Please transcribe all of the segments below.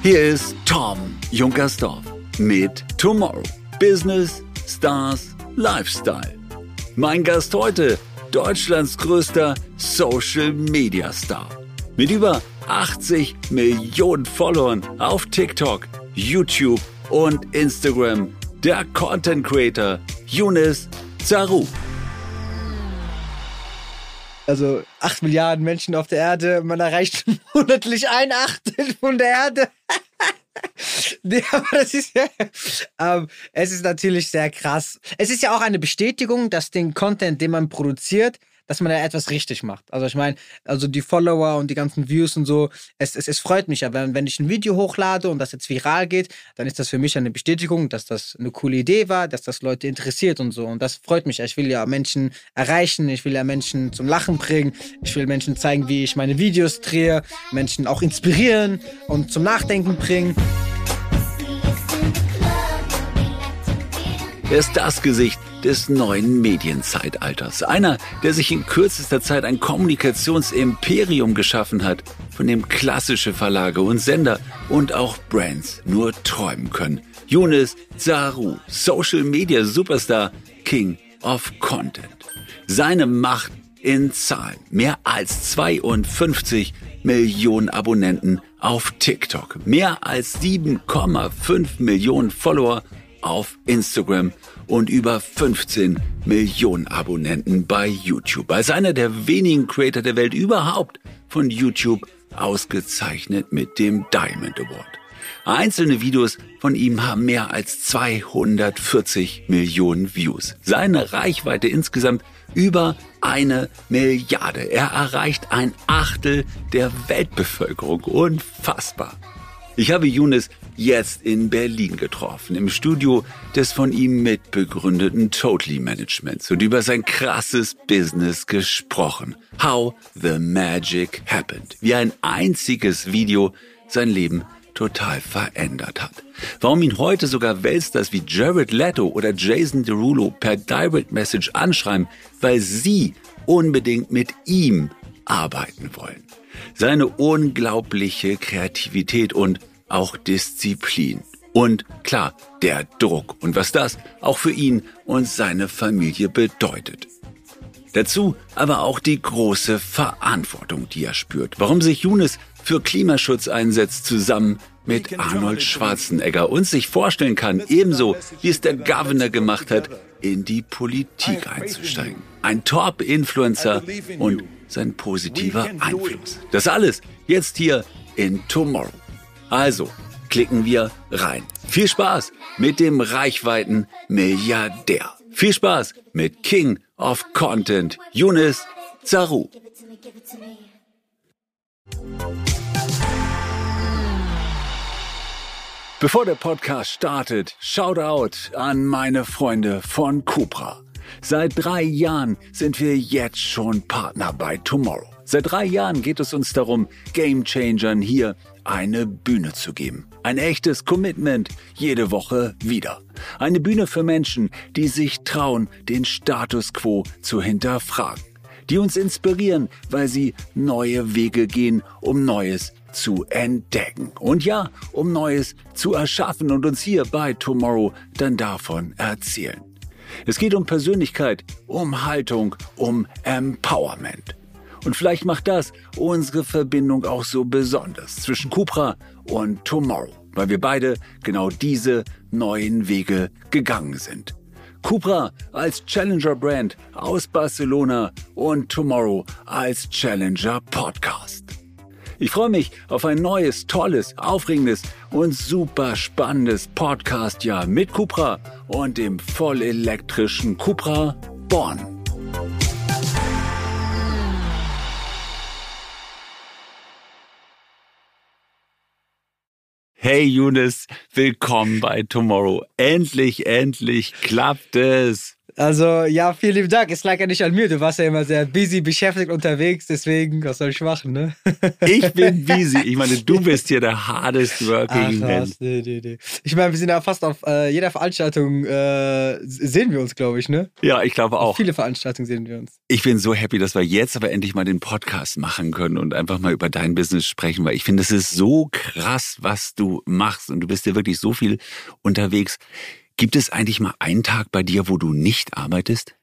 Hier ist Tom Junkersdorf mit Tomorrow. Business, Stars, Lifestyle. Mein Gast heute, Deutschlands größter Social-Media-Star. Mit über 80 Millionen Followern auf TikTok, YouTube und Instagram. Der Content Creator Younes Zarouk. Also 8 Milliarden Menschen auf der Erde, man erreicht monatlich 1/8 von der Erde. Nee, aber das ist ja, es ist natürlich sehr krass. Es ist ja auch eine Bestätigung, dass den Content, den man produziert, dass man da etwas richtig macht. Also ich meine, also die Follower und die ganzen Views und so, es freut mich ja, wenn ich ein Video hochlade und das jetzt viral geht, dann ist das für mich eine Bestätigung, dass das eine coole Idee war, dass das Leute interessiert und so. Und das freut mich ja. Ich will ja Menschen erreichen, ich will ja Menschen zum Lachen bringen, ich will Menschen zeigen, wie ich meine Videos drehe, Menschen auch inspirieren und zum Nachdenken bringen. Er ist das Gesicht des neuen Medienzeitalters. Einer, der sich in kürzester Zeit ein Kommunikationsimperium geschaffen hat, von dem klassische Verlage und Sender und auch Brands nur träumen können. Younes Zarouk, Social Media Superstar, King of Content. Seine Macht in Zahlen. Mehr als 52 Millionen Abonnenten auf TikTok. Mehr als 7,5 Millionen Follower auf Instagram und über 15 Millionen Abonnenten bei YouTube. Als einer der wenigen Creator der Welt überhaupt von YouTube ausgezeichnet mit dem Diamond Award. Einzelne Videos von ihm haben mehr als 240 Millionen Views. Seine Reichweite insgesamt über 1 Milliarde. Er erreicht 1/8 der Weltbevölkerung. Unfassbar. Ich habe Younes jetzt in Berlin getroffen, im Studio des von ihm mitbegründeten Totally Managements und über sein krasses Business gesprochen. How the Magic Happened. Wie ein einziges Video sein Leben total verändert hat. Warum ihn heute sogar Weltstars wie Jared Leto oder Jason Derulo per Direct Message anschreiben, weil sie unbedingt mit ihm arbeiten wollen. Seine unglaubliche Kreativität und auch Disziplin. Und klar, der Druck und was das auch für ihn und seine Familie bedeutet. Dazu aber auch die große Verantwortung, die er spürt. Warum sich Younes für Klimaschutz einsetzt, zusammen mit Arnold Schwarzenegger und sich vorstellen kann, ebenso wie es der Governor gemacht hat, in die Politik einzusteigen. Ein Top-Influencer und sein positiver Einfluss. Das alles jetzt hier in Tomorrow. Also, klicken wir rein. Viel Spaß mit dem Reichweiten-Milliardär. Viel Spaß mit King of Content, Younes Zarouk. Bevor der Podcast startet, Shoutout an meine Freunde von Cupra. Seit 3 Jahren sind wir jetzt schon Partner bei Tomorrow. Seit 3 Jahren geht es uns darum, Gamechangern hier eine Bühne zu geben. Ein echtes Commitment, jede Woche wieder. Eine Bühne für Menschen, die sich trauen, den Status quo zu hinterfragen. Die uns inspirieren, weil sie neue Wege gehen, um Neues zu entdecken. Und ja, um Neues zu erschaffen und uns hier bei Tomorrow dann davon erzählen. Es geht um Persönlichkeit, um Haltung, um Empowerment. Und vielleicht macht das unsere Verbindung auch so besonders zwischen Cupra und Tomorrow, weil wir beide genau diese neuen Wege gegangen sind. Cupra als Challenger-Brand aus Barcelona und Tomorrow als Challenger-Podcast. Ich freue mich auf ein neues, tolles, aufregendes und super spannendes Podcast-Jahr mit Cupra und dem vollelektrischen Cupra Born. Hey Younes, willkommen bei Tomorrow. Endlich klappt es. Also, ja, vielen lieben Dank. Es lag ja nicht an mir. Du warst ja immer sehr busy, beschäftigt unterwegs. Deswegen, was soll ich machen, ne? Ich bin busy. Ich meine, du bist hier der hardest working man. Nee. Ich meine, wir sind ja fast auf jeder Veranstaltung sehen wir uns, glaube ich, ne? Ja, ich glaube auch. Auf viele Veranstaltungen sehen wir uns. Ich bin so happy, dass wir jetzt aber endlich mal den Podcast machen können und einfach mal über dein Business sprechen, weil ich finde, es ist so krass, was du machst und du bist ja wirklich so viel unterwegs. Gibt es eigentlich mal einen Tag bei dir, wo du nicht arbeitest?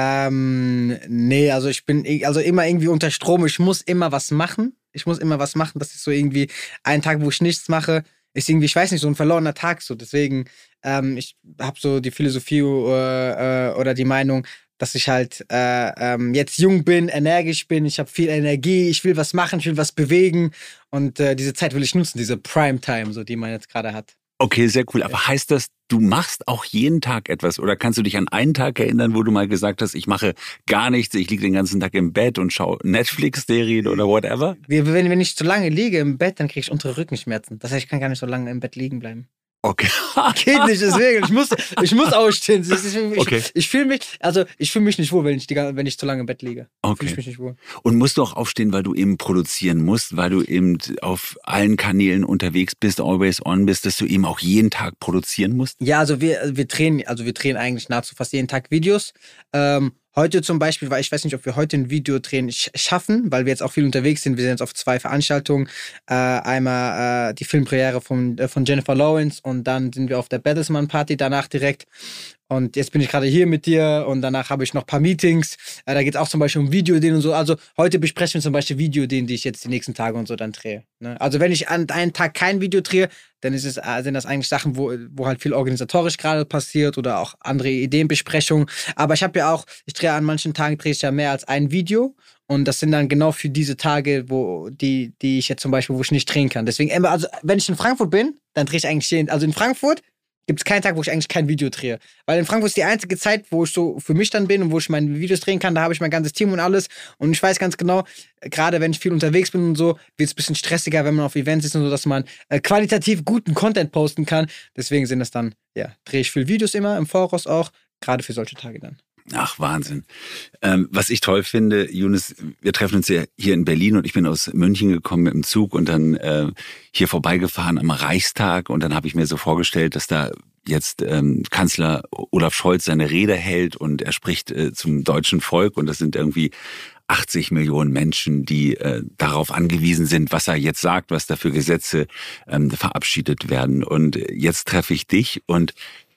Nee, also ich bin also immer irgendwie unter Strom. Ich muss immer was machen. Das ist so irgendwie ein Tag, wo ich nichts mache, ist irgendwie, ich weiß nicht, so ein verlorener Tag so. Deswegen, ich habe so die Philosophie oder die Meinung, dass ich halt jetzt jung bin, energisch bin, ich habe viel Energie, ich will was machen, ich will was bewegen und diese Zeit will ich nutzen, diese Primetime, so die man jetzt gerade hat. Okay, sehr cool. Aber heißt das, du machst auch jeden Tag etwas? Oder kannst du dich an einen Tag erinnern, wo du mal gesagt hast, ich mache gar nichts, ich liege den ganzen Tag im Bett und schaue Netflix-Serien oder whatever? Wenn ich zu lange liege im Bett, dann kriege ich untere Rückenschmerzen. Das heißt, ich kann gar nicht so lange im Bett liegen bleiben. Okay. Geht nicht, deswegen. Ich muss aufstehen. Okay. Ich fühle mich nicht wohl, wenn ich zu lange im Bett liege. Okay. Fühle ich mich nicht wohl. Und musst du auch aufstehen, weil du eben produzieren musst, weil du eben auf allen Kanälen unterwegs bist, always on bist, dass du eben auch jeden Tag produzieren musst? Ja, also wir drehen eigentlich nahezu fast jeden Tag Videos. Heute zum Beispiel, weil ich weiß nicht, ob wir heute ein Video drehen schaffen, weil wir jetzt auch viel unterwegs sind. Wir sind jetzt auf 2 Veranstaltungen. Einmal die Filmpremiere von Jennifer Lawrence und dann sind wir auf der Bertelsmann Party danach direkt. Und jetzt bin ich gerade hier mit dir und danach habe ich noch ein paar Meetings. Da geht es auch zum Beispiel um Videoideen und so. Also heute besprechen wir zum Beispiel Videoideen, die ich jetzt die nächsten Tage und so dann drehe. Ne? Also wenn ich an einem Tag kein Video drehe, dann sind das eigentlich Sachen, wo halt viel organisatorisch gerade passiert oder auch andere Ideenbesprechungen. Aber ich drehe an manchen Tagen drehe ich ja mehr als ein Video. Und das sind dann genau für diese Tage, die ich jetzt zum Beispiel, wo ich nicht drehen kann. Deswegen, also wenn ich in Frankfurt bin, dann drehe ich eigentlich also in Frankfurt gibt es keinen Tag, wo ich eigentlich kein Video drehe. Weil in Frankfurt ist die einzige Zeit, wo ich so für mich dann bin und wo ich meine Videos drehen kann. Da habe ich mein ganzes Team und alles. Und ich weiß ganz genau, gerade wenn ich viel unterwegs bin und so, wird es ein bisschen stressiger, wenn man auf Events ist und so, dass man qualitativ guten Content posten kann. Deswegen sind das dann, drehe ich viel Videos immer im Voraus auch, gerade für solche Tage dann. Ach, Wahnsinn. Was ich toll finde, Younes, wir treffen uns ja hier in Berlin und ich bin aus München gekommen mit dem Zug und dann hier vorbeigefahren am Reichstag und dann habe ich mir so vorgestellt, dass da jetzt Kanzler Olaf Scholz seine Rede hält und er spricht zum deutschen Volk und das sind irgendwie 80 Millionen Menschen, die darauf angewiesen sind, was er jetzt sagt, was da für Gesetze verabschiedet werden. Und jetzt treffe ich dich und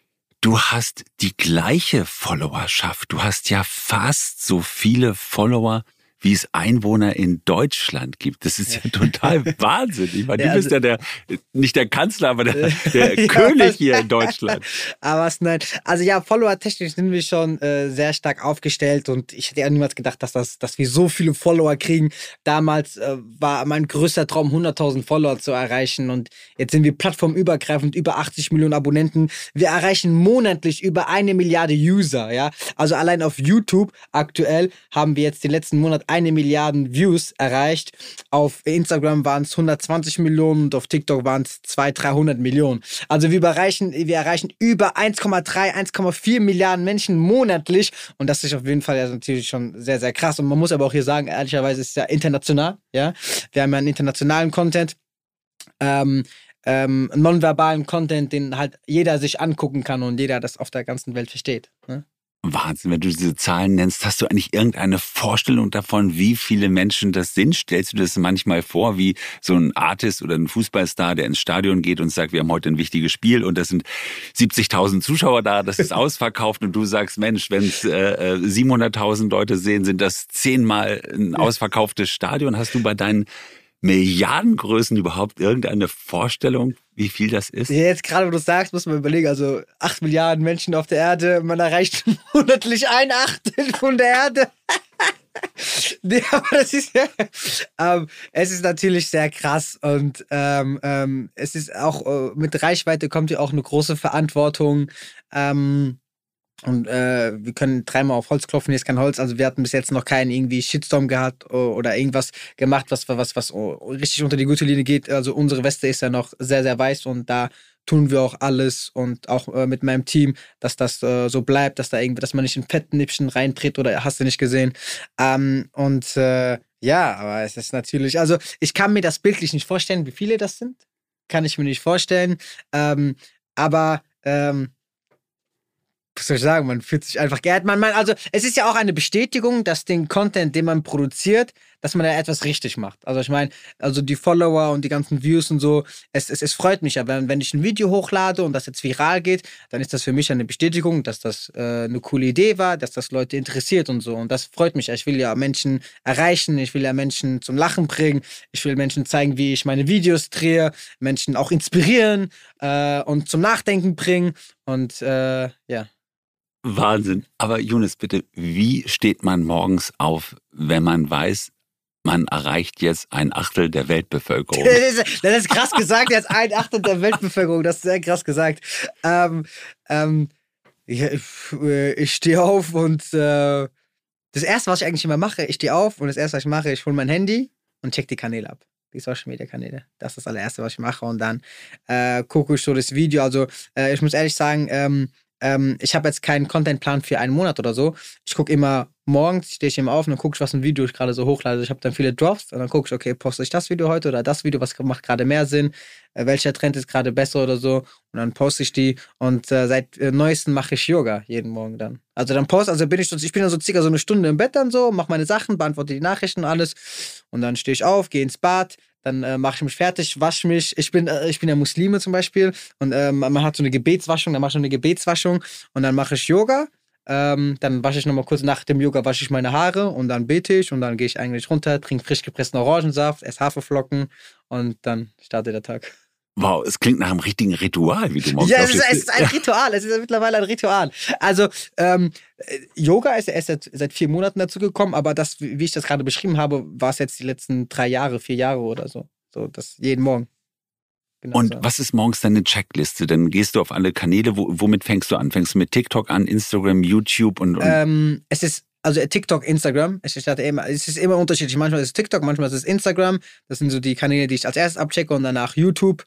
du hast die gleiche Followerschaft. Du hast ja fast so viele Follower, wie es Einwohner in Deutschland gibt. Das ist ja total Wahnsinn. Ich meine, du bist ja nicht der Kanzler, aber der König hier in Deutschland. Aber nein. Also ja, Follower-technisch sind wir schon sehr stark aufgestellt und ich hätte ja niemals gedacht, dass wir so viele Follower kriegen. Damals war mein größter Traum, 100.000 Follower zu erreichen und jetzt sind wir plattformübergreifend, über 80 Millionen Abonnenten. Wir erreichen monatlich über 1 Milliarde User, ja. Also allein auf YouTube aktuell haben wir jetzt den letzten Monat 1 Milliarde Views erreicht. Auf Instagram waren es 120 Millionen und auf TikTok waren es 200-300 Millionen. Also wir erreichen über 1,3, 1,4 Milliarden Menschen monatlich und das ist auf jeden Fall ja natürlich schon sehr, sehr krass. Und man muss aber auch hier sagen, ehrlicherweise ist es ja international. Ja? Wir haben ja einen internationalen Content. Nonverbalen Content, den halt jeder sich angucken kann und jeder das auf der ganzen Welt versteht. Ne? Wahnsinn, wenn du diese Zahlen nennst, hast du eigentlich irgendeine Vorstellung davon, wie viele Menschen das sind? Stellst du das manchmal vor, wie so ein Artist oder ein Fußballstar, der ins Stadion geht und sagt, wir haben heute ein wichtiges Spiel und das sind 70.000 Zuschauer da, das ist ausverkauft und du sagst, Mensch, wenn es 700.000 Leute sehen, sind das 10-mal ein ausverkauftes Stadion. Hast du bei deinen Milliardengrößen überhaupt irgendeine Vorstellung, wie viel das ist? Jetzt gerade, wo du sagst, muss man überlegen, also 8 Milliarden Menschen auf der Erde, man erreicht monatlich 1/8 von der Erde. Nee, aber das ist es ist natürlich sehr krass und es ist auch, mit Reichweite kommt ja auch eine große Verantwortung. Und wir können 3-mal auf Holz klopfen, hier ist kein Holz. Also wir hatten bis jetzt noch keinen irgendwie Shitstorm gehabt oder irgendwas gemacht, was richtig unter die gute Linie geht. Also unsere Weste ist ja noch sehr, sehr weiß und da tun wir auch alles und auch mit meinem Team, dass das so bleibt, dass man nicht in Fettnäpfchen reintritt oder hast du nicht gesehen. Ja, aber es ist natürlich, also ich kann mir das bildlich nicht vorstellen, wie viele das sind. Kann ich mir nicht vorstellen. Aber was soll ich sagen, man fühlt sich einfach geehrt. Also es ist ja auch eine Bestätigung, dass den Content, den man produziert, dass man da etwas richtig macht. Also ich meine, also die Follower und die ganzen Views und so, es freut mich ja, wenn ich ein Video hochlade und das jetzt viral geht, dann ist das für mich eine Bestätigung, dass das eine coole Idee war, dass das Leute interessiert und so. Und das freut mich. Ich will ja Menschen erreichen, ich will ja Menschen zum Lachen bringen, ich will Menschen zeigen, wie ich meine Videos drehe, Menschen auch inspirieren und zum Nachdenken bringen. Und ja. Wahnsinn. Aber Younes, bitte, wie steht man morgens auf, wenn man weiß, man erreicht jetzt 1/8 der Weltbevölkerung? Das ist krass gesagt, jetzt 1/8 der Weltbevölkerung, das ist sehr krass gesagt. Ich stehe auf und das Erste, was ich eigentlich immer mache, ich stehe auf und das Erste, was ich mache, ich hole mein Handy und check die Kanäle ab. Die Social Media Kanäle. Das ist das allererste, was ich mache. Und dann gucke ich so das Video. Also ich muss ehrlich sagen, ich habe jetzt keinen Contentplan für einen Monat oder so. Ich gucke immer morgens, stehe ich immer auf und dann gucke ich, was ein Video ich gerade so hochlade. Also ich habe dann viele Drops und dann gucke ich, okay, poste ich das Video heute oder das Video, was macht gerade mehr Sinn, welcher Trend ist gerade besser oder so. Und dann poste ich die und seit neuestem mache ich Yoga jeden Morgen dann. Also dann ich bin dann so circa so eine Stunde im Bett dann so, mache meine Sachen, beantworte die Nachrichten und alles und dann stehe ich auf, gehe ins Bad, dann mache ich mich fertig, wasche mich. Ich bin ja Muslime zum Beispiel und man hat so eine Gebetswaschung, dann mache ich eine Gebetswaschung und dann mache ich Yoga. Dann wasche ich nochmal kurz nach dem Yoga, wasche ich meine Haare und dann bete ich und dann gehe ich eigentlich runter, trinke frisch gepressten Orangensaft, esse Haferflocken und dann startet der Tag. Wow, es klingt nach einem richtigen Ritual, wie du morgens Ja, es ist ein Ritual. Es ist mittlerweile ein Ritual. Also, Yoga ist ja erst seit 4 Monaten dazu gekommen, aber das, wie ich das gerade beschrieben habe, war es jetzt die letzten 3 Jahre, 4 Jahre oder so. So, das jeden Morgen. Genau und so. was ist morgens deine Checkliste? Dann gehst du auf alle Kanäle. Womit fängst du an? Fängst du mit TikTok an, Instagram, YouTube und Es ist also TikTok, Instagram. Es ist immer unterschiedlich. Manchmal ist es TikTok, manchmal ist es Instagram. Das sind so die Kanäle, die ich als erstes abchecke und danach YouTube.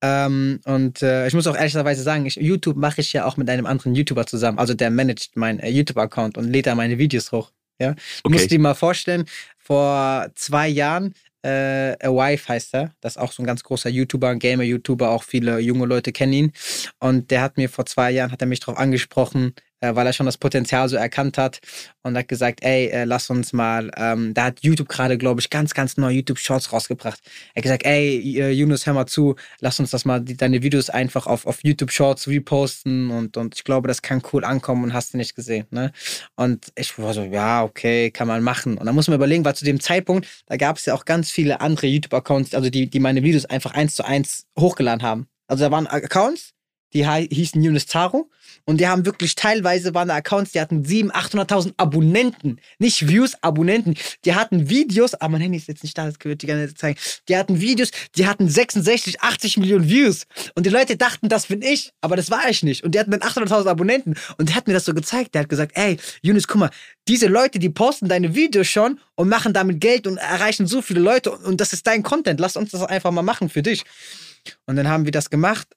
Ich muss auch ehrlicherweise sagen, YouTube mache ich ja auch mit einem anderen YouTuber zusammen. Also der managt meinen YouTube-Account und lädt da meine Videos hoch. Ja? Du musst dir mal vorstellen, vor 2 Jahren Wife heißt er. Das ist auch so ein ganz großer YouTuber, ein Gamer-YouTuber, auch viele junge Leute kennen ihn. Und der hat mir vor 2 Jahren, hat er mich drauf angesprochen, weil er schon das Potenzial so erkannt hat und hat gesagt, ey, lass uns mal, da hat YouTube gerade, glaube ich, ganz, ganz neue YouTube-Shorts rausgebracht. Er hat gesagt, ey, Younes, hör mal zu, lass uns das mal, deine Videos einfach auf YouTube-Shorts reposten und ich glaube, das kann cool ankommen und hast du nicht gesehen, ne? Und ich war so, ja, okay, kann man machen. Und dann muss man überlegen, weil zu dem Zeitpunkt, da gab es ja auch ganz viele andere YouTube-Accounts, also die meine Videos einfach 1:1 hochgeladen haben. Also da waren Accounts, die hießen Younes Taro und die haben wirklich teilweise waren da Accounts, die hatten 700.000, 800.000 Abonnenten. Nicht Views, Abonnenten. Die hatten Videos, aber mein Handy ist jetzt nicht da, das würde ich gerne zeigen. Die hatten Videos, die hatten 66, 80 Millionen Views. Und die Leute dachten, das bin ich, aber das war ich nicht. Und die hatten dann 800.000 Abonnenten. Und der hat mir das so gezeigt. Der hat gesagt, ey, Younes, guck mal, diese Leute, die posten deine Videos schon und machen damit Geld und erreichen so viele Leute. Und das ist dein Content. Lass uns das einfach mal machen für dich. Und dann haben wir das gemacht.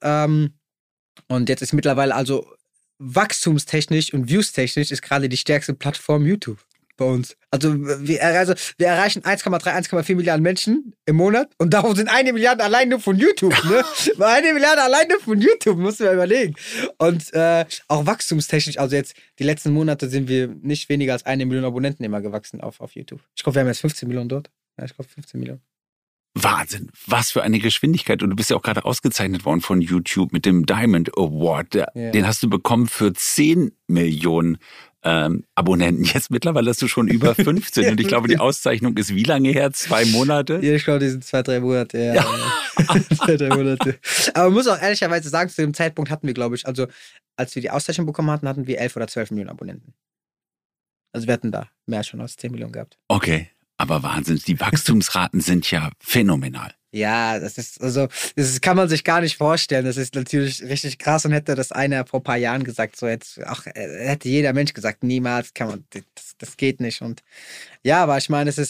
Und jetzt ist mittlerweile also wachstumstechnisch und viewstechnisch ist gerade die stärkste Plattform YouTube bei uns. Also wir erreichen 1,3, 1,4 Milliarden Menschen im Monat und davon sind 1 Milliarde allein nur von YouTube. Ne? 1 Milliarde allein nur von YouTube, muss man überlegen. Und auch wachstumstechnisch, also jetzt die letzten Monate sind wir nicht weniger als 1 Million Abonnenten immer gewachsen auf YouTube. Ich glaube, wir haben jetzt 15 Millionen dort. Ja, ich glaube 15 Millionen. Wahnsinn, was für eine Geschwindigkeit. Und du bist ja auch gerade ausgezeichnet worden von YouTube mit dem Diamond Award. Den hast du bekommen für 10 Millionen Abonnenten. Jetzt mittlerweile hast du schon über 15. Und ich glaube, die Auszeichnung ist wie lange her? 2 Monate? Ja, ich glaube, die sind 2, 3 Monate. Ja. 2, 3 Monate. Aber man muss auch ehrlicherweise sagen, zu dem Zeitpunkt hatten wir, glaube ich, also als wir die Auszeichnung bekommen hatten, hatten wir 11 oder 12 Millionen Abonnenten. Also wir hatten da mehr schon als 10 Millionen gehabt. Okay. Aber Wahnsinn, die Wachstumsraten sind ja phänomenal. Ja, kann man sich gar nicht vorstellen. Das ist natürlich richtig krass und hätte das einer vor ein paar Jahren gesagt, so jetzt, hätte jeder Mensch gesagt, niemals kann man, das geht nicht. Und ja, aber ich meine,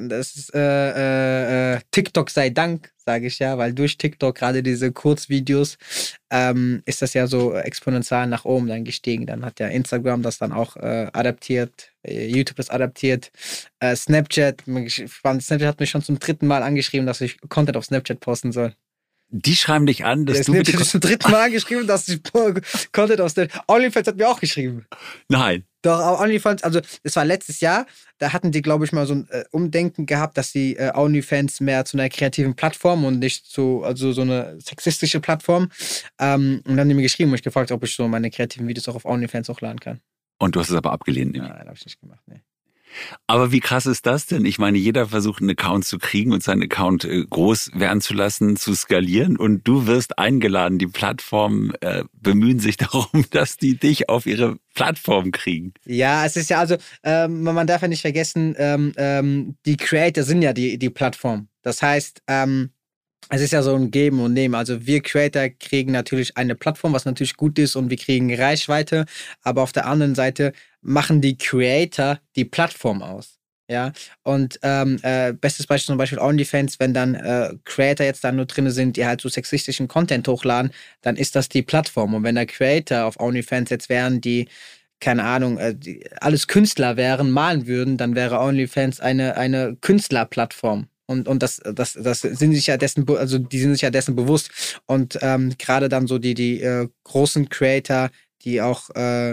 TikTok sei Dank, sage ich ja, weil durch TikTok gerade diese Kurzvideos ist das ja so exponentiell nach oben dann gestiegen. Dann hat ja Instagram das dann auch adaptiert, YouTube ist adaptiert, Snapchat hat mich schon zum 3. Mal angeschrieben, dass ich Content auf Snapchat posten soll. Die schreiben dich an, dass Ja, du bitte... Snapchat ist zum 3. Mal angeschrieben, dass ich Content auf Snapchat... OnlyFans hat mir auch geschrieben. Nein. Doch, OnlyFans, also es war letztes Jahr, da hatten die, glaube ich, mal so ein Umdenken gehabt, dass die OnlyFans mehr zu einer kreativen Plattform und nicht so eine sexistische Plattform. Und dann haben die mir geschrieben und mich gefragt, ob ich so meine kreativen Videos auch auf OnlyFans hochladen kann. Und du hast es aber abgelehnt. Nein, habe ich nicht gemacht, nee. Aber wie krass ist das denn? Ich meine, jeder versucht, einen Account zu kriegen und seinen Account groß werden zu lassen, zu skalieren. Und du wirst eingeladen. Die Plattformen bemühen sich darum, dass die dich auf ihre Plattform kriegen. Ja, es ist ja also, man darf ja nicht vergessen, die Creator sind ja die Plattform. Das heißt, es ist ja so ein Geben und Nehmen. Also wir Creator kriegen natürlich eine Plattform, was natürlich gut ist und wir kriegen Reichweite. Aber auf der anderen Seite machen die Creator die Plattform aus. Ja, und bestes Beispiel zum Beispiel OnlyFans, wenn dann Creator jetzt da nur drin sind, die halt so sexistischen Content hochladen, dann ist das die Plattform. Und wenn da Creator auf OnlyFans jetzt wären, die keine Ahnung, die alles Künstler wären, malen würden, dann wäre OnlyFans eine Künstlerplattform. Und das sind sich ja dessen, also die sind sich ja dessen bewusst. Und gerade dann so die großen Creator, die auch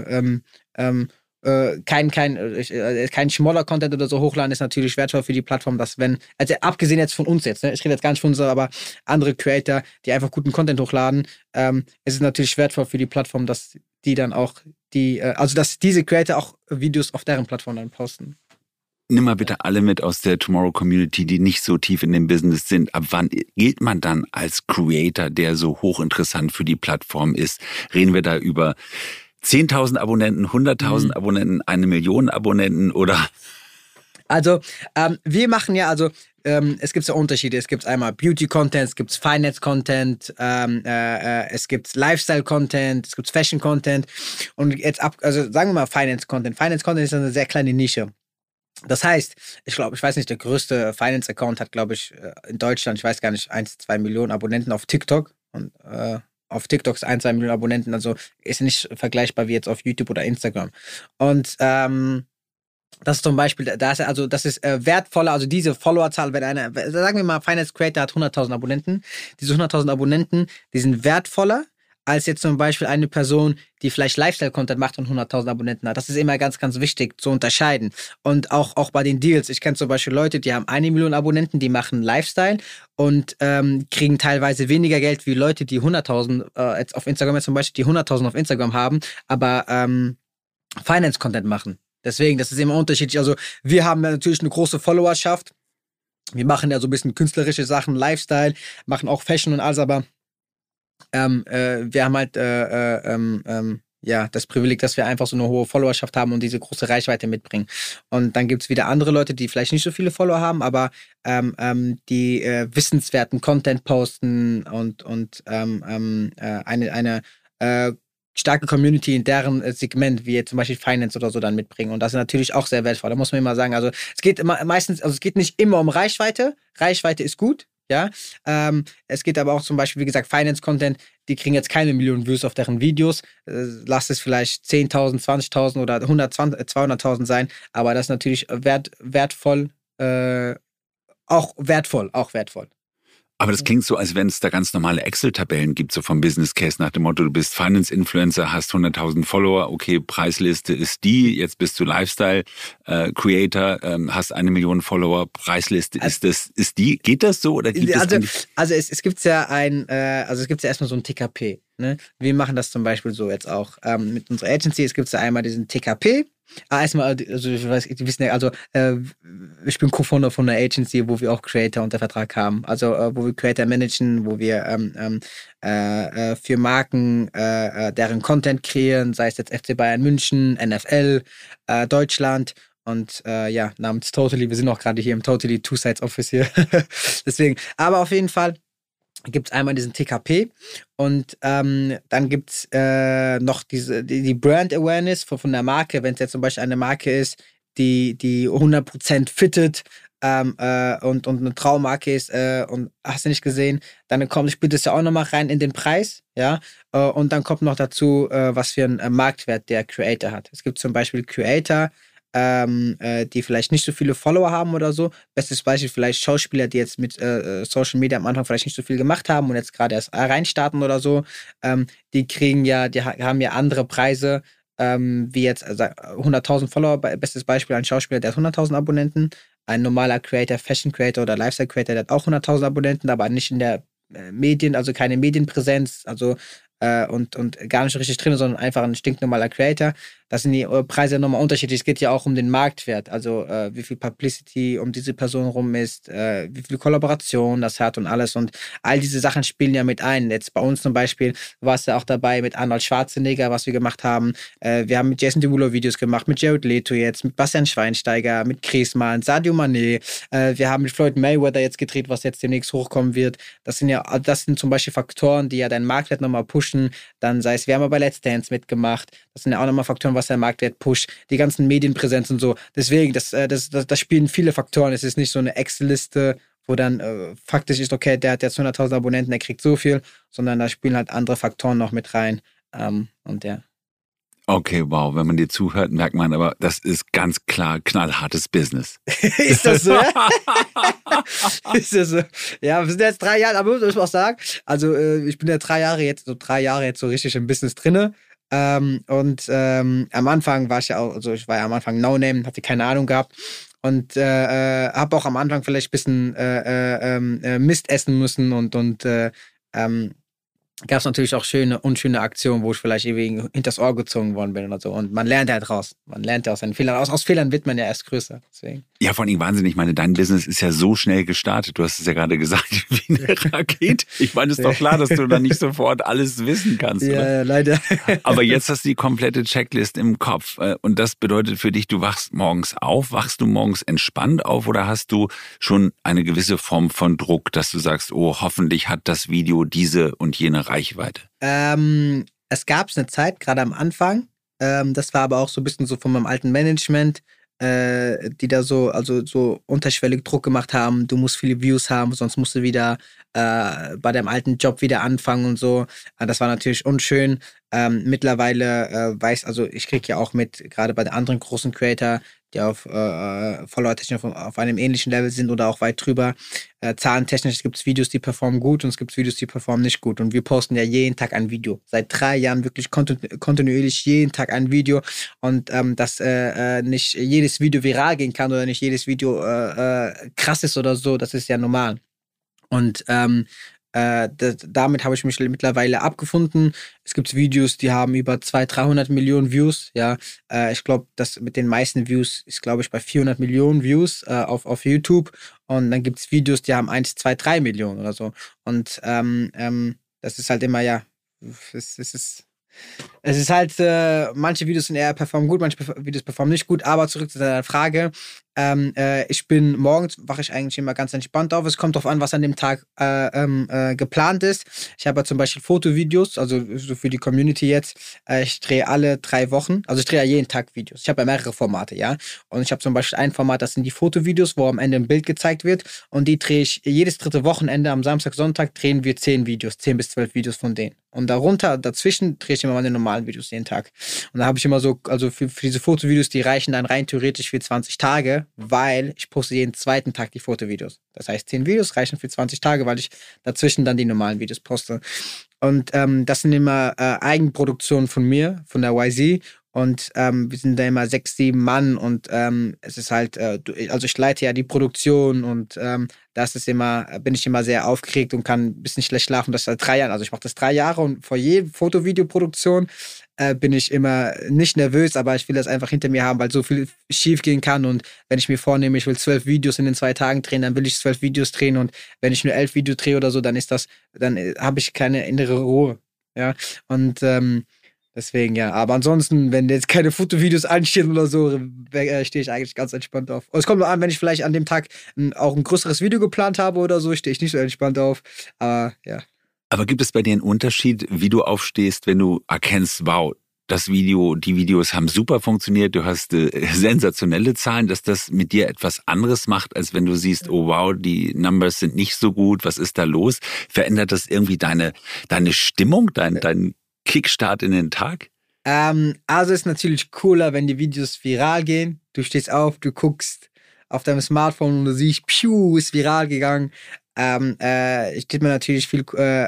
kein schmoller Content oder so hochladen, ist natürlich wertvoll für die Plattform, dass also abgesehen jetzt von uns jetzt, ne, ich rede jetzt gar nicht von uns, aber andere Creator, die einfach guten Content hochladen, ist es natürlich wertvoll für die Plattform, dass die dann auch also dass diese Creator auch Videos auf deren Plattform dann posten. Nimm mal bitte alle mit aus der Tomorrow-Community, die nicht so tief in dem Business sind. Ab wann gilt man dann als Creator, der so hochinteressant für die Plattform ist? Reden wir da über 10.000 Abonnenten, 100.000 Abonnenten, 1 Million Abonnenten oder? Also, wir machen ja, es gibt ja Unterschiede. Es gibt einmal Beauty-Content, es gibt Finance-Content, es gibt Lifestyle-Content, es gibt Fashion-Content. Und jetzt also sagen wir mal Finance-Content. Finance-Content ist eine sehr kleine Nische. Das heißt, ich weiß nicht, der größte Finance-Account hat, glaube ich, in Deutschland, ich weiß gar nicht, 1-2 Millionen Abonnenten auf TikTok. Und auf TikTok ist 1-2 Millionen Abonnenten, also ist nicht vergleichbar wie jetzt auf YouTube oder Instagram. Und das ist zum Beispiel, das ist wertvoller, also diese Followerzahl, sagen wir mal, Finance Creator hat 100.000 Abonnenten. Diese 100.000 Abonnenten, die sind wertvoller als jetzt zum Beispiel eine Person, die vielleicht Lifestyle-Content macht und 100.000 Abonnenten hat. Das ist immer ganz, ganz wichtig zu unterscheiden. Und auch bei den Deals. Ich kenne zum Beispiel Leute, die haben 1 Million Abonnenten, die machen Lifestyle und kriegen teilweise weniger Geld wie Leute, die 100.000 jetzt auf Instagram jetzt zum Beispiel, die 100.000 auf Instagram haben, aber Finance-Content machen. Deswegen, das ist immer unterschiedlich. Also wir haben ja natürlich eine große Followerschaft. Wir machen ja so ein bisschen künstlerische Sachen, Lifestyle, machen auch Fashion und alles, aber wir haben halt das Privileg, dass wir einfach so eine hohe Followerschaft haben und diese große Reichweite mitbringen. Und dann gibt es wieder andere Leute, die vielleicht nicht so viele Follower haben, aber die wissenswerten Content posten und eine starke Community in deren Segment, wie jetzt zum Beispiel Finance oder so dann mitbringen. Und das ist natürlich auch sehr wertvoll. Da muss man immer sagen, also es geht nicht immer um Reichweite. Reichweite ist gut. Ja, es geht aber auch zum Beispiel, wie gesagt, Finance-Content, die kriegen jetzt keine Millionen Views auf deren Videos. Lass es vielleicht 10.000, 20.000 oder 200.000 sein, aber das ist natürlich wertvoll, auch wertvoll. Aber das klingt so, als wenn es da ganz normale Excel-Tabellen gibt, so vom Business Case nach dem Motto, du bist Finance-Influencer, hast 100.000 Follower, okay, Preisliste ist die, jetzt bist du Lifestyle-Creator, hast 1 Million Follower, Preisliste ist die. Geht das so oder gibt es gibt ja erstmal so ein TKP. Ne? Wir machen das zum Beispiel so jetzt auch mit unserer Agency. Es gibt ja einmal diesen TKP. Erstmal, also ich weiß, die wissen ja, ich bin Co-Founder von einer Agency, wo wir auch Creator unter Vertrag haben. Also wo wir Creator managen, wo wir für Marken deren Content kreieren, sei es jetzt FC Bayern München, NFL, Deutschland. Und namens Totally, wir sind auch gerade hier im Totally Two Sides Office hier. Deswegen, aber auf jeden Fall gibt es einmal diesen TKP und dann gibt es noch die Brand Awareness von der Marke, wenn es jetzt zum Beispiel eine Marke ist, die 100% fittet und eine Traummarke ist und hast du nicht gesehen, dann spielt es ja auch nochmal rein in den Preis, ja, und dann kommt noch dazu, was für einen Marktwert der Creator hat. Es gibt zum Beispiel Creator, die vielleicht nicht so viele Follower haben oder so. Bestes Beispiel vielleicht Schauspieler, die jetzt mit Social Media am Anfang vielleicht nicht so viel gemacht haben und jetzt gerade erst reinstarten oder so. Die haben ja andere Preise, wie jetzt 100.000 Follower. Bestes Beispiel, ein Schauspieler, der hat 100.000 Abonnenten. Ein normaler Creator, Fashion Creator oder Lifestyle Creator, der hat auch 100.000 Abonnenten, aber nicht in der Medien, also keine Medienpräsenz, also und gar nicht richtig drin, sondern einfach ein stinknormaler Creator. Das sind die Preise nochmal unterschiedlich. Es geht ja auch um den Marktwert, also wie viel Publicity um diese Person rum ist, wie viel Kollaboration das hat und alles. Und all diese Sachen spielen ja mit ein. Jetzt bei uns zum Beispiel war es ja auch dabei mit Arnold Schwarzenegger, was wir gemacht haben. Wir haben mit Jason Derulo Videos gemacht, mit Jared Leto jetzt, mit Bastian Schweinsteiger, mit Griezmann, Sadio Mané. Wir haben mit Floyd Mayweather jetzt gedreht, was jetzt demnächst hochkommen wird. Das sind zum Beispiel Faktoren, die ja deinen Marktwert nochmal pushen. Dann sei es, wir haben aber bei Let's Dance mitgemacht. Das sind ja auch nochmal Faktoren, was der Marktwert pusht. Die ganzen Medienpräsenz und so. Deswegen, das spielen viele Faktoren. Es ist nicht so eine Excel-Liste, wo dann faktisch ist, okay, der hat jetzt 100.000 Abonnenten, der kriegt so viel, sondern da spielen halt andere Faktoren noch mit rein. Und ja. Okay, wow, wenn man dir zuhört, merkt man aber, das ist ganz klar knallhartes Business. Ist das so? Ist das so? Ja, wir sind jetzt 3 Jahre, aber muss ich auch sagen, also ich bin ja 3 Jahre jetzt so richtig im Business drinne. Am Anfang war ich ja auch, also ich war ja am Anfang No-Name, hatte keine Ahnung gehabt und habe auch am Anfang vielleicht ein bisschen Mist essen müssen und gab es natürlich auch schöne, unschöne Aktionen, wo ich vielleicht irgendwie hinters Ohr gezogen worden bin oder so. Und man lernt halt raus. Man lernt ja aus seinen Fehlern. Aus Fehlern wird man ja erst größer. Deswegen. Ja, vor allem Wahnsinn. Ich meine, dein Business ist ja so schnell gestartet. Du hast es ja gerade gesagt, wie eine Rakete. Ich meine, es ist doch klar, dass du da nicht sofort alles wissen kannst. Ja, oder? Ja, leider. Aber jetzt hast du die komplette Checklist im Kopf. Und das bedeutet für dich, du wachst morgens auf. Wachst du morgens entspannt auf oder hast du schon eine gewisse Form von Druck, dass du sagst, oh, hoffentlich hat das Video diese und jene Reichweite? Es gab eine Zeit, gerade am Anfang, das war aber auch so ein bisschen so von meinem alten Management, die da so unterschwellig Druck gemacht haben, du musst viele Views haben, sonst musst du wieder bei deinem alten Job wieder anfangen und so. Das war natürlich unschön. Mittlerweile also ich kriege ja auch mit, gerade bei den anderen großen Creator, die auf followertechnisch auf einem ähnlichen Level sind oder auch weit drüber. Zahlentechnisch gibt es Videos, die performen gut und es gibt Videos, die performen nicht gut. Und wir posten ja jeden Tag ein Video. Seit 3 Jahren wirklich kontinuierlich jeden Tag ein Video. Und dass nicht jedes Video viral gehen kann oder nicht jedes Video krass ist oder so, das ist ja normal. Und damit habe ich mich mittlerweile abgefunden. Es gibt Videos, die haben über 200-300 Millionen Views. Ja, ich glaube, das mit den meisten Views ist, glaube ich, bei 400 Millionen Views auf YouTube. Und dann gibt es Videos, die haben 1, 2, 3 Millionen oder so. Und das ist halt immer, ja, es ist halt, manche Videos sind eher performen gut, manche Videos performen nicht gut. Aber zurück zu deiner Frage. Ich bin morgens, wache ich eigentlich immer ganz entspannt auf. Es kommt darauf an, was an dem Tag geplant ist. Ich habe ja zum Beispiel Fotovideos, also so für die Community jetzt. Ich drehe alle 3 Wochen, also ich drehe ja jeden Tag Videos. Ich habe ja mehrere Formate, ja. Und ich habe zum Beispiel ein Format, das sind die Fotovideos, wo am Ende ein Bild gezeigt wird. Und die drehe ich jedes 3. Wochenende, am Samstag, Sonntag drehen wir 10 Videos, 10 bis 12 Videos von denen. Und dazwischen drehe ich immer meine normalen Videos jeden Tag. Und da habe ich immer so, also für diese Fotovideos, die reichen dann rein theoretisch für 20 Tage, weil ich poste jeden 2. Tag die Fotovideos. Das heißt, 10 Videos reichen für 20 Tage, weil ich dazwischen dann die normalen Videos poste. Und das sind immer Eigenproduktionen von mir, von der YZ. Und wir sind da immer 6, 7 Mann und es ist halt, also ich leite ja die Produktion und bin ich immer sehr aufgeregt und kann ein bisschen schlecht schlafen. Das seit 3 Jahren. Also ich mache das 3 Jahre und vor jeder Fotovideoproduktion bin ich immer nicht nervös, aber ich will das einfach hinter mir haben, weil so viel schief gehen kann. Und wenn ich mir vornehme, ich will 12 Videos in den 2 Tagen drehen, dann will ich 12 Videos drehen. Und wenn ich nur 11 Videos drehe oder so, dann habe ich keine innere Ruhe. Ja, und Deswegen ja. Aber ansonsten, wenn jetzt keine Fotovideos anstehen oder so, stehe ich eigentlich ganz entspannt auf. Und es kommt nur an, wenn ich vielleicht an dem Tag auch ein größeres Video geplant habe oder so, stehe ich nicht so entspannt auf. Aber ja. Aber gibt es bei dir einen Unterschied, wie du aufstehst, wenn du erkennst, wow, die Videos haben super funktioniert, du hast sensationelle Zahlen, dass das mit dir etwas anderes macht, als wenn du siehst, oh wow, die Numbers sind nicht so gut, was ist da los? Verändert das irgendwie deine Stimmung, dein Kickstart in den Tag? Also ist natürlich cooler, wenn die Videos viral gehen. Du stehst auf, du guckst auf deinem Smartphone und du siehst, piu, ist viral gegangen. Steht mir natürlich viel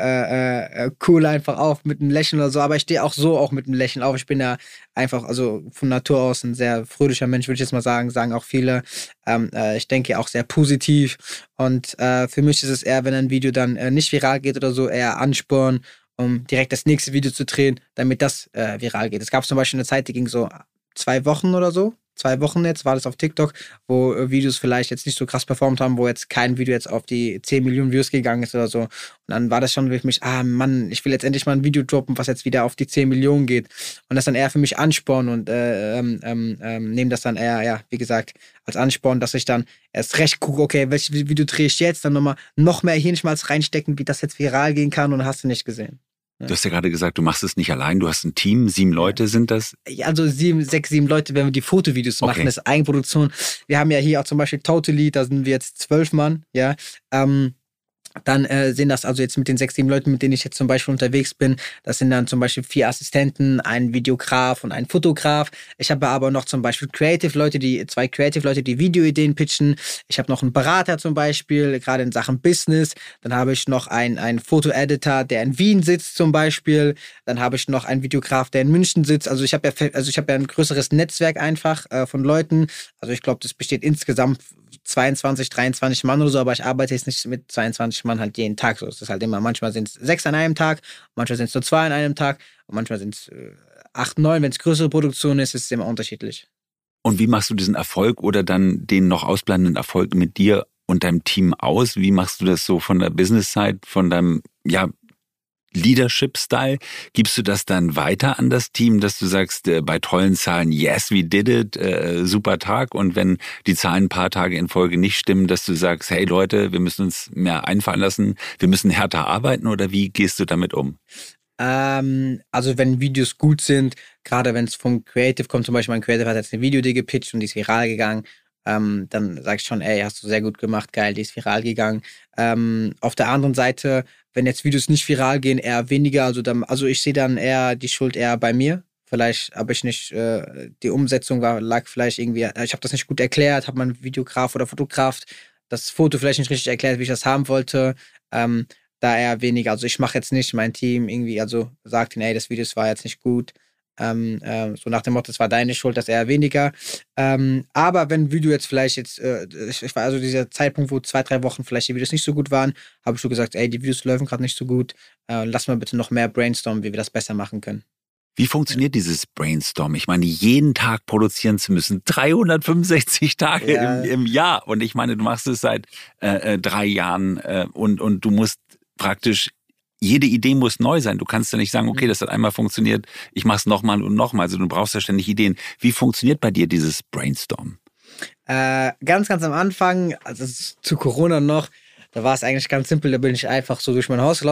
cool einfach auf mit einem Lächeln oder so, aber ich stehe auch so auch mit einem Lächeln auf. Ich bin ja einfach, also von Natur aus ein sehr fröhlicher Mensch, würde ich jetzt mal sagen auch viele. Ich denke auch sehr positiv und für mich ist es eher, wenn ein Video dann nicht viral geht oder so, eher Ansporn, um direkt das nächste Video zu drehen, damit das viral geht. Es gab zum Beispiel eine Zeit, die ging so 2 Wochen oder so. 2 Wochen jetzt war das auf TikTok, wo Videos vielleicht jetzt nicht so krass performt haben, wo jetzt kein Video jetzt auf die 10 Millionen Views gegangen ist oder so. Und dann war das schon für mich, Mann, ich will jetzt endlich mal ein Video droppen, was jetzt wieder auf die 10 Millionen geht. Und das dann eher für mich Ansporn und nehme das dann eher, ja, wie gesagt, als Ansporn, dass ich dann erst recht gucke, okay, welches Video drehe ich jetzt, dann nochmal noch mehr Hirnschmalz reinstecken, wie das jetzt viral gehen kann und hast du nicht gesehen. Du hast ja gerade gesagt, du machst es nicht allein, du hast ein Team, 7 Leute sind das? Ja, also 6, 7 Leute, wenn wir die Fotovideos machen, das ist Eigenproduktion. Wir haben ja hier auch zum Beispiel Totally, da sind wir jetzt 12 Mann, ja. Dann sind das also jetzt mit den 6, 7 Leuten, mit denen ich jetzt zum Beispiel unterwegs bin, das sind dann zum Beispiel 4 Assistenten, ein Videograf und ein Fotograf. Ich habe aber noch zum Beispiel 2 Creative Leute, die Videoideen pitchen. Ich habe noch einen Berater zum Beispiel, gerade in Sachen Business. Dann habe ich noch einen Foto-Editor, der in Wien sitzt zum Beispiel. Dann habe ich noch einen Videograf, der in München sitzt. Also ich habe ja ein größeres Netzwerk einfach von Leuten. Also ich glaube, das besteht insgesamt 22, 23 Mann oder so, aber ich arbeite jetzt nicht mit 22 Mann halt jeden Tag so. Es ist halt immer, manchmal sind es 6 an einem Tag, manchmal sind es nur 2 an einem Tag und manchmal sind es 8, 9. Wenn es größere Produktion ist, ist es immer unterschiedlich. Und wie machst du diesen Erfolg oder dann den noch ausbleibenden Erfolg mit dir und deinem Team aus? Wie machst du das so von der Business-Side, von deinem, ja, Leadership-Style? Gibst du das dann weiter an das Team, dass du sagst, bei tollen Zahlen, yes, we did it, super Tag, und wenn die Zahlen ein paar Tage in Folge nicht stimmen, dass du sagst, hey Leute, wir müssen uns mehr einfallen lassen, wir müssen härter arbeiten, oder wie gehst du damit um? Also wenn Videos gut sind, gerade wenn es vom Creative kommt, zum Beispiel mein Creative hat jetzt eine Videoidee gepitcht und die ist viral gegangen, dann sag ich schon, ey, hast du sehr gut gemacht, geil, die ist viral gegangen. Auf der anderen Seite, wenn jetzt Videos nicht viral gehen, eher weniger, also ich sehe dann eher die Schuld eher bei mir. Vielleicht habe ich nicht, die Umsetzung lag vielleicht irgendwie, ich habe das nicht gut erklärt, habe mein Videograf oder Fotograf das Foto vielleicht nicht richtig erklärt, wie ich das haben wollte. Da eher weniger. Also ich mache jetzt nicht mein Team irgendwie, also sagt ihnen, ey, das Video war jetzt nicht gut. So nach dem Motto, es war deine Schuld, das eher weniger. Aber wenn ein Video jetzt vielleicht ich war also dieser Zeitpunkt, wo 2, 3 Wochen vielleicht die Videos nicht so gut waren, habe ich so gesagt, ey, die Videos laufen gerade nicht so gut, lass mal bitte noch mehr brainstormen, wie wir das besser machen können. Wie funktioniert dieses Brainstorm? Ich meine, jeden Tag produzieren zu müssen, 365 Tage im Jahr. Und ich meine, du machst es seit 3 Jahren und du musst praktisch, jede Idee muss neu sein. Du kannst ja nicht sagen, okay, das hat einmal funktioniert, ich mach's nochmal und nochmal. Also du brauchst ja ständig Ideen. Wie funktioniert bei dir dieses Brainstorm? Ganz am Anfang, also zu Corona noch, da war es eigentlich ganz simpel. Da bin ich einfach so durch mein Haus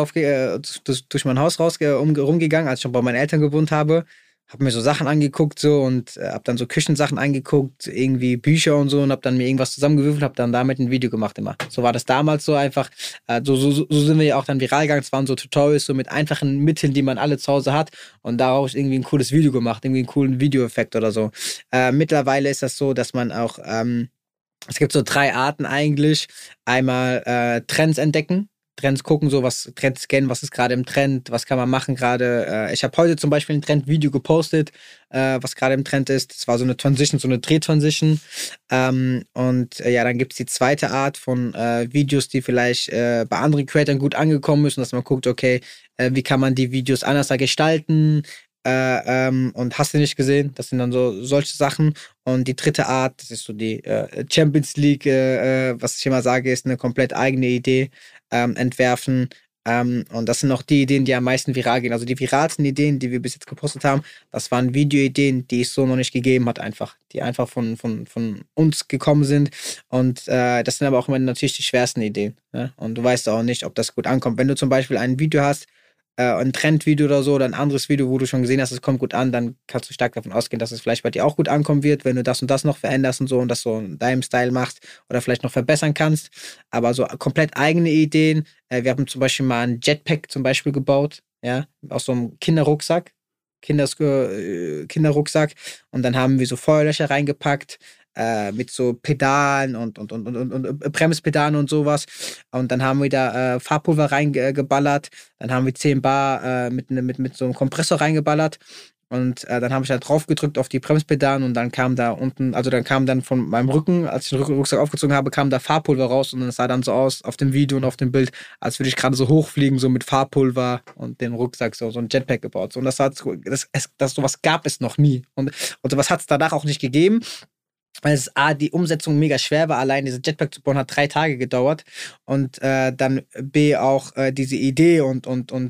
rumgegangen, als ich schon bei meinen Eltern gewohnt habe. Habe mir so Sachen angeguckt so und habe dann so Küchensachen angeguckt, irgendwie Bücher und so, und habe dann mir irgendwas zusammengewürfelt, habe dann damit ein Video gemacht immer. So war das damals so einfach. So sind wir ja auch dann viral gegangen. Es waren so Tutorials so mit einfachen Mitteln, die man alle zu Hause hat, und daraus irgendwie ein cooles Video gemacht, irgendwie einen coolen Videoeffekt oder so. Mittlerweile ist das so, dass man auch es gibt so 3 Arten eigentlich. Einmal Trends entdecken. Trends gucken, so was Trends scannen, was ist gerade im Trend, was kann man machen gerade. Ich habe heute zum Beispiel ein Trendvideo gepostet, was gerade im Trend ist. Das war so eine Transition, so eine Drehtransition. Dann gibt es die zweite Art von Videos, die vielleicht bei anderen Creatoren gut angekommen ist, dass man guckt, okay, wie kann man die Videos anders gestalten, und hast du nicht gesehen? Das sind dann so solche Sachen. Und die dritte Art, das ist so die Champions League, was ich immer sage, ist eine komplett eigene Idee entwerfen, Und das sind auch die Ideen, die am meisten viral gehen. Also die viralsten Ideen, die wir bis jetzt gepostet haben, das waren Videoideen, die es so noch nicht gegeben hat einfach. Die einfach von uns gekommen sind. Und das sind aber auch immer natürlich die schwersten Ideen. Ne? Und du weißt auch nicht, ob das gut ankommt. Wenn du zum Beispiel ein Video hast, ein Trendvideo oder so, oder ein anderes Video, wo du schon gesehen hast, es kommt gut an, dann kannst du stark davon ausgehen, dass es vielleicht bei dir auch gut ankommen wird, wenn du das und das noch veränderst und so und das so in deinem Style machst oder vielleicht noch verbessern kannst. Aber so komplett eigene Ideen. Wir haben zum Beispiel mal ein Jetpack zum Beispiel gebaut, ja, aus so einem Kinderrucksack. Kinderrucksack. Und dann haben wir so Feuerlöcher reingepackt, mit so Pedalen und Bremspedalen und sowas. Und dann haben wir da Farbpulver reingeballert. Dann haben wir 10 Bar mit so einem Kompressor reingeballert. Und dann habe ich halt drauf gedrückt auf die Bremspedalen und dann kam da unten, also dann kam dann von meinem Rücken, als ich den Rucksack aufgezogen habe, kam da Farbpulver raus und es sah dann so aus auf dem Video und auf dem Bild, als würde ich gerade so hochfliegen, so mit Farbpulver und den Rucksack, so ein Jetpack gebaut. So, und sowas gab es noch nie. Und sowas hat es danach auch nicht gegeben. Weil es A, die Umsetzung mega schwer war. Allein diese Jetpack zu bauen hat 3 Tage gedauert. Und dann B, auch diese Idee und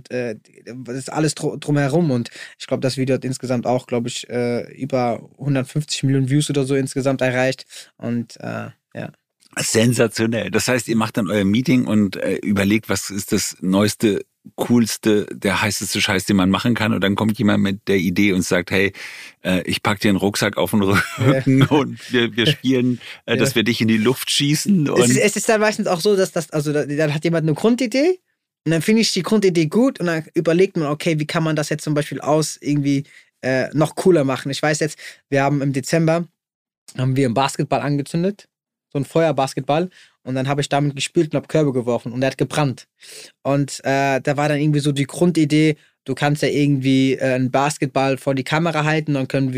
das ist alles drumherum. Und ich glaube, das Video hat insgesamt auch, glaube ich, über 150 Millionen Views oder so insgesamt erreicht. Und ja. Sensationell. Das heißt, ihr macht dann euer Meeting und überlegt, was ist das neueste, coolste, der heißeste Scheiß, den man machen kann. Und dann kommt jemand mit der Idee und sagt, hey, ich pack dir einen Rucksack auf den Rücken und wir spielen, dass wir dich in die Luft schießen. Und es ist dann meistens auch so, dass dann hat jemand eine Grundidee und dann finde ich die Grundidee gut und dann überlegt man, okay, wie kann man das jetzt zum Beispiel irgendwie noch cooler machen. Ich weiß jetzt, wir haben im Dezember einen Basketball angezündet, so ein Feuerbasketball. Und dann habe ich damit gespielt und habe Körbe geworfen und der hat gebrannt. Und da war dann irgendwie so die Grundidee, du kannst ja irgendwie einen Basketball vor die Kamera halten, dann können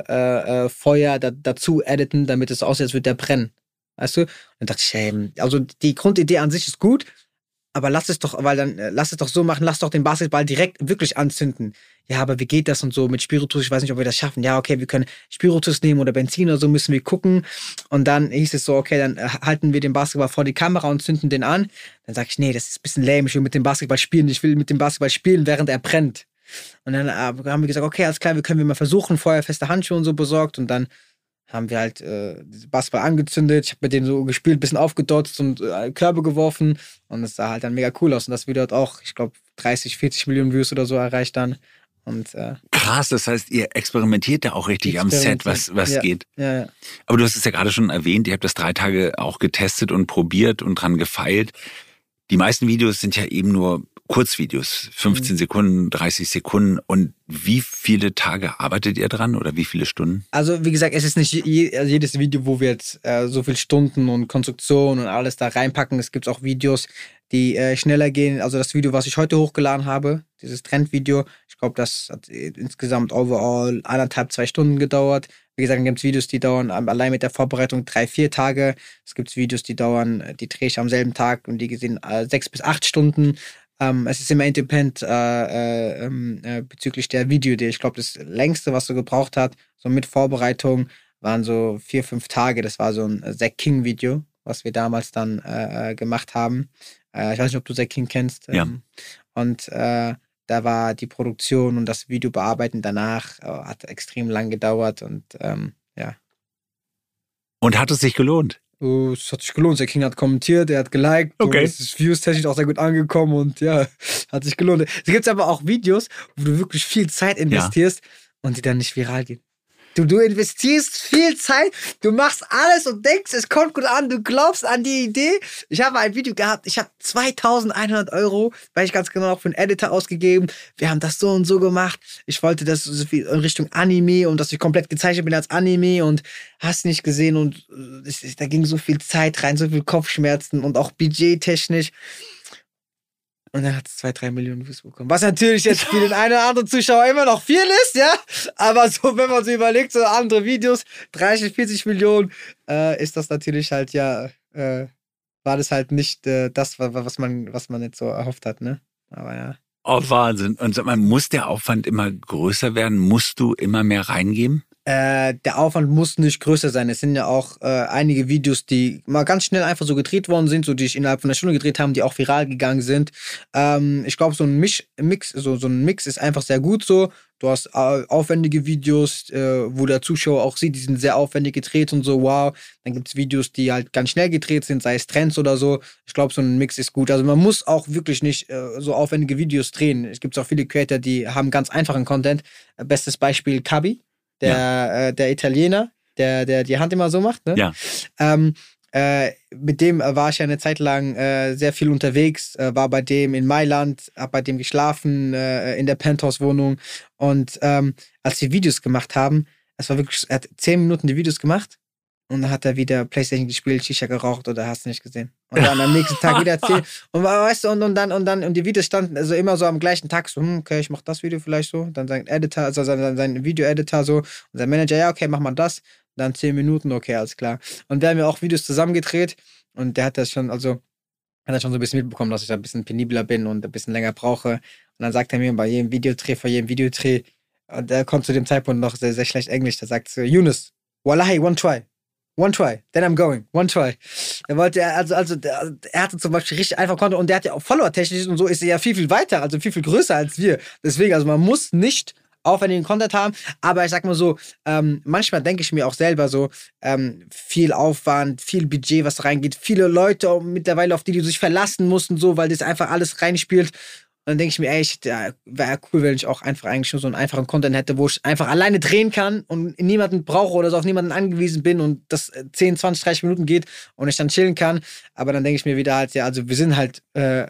wir Feuer dazu editen, damit es aussieht, als würde der brennen. Weißt du? Und dann dachte ich, hey, also die Grundidee an sich ist gut, aber lass es doch so machen, lass doch den Basketball direkt wirklich anzünden. Ja, aber wie geht das und so mit Spiritus? Ich weiß nicht, ob wir das schaffen. Ja, okay, wir können Spiritus nehmen oder Benzin oder so, müssen wir gucken. Und dann hieß es so, okay, dann halten wir den Basketball vor die Kamera und zünden den an. Dann sag ich, nee, das ist ein bisschen lame, ich will mit dem Basketball spielen. Ich will mit dem Basketball spielen, während er brennt. Und dann haben wir gesagt, okay, alles klar, wir können mal versuchen, feuerfeste Handschuhe und so besorgt. Und dann haben wir halt den Basketball angezündet. Ich habe mit denen so gespielt, ein bisschen aufgedotzt und Körbe geworfen. Und es sah halt dann mega cool aus. Und das Video hat auch, ich glaube, 30, 40 Millionen Views oder so erreicht dann. Und, krass, das heißt, ihr experimentiert da auch richtig am Set, was ja, geht. Ja. Aber du hast es ja gerade schon erwähnt, ihr habt das 3 Tage auch getestet und probiert und dran gefeilt. Die meisten Videos sind ja eben nur Kurzvideos, 15 Sekunden, 30 Sekunden. Und wie viele Tage arbeitet ihr dran oder wie viele Stunden? Also wie gesagt, es ist nicht jedes Video, wo wir jetzt so viele Stunden und Konstruktion und alles da reinpacken. Es gibt auch Videos, die schneller gehen. Also das Video, was ich heute hochgeladen habe, dieses Trendvideo, ich glaube, das hat insgesamt overall 1,5, 2 Stunden gedauert. Wie gesagt, dann gibt es Videos, die dauern allein mit der Vorbereitung 3, 4 Tage. Es gibt Videos, die die drehe ich am selben Tag und die sind 6 bis 8 Stunden. Es ist immer independent bezüglich der Videoidee. Ich glaube, das längste, was so gebraucht hat, so mit Vorbereitung, waren so 4, 5 Tage. Das war so ein Zack King-Video, was wir damals dann gemacht haben. Ich weiß nicht, ob du Zack King kennst. Ja. Und da war die Produktion und das Video bearbeiten danach hat extrem lang gedauert und ja. Und hat es sich gelohnt? Es hat sich gelohnt. Der King hat kommentiert, er hat geliked. Okay. Und es ist views-technisch auch sehr gut angekommen und ja, hat sich gelohnt. Es gibt aber auch Videos, wo du wirklich viel Zeit investierst und die dann nicht viral gehen. Du investierst viel Zeit, du machst alles und denkst, es kommt gut an, du glaubst an die Idee. Ich habe ein Video gehabt, ich habe 2.100 €, weiß ich ganz genau, für einen Editor ausgegeben. Wir haben das so und so gemacht. Ich wollte das so viel in Richtung Anime und dass ich komplett gezeichnet bin als Anime und hast nicht gesehen und da ging so viel Zeit rein, so viel Kopfschmerzen und auch budgettechnisch. Und dann hat es 2, 3 Millionen Views bekommen. Was natürlich jetzt für den einen oder anderen Zuschauer immer noch viel ist, ja. Aber so, wenn man so überlegt, so andere Videos, 30, 40 Millionen, ist das natürlich halt, war das halt nicht das, was man jetzt so erhofft hat, ne? Aber ja. Oh, Wahnsinn. Und sag mal, muss der Aufwand immer größer werden? Musst du immer mehr reingeben? Der Aufwand muss nicht größer sein. Es sind ja auch einige Videos, die mal ganz schnell einfach so gedreht worden sind, so die ich innerhalb von einer Stunde gedreht haben, die auch viral gegangen sind. Ich glaube, so ein so ein Mix ist einfach sehr gut so. Du hast aufwendige Videos, wo der Zuschauer auch sieht, die sind sehr aufwendig gedreht und so, wow. Dann gibt es Videos, die halt ganz schnell gedreht sind, sei es Trends oder so. Ich glaube, so ein Mix ist gut. Also man muss auch wirklich nicht so aufwendige Videos drehen. Es gibt auch viele Creator, die haben ganz einfachen Content. Bestes Beispiel Kabi. Der Italiener, der die Hand immer so macht, ne? Ja. Mit dem war ich ja eine Zeit lang sehr viel unterwegs, war bei dem in Mailand, hab bei dem geschlafen, in der Penthouse-Wohnung. Und als wir Videos gemacht haben, es war wirklich, er hat 10 Minuten die Videos gemacht und dann hat er wieder Playstation gespielt, Shisha geraucht oder hast du nicht gesehen. Und dann am nächsten Tag wieder 10. Und weißt du, und die Videos standen also immer so am gleichen Tag, so, okay, ich mach das Video vielleicht so. Dann sein Editor, also sein Video-Editor so. Und sein Manager, ja, okay, mach mal das. Dann 10 Minuten, okay, alles klar. Und wir haben ja auch Videos zusammengedreht und der hat das schon, also, hat er schon so ein bisschen mitbekommen, dass ich da ein bisschen penibler bin und ein bisschen länger brauche. Und dann sagt er mir vor jedem Videodreh, und der kommt zu dem Zeitpunkt noch sehr, sehr schlecht Englisch, der sagt so, Yunus, Wallahi, one try, then I'm going, one try. Er wollte, er hatte zum Beispiel richtig einfach Konto und der hat ja auch Follower-technisch und so ist er ja viel, viel weiter, also viel, viel größer als wir. Deswegen, also man muss nicht aufwendigen Content haben, aber ich sag mal so, manchmal denke ich mir auch selber so, viel Aufwand, viel Budget, was reingeht, viele Leute auch mittlerweile, auf die du sich verlassen musst und so, weil das einfach alles reinspielt. Und dann denke ich mir, ey, wäre cool, wenn ich auch einfach eigentlich nur so einen einfachen Content hätte, wo ich einfach alleine drehen kann und niemanden brauche oder so auf niemanden angewiesen bin und das 10, 20, 30 Minuten geht und ich dann chillen kann. Aber dann denke ich mir wieder halt, ja, also wir sind halt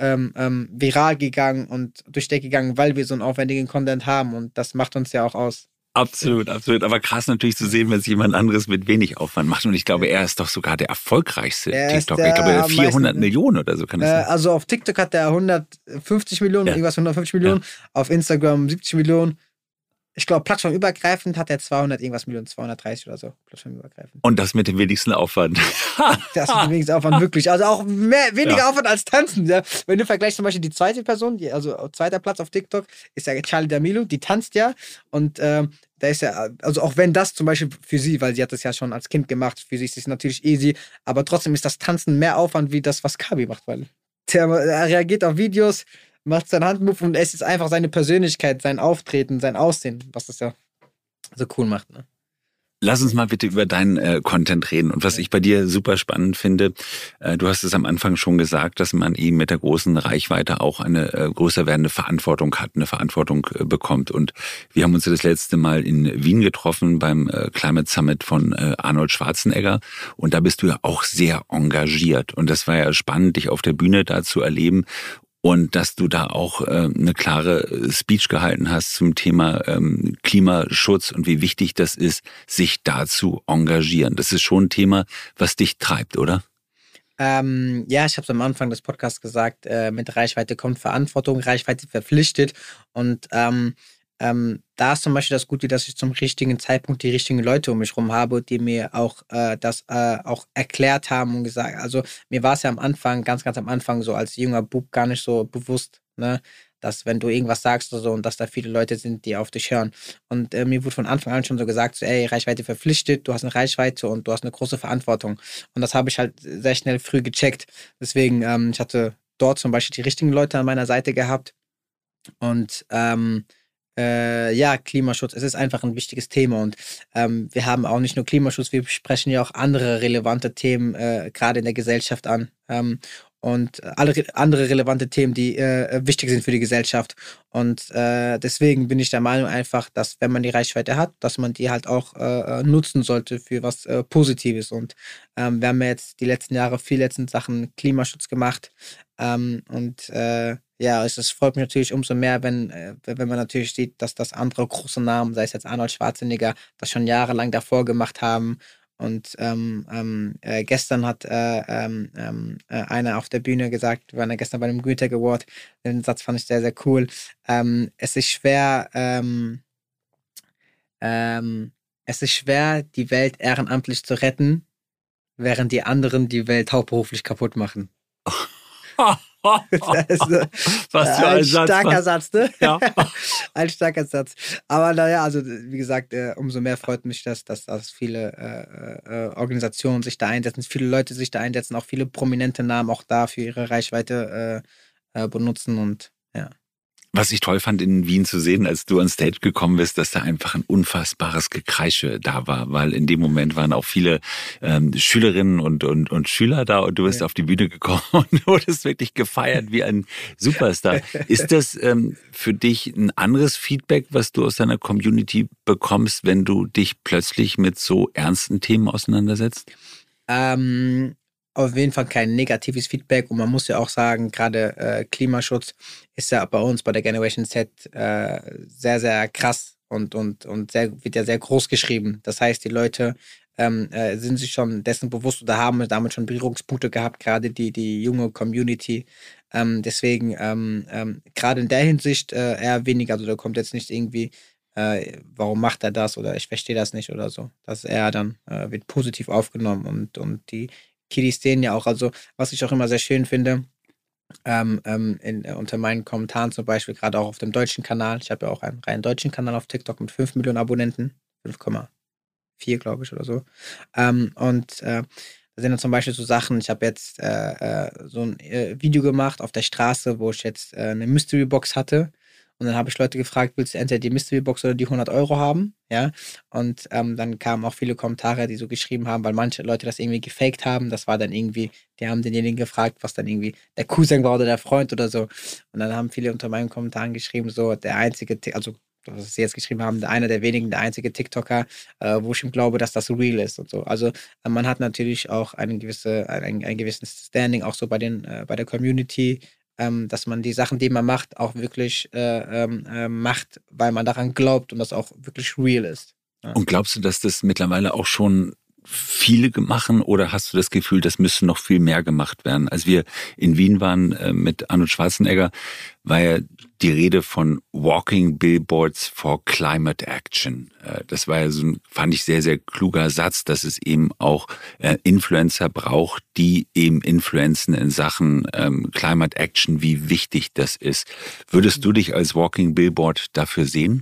viral gegangen und durch Deck gegangen, weil wir so einen aufwendigen Content haben und das macht uns ja auch aus. Absolut, absolut. Aber krass natürlich zu sehen, wenn es jemand anderes mit wenig Aufwand macht. Und ich glaube, er ist doch sogar der erfolgreichste TikToker. Ich glaube, 400 Millionen oder so kann es sein. Also auf TikTok hat er 150 Millionen, irgendwas 150 Millionen. Ja. Auf Instagram 70 Millionen. Ich glaube, plattformübergreifend hat er 200 irgendwas Millionen, 230 oder so. Plattformübergreifend. Und das mit dem wenigsten Aufwand. Das mit dem wenigsten Aufwand, wirklich. Also auch weniger Aufwand als Tanzen. Ja. Wenn du vergleichst zum Beispiel die zweite Person, also zweiter Platz auf TikTok, ist ja Charli D'Amelio, die tanzt ja. Und da ist ja, also auch wenn das zum Beispiel für sie, weil sie hat das ja schon als Kind gemacht, für sie ist es natürlich easy, aber trotzdem ist das Tanzen mehr Aufwand, wie das, was Kabi macht, weil er reagiert auf Videos, macht seinen Handmove und es ist einfach seine Persönlichkeit, sein Auftreten, sein Aussehen, was das ja so cool macht. Ne? Lass uns mal bitte über deinen Content reden. Und was ich bei dir super spannend finde, du hast es am Anfang schon gesagt, dass man eben mit der großen Reichweite auch eine größer werdende Verantwortung hat, eine Verantwortung bekommt. Und wir haben uns das letzte Mal in Wien getroffen beim Climate Summit von Arnold Schwarzenegger. Und da bist du ja auch sehr engagiert. Und das war ja spannend, dich auf der Bühne da zu erleben. Und dass du da auch eine klare Speech gehalten hast zum Thema Klimaschutz und wie wichtig das ist, sich da zu engagieren. Das ist schon ein Thema, was dich treibt, oder? Ja, ich habe es am Anfang des Podcasts gesagt, mit Reichweite kommt Verantwortung, Reichweite verpflichtet. Und da ist zum Beispiel das Gute, dass ich zum richtigen Zeitpunkt die richtigen Leute um mich herum habe, die mir auch das auch erklärt haben und gesagt, also mir war es ja am Anfang, ganz, ganz am Anfang so als junger Bub gar nicht so bewusst, ne, dass wenn du irgendwas sagst oder so und dass da viele Leute sind, die auf dich hören. Und mir wurde von Anfang an schon so gesagt, so, ey, Reichweite verpflichtet, du hast eine Reichweite und du hast eine große Verantwortung. Und das habe ich halt sehr schnell früh gecheckt. Deswegen, ich hatte dort zum Beispiel die richtigen Leute an meiner Seite gehabt und ja, Klimaschutz, es ist einfach ein wichtiges Thema und wir haben auch nicht nur Klimaschutz, wir sprechen ja auch andere relevante Themen gerade in der Gesellschaft an und alle andere relevante Themen, die wichtig sind für die Gesellschaft und deswegen bin ich der Meinung einfach, dass wenn man die Reichweite hat, dass man die halt auch nutzen sollte für was Positives und wir haben ja jetzt die letzten Jahre viel letzten Sachen Klimaschutz gemacht und ja, es freut mich natürlich umso mehr, wenn man natürlich sieht, dass das andere große Namen, sei es jetzt Arnold Schwarzenegger, das schon jahrelang davor gemacht haben. Und gestern hat einer auf der Bühne gesagt, wir waren ja gestern bei dem Goethe Award, den Satz fand ich sehr, sehr cool. Es ist schwer, die Welt ehrenamtlich zu retten, während die anderen die Welt hauptberuflich kaputt machen. Was für ein Satz, starker Satz, ne? Ja. Ein starker Satz. Aber naja, also wie gesagt, umso mehr freut mich das, dass viele Organisationen sich da einsetzen, viele Leute sich da einsetzen, auch viele prominente Namen auch da für ihre Reichweite benutzen und ja. Was ich toll fand, in Wien zu sehen, als du on Stage gekommen bist, dass da einfach ein unfassbares Gekreische da war, weil in dem Moment waren auch viele Schülerinnen und Schüler da und du bist auf die Bühne gekommen und wurdest wirklich gefeiert wie ein Superstar. Ist das für dich ein anderes Feedback, was du aus deiner Community bekommst, wenn du dich plötzlich mit so ernsten Themen auseinandersetzt? Auf jeden Fall kein negatives Feedback und man muss ja auch sagen, gerade Klimaschutz ist ja bei uns bei der Generation Z sehr, sehr krass und wird ja sehr groß geschrieben. Das heißt, die Leute sind sich schon dessen bewusst oder haben damit schon Berührungspunkte gehabt, gerade die junge Community. Deswegen gerade in der Hinsicht eher weniger, also da kommt jetzt nicht irgendwie warum macht er das oder ich verstehe das nicht oder so. Das eher dann wird positiv aufgenommen und die Kiddies sehen ja auch, also was ich auch immer sehr schön finde, unter meinen Kommentaren zum Beispiel, gerade auch auf dem deutschen Kanal, ich habe ja auch einen rein deutschen Kanal auf TikTok mit 5 Millionen Abonnenten, 5,4 glaube ich oder so. Da sind dann zum Beispiel so Sachen, ich habe jetzt so ein Video gemacht auf der Straße, wo ich jetzt eine Mystery Box hatte. Und dann habe ich Leute gefragt, willst du entweder die Mystery Box oder die 100 Euro haben? Ja. Und dann kamen auch viele Kommentare, die so geschrieben haben, weil manche Leute das irgendwie gefaked haben. Das war dann irgendwie, die haben denjenigen gefragt, was dann irgendwie der Cousin war oder der Freund oder so. Und dann haben viele unter meinen Kommentaren geschrieben, so der einzige, also was sie jetzt geschrieben haben, einer der wenigen, der einzige TikToker, wo ich ihm glaube, dass das real ist und so. Also man hat natürlich auch ein gewisses Standing auch so bei der Community, dass man die Sachen, die man macht, auch wirklich macht, weil man daran glaubt und das auch wirklich real ist. Ja. Und glaubst du, dass das mittlerweile auch schon viele machen oder hast du das Gefühl, das müsste noch viel mehr gemacht werden? Als wir in Wien waren mit Arnold Schwarzenegger, war ja die Rede von Walking Billboards for Climate Action. Das war ja so ein, fand ich, sehr, sehr kluger Satz, dass es eben auch Influencer braucht, die eben influenzen in Sachen Climate Action, wie wichtig das ist. Würdest du dich als Walking Billboard dafür sehen?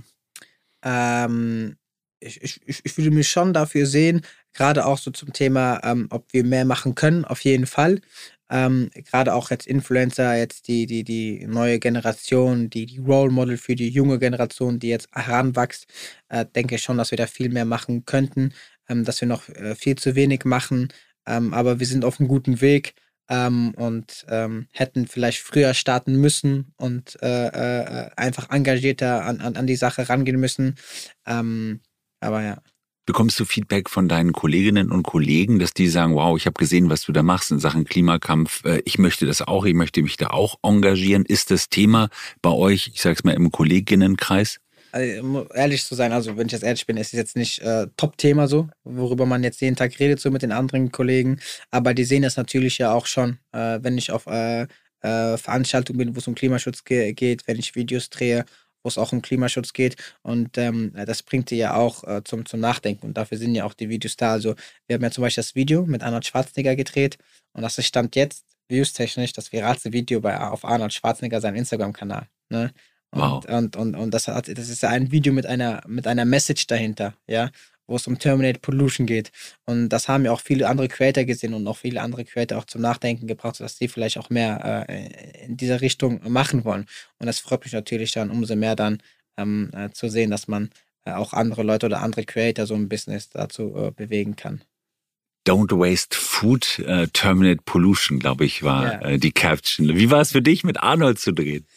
Ich würde mich schon dafür sehen, gerade auch so zum Thema, ob wir mehr machen können, auf jeden Fall. Gerade auch jetzt Influencer, jetzt die neue Generation, die Role Model für die junge Generation, die jetzt heranwächst, denke ich schon, dass wir da viel mehr machen könnten, dass wir noch viel zu wenig machen, aber wir sind auf einem guten Weg. Hätten vielleicht früher starten müssen und einfach engagierter an die Sache rangehen müssen. Aber ja. Bekommst du Feedback von deinen Kolleginnen und Kollegen, dass die sagen, wow, ich habe gesehen, was du da machst in Sachen Klimakampf, ich möchte das auch, ich möchte mich da auch engagieren. Ist das Thema bei euch, ich sag's mal, im Kolleginnenkreis? Also, um ehrlich zu sein, also wenn ich jetzt ehrlich bin, ist es jetzt nicht Top-Thema so, worüber man jetzt jeden Tag redet, so mit den anderen Kollegen. Aber die sehen das natürlich ja auch schon, wenn ich auf Veranstaltungen bin, wo es um Klimaschutz geht, wenn ich Videos drehe, wo es auch um Klimaschutz geht. Und das bringt die ja auch zum Nachdenken. Und dafür sind ja auch die Videos da. Also wir haben ja zum Beispiel das Video mit Arnold Schwarzenegger gedreht. Und das ist Stand jetzt, viewstechnisch, das viralste Video auf Arnold Schwarzenegger, seinem Instagram-Kanal. Ne? Wow. Und das ist ja ein Video mit einer Message dahinter, ja, wo es um Terminate Pollution geht. Und das haben ja auch viele andere Creator gesehen und auch viele andere Creator auch zum Nachdenken gebracht, dass sie vielleicht auch mehr in dieser Richtung machen wollen. Und das freut mich natürlich dann umso mehr dann zu sehen, dass man auch andere Leute oder andere Creator so ein Business dazu bewegen kann. Don't waste food, terminate pollution, glaube ich, war die Caption. Wie war es für dich, mit Arnold zu drehen?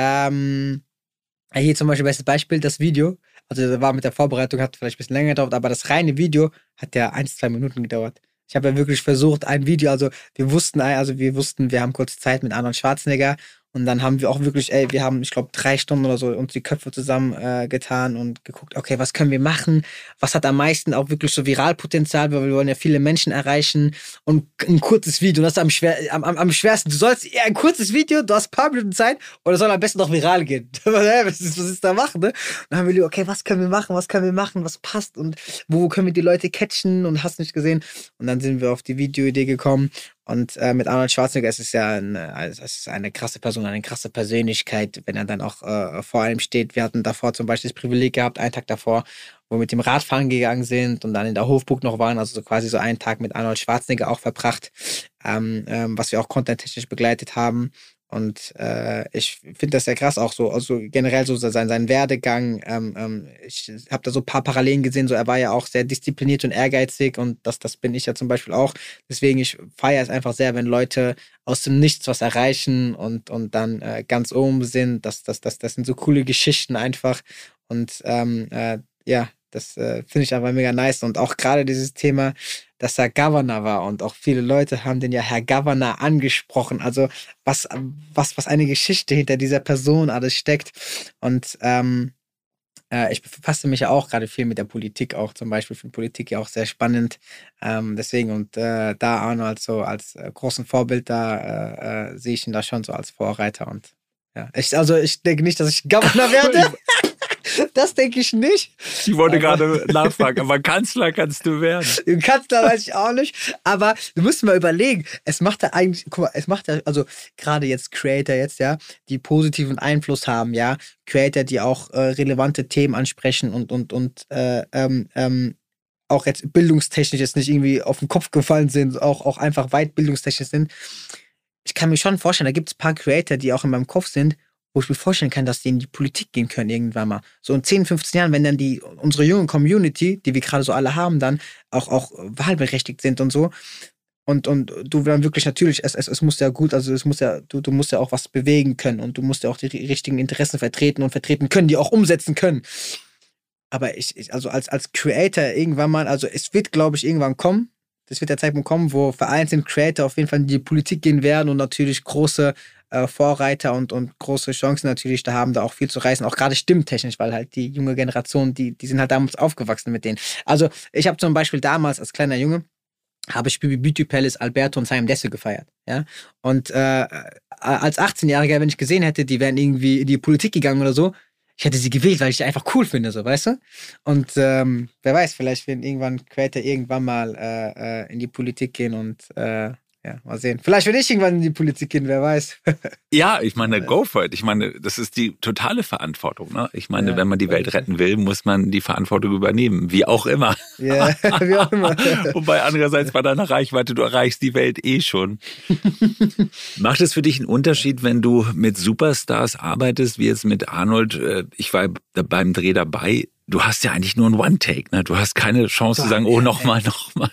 Hier zum Beispiel bestes Beispiel, das Video. Also da war mit der Vorbereitung, hat vielleicht ein bisschen länger gedauert, aber das reine Video hat ja 1-2 Minuten gedauert. Ich habe ja wirklich versucht, ein Video, also wir wussten, wir haben kurz Zeit mit Arnold Schwarzenegger und dann haben wir auch wirklich, wir haben, ich glaube, 3 Stunden oder so uns die Köpfe zusammen getan und geguckt, okay, was können wir machen? Was hat am meisten auch wirklich so Viralpotenzial, weil wir wollen ja viele Menschen erreichen und ein kurzes Video, das ist am schwersten. Du sollst eher ein kurzes Video, du hast ein paar Minuten Zeit oder soll am besten noch viral gehen. Was ist da machen, ne? Dann haben wir gesagt, okay, was können wir machen, was passt und wo können wir die Leute catchen und hast nicht gesehen. Und dann sind wir auf die Videoidee gekommen Und mit Arnold Schwarzenegger ist es ja es ist eine krasse Person, eine krasse Persönlichkeit, wenn er dann auch vor einem steht. Wir hatten davor zum Beispiel das Privileg gehabt, einen Tag davor, wo wir mit dem Radfahren gegangen sind und dann in der Hofburg noch waren, also so quasi so einen Tag mit Arnold Schwarzenegger auch verbracht, was wir auch contenttechnisch begleitet haben. Und ich finde das sehr krass auch so, also generell so sein Werdegang. Ich habe da so ein paar Parallelen gesehen, so er war ja auch sehr diszipliniert und ehrgeizig und das bin ich ja zum Beispiel auch. Deswegen, ich feiere es einfach sehr, wenn Leute aus dem Nichts was erreichen und dann ganz oben sind. Das sind so coole Geschichten einfach. Und ja, das finde ich einfach mega nice. Und auch gerade dieses Thema, dass er Governor war und auch viele Leute haben den ja Herr Governor angesprochen. Also was eine Geschichte hinter dieser Person alles steckt. Und ich befasse mich ja auch gerade viel mit der Politik auch zum Beispiel. Finde Politik ja auch sehr spannend. Deswegen und da Arnold so als großen Vorbild, da sehe ich ihn da schon so als Vorreiter. Und ja, ich denke nicht, dass ich Governor werde. Das denke ich nicht. Ich wollte gerade nachfragen, aber Kanzler kannst du werden. Kanzler weiß ich auch nicht. Aber du musst mal überlegen, es macht ja eigentlich, guck mal, es macht ja, also gerade jetzt Creator jetzt, ja, die positiven Einfluss haben, ja. Creator, die auch relevante Themen ansprechen und auch jetzt bildungstechnisch jetzt nicht irgendwie auf den Kopf gefallen sind, auch einfach weit bildungstechnisch sind. Ich kann mir schon vorstellen, da gibt es ein paar Creator, die auch in meinem Kopf sind, wo ich mir vorstellen kann, dass die in die Politik gehen können irgendwann mal. So in 10, 15 Jahren, wenn dann unsere junge Community, die wir gerade so alle haben, dann auch wahlberechtigt sind und so. Und du dann wirklich natürlich, es muss ja gut, also es muss ja, du musst ja auch was bewegen können und du musst ja auch die richtigen Interessen vertreten und vertreten können, die auch umsetzen können. Aber also als Creator irgendwann mal, also es wird, glaube ich, irgendwann kommen. Es wird der Zeitpunkt kommen, wo vereinzelte Creator auf jeden Fall in die Politik gehen werden und natürlich große Vorreiter und große Chancen natürlich da haben, da auch viel zu reißen, auch gerade stimmtechnisch, weil halt die junge Generation, die sind halt damals aufgewachsen mit denen. Also ich habe zum Beispiel damals als kleiner Junge, habe ich Bibi Beauty Palace, Alberto und Simon Desue gefeiert. Ja? Und als 18-Jähriger, wenn ich gesehen hätte, die wären irgendwie in die Politik gegangen oder so, ich hätte sie gewählt, weil ich die einfach cool finde, so, weißt du? Und wer weiß, vielleicht werden irgendwann Creator irgendwann mal in die Politik gehen und ja, mal sehen. Vielleicht will ich irgendwann in die Politik gehen, wer weiß. Ja, ich meine, go for it. Ich meine, das ist die totale Verantwortung. Ne? Ich meine, wenn man die Welt retten will, muss man die Verantwortung übernehmen. Wie auch immer. Ja, wie auch immer. Wobei andererseits bei deiner Reichweite, du erreichst die Welt eh schon. Macht es für dich einen Unterschied, wenn du mit Superstars arbeitest, wie jetzt mit Arnold? Ich war beim Dreh dabei. Du hast ja eigentlich nur einen One-Take. Ne? Du hast keine Chance zu sagen, oh, nochmal.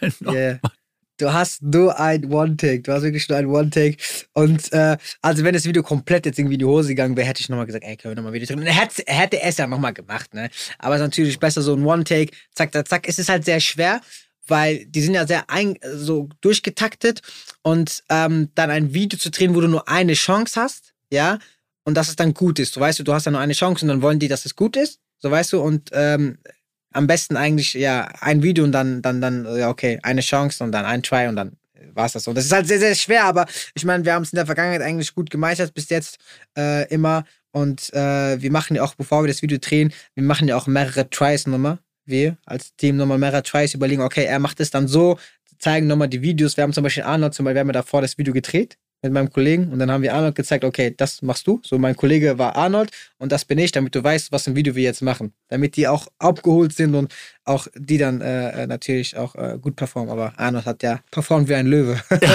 Du hast nur ein One-Take. Du hast wirklich nur ein One-Take. Und also wenn das Video komplett jetzt irgendwie in die Hose gegangen wäre, hätte ich nochmal gesagt, ey, können wir nochmal Video drehen. Hätte es ja nochmal gemacht, ne? Aber es ist natürlich besser so ein One-Take. Zack, zack, zack. Es ist halt sehr schwer, weil die sind ja sehr so durchgetaktet. Und dann ein Video zu drehen, wo du nur eine Chance hast, ja? Und dass es dann gut ist. Du weißt, du hast ja nur eine Chance und dann wollen die, dass es gut ist. So weißt du. Und am besten eigentlich, ja, ein Video und dann, ja, okay, eine Chance und dann ein Try und dann war es das so. Das ist halt sehr, sehr schwer, aber ich meine, wir haben es in der Vergangenheit eigentlich gut gemeistert bis jetzt immer und wir machen ja auch, bevor wir das Video drehen, wir machen ja auch mehrere Tries nochmal. Wir als Team nochmal mehrere Tries überlegen, okay, er macht es dann so, zeigen nochmal die Videos. Wir haben zum Beispiel Arnold, wir haben ja davor das Video gedreht mit meinem Kollegen und dann haben wir Arnold gezeigt, okay, das machst du. So, mein Kollege war Arnold und das bin ich, damit du weißt, was im Video wir jetzt machen. Damit die auch abgeholt sind und auch die dann natürlich auch gut performen. Aber Arnold hat ja performt wie ein Löwe.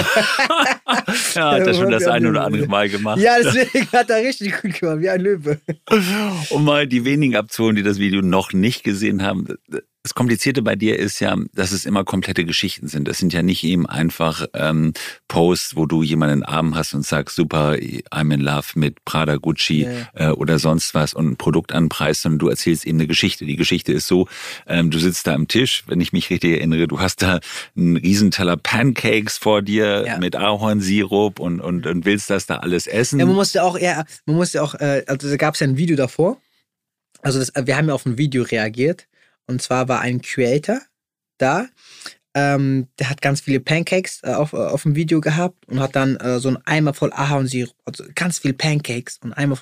Ja, hat er schon das ein oder andere Mal gemacht. Ja, deswegen hat er richtig gut gemacht, wie ein Löwe. Um mal die wenigen abzuholen, die das Video noch nicht gesehen haben. Das Komplizierte bei dir ist ja, dass es immer komplette Geschichten sind. Das sind ja nicht eben einfach Posts, wo du jemanden in den Arm hast und sagst, super, I'm in love mit Prada, Gucci oder sonst was und ein Produkt anpreist, sondern du erzählst eben eine Geschichte. Die Geschichte ist so, du sitzt da am Tisch, wenn ich mich richtig erinnere, du hast da einen Riesenteller Pancakes vor dir mit Ahornsirup und willst das da alles essen. Ja, man muss ja auch, also da gab es ja ein Video davor. Also wir haben ja auf ein Video reagiert. Und zwar war ein Creator da, der hat ganz viele Pancakes auf dem Video gehabt und hat dann so einen Eimer voll Ahornsirup, also ganz viel Pancakes und Eimer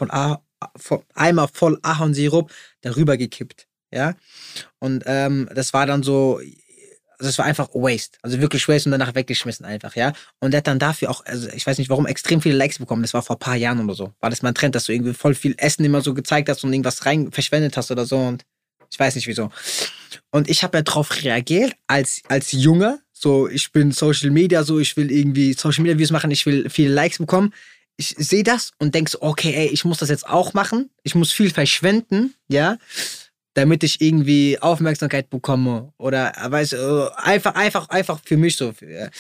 voll Ahornsirup darüber gekippt, ja. Und das war dann so, also es war einfach Waste. Also wirklich Waste und danach weggeschmissen einfach, ja. Und der hat dann dafür auch, also ich weiß nicht warum, extrem viele Likes bekommen. Das war vor ein paar Jahren oder so. War das mal ein Trend, dass du irgendwie voll viel Essen immer so gezeigt hast und irgendwas rein verschwendet hast oder so und ich weiß nicht wieso. Und ich habe ja drauf reagiert, als Junge, so ich bin Social Media, so ich will irgendwie Social Media Views machen, ich will viele Likes bekommen. Ich sehe das und denk so, okay, ey, ich muss das jetzt auch machen. Ich muss viel verschwenden, ja, damit ich irgendwie Aufmerksamkeit bekomme. Oder, weißt du, einfach für mich so.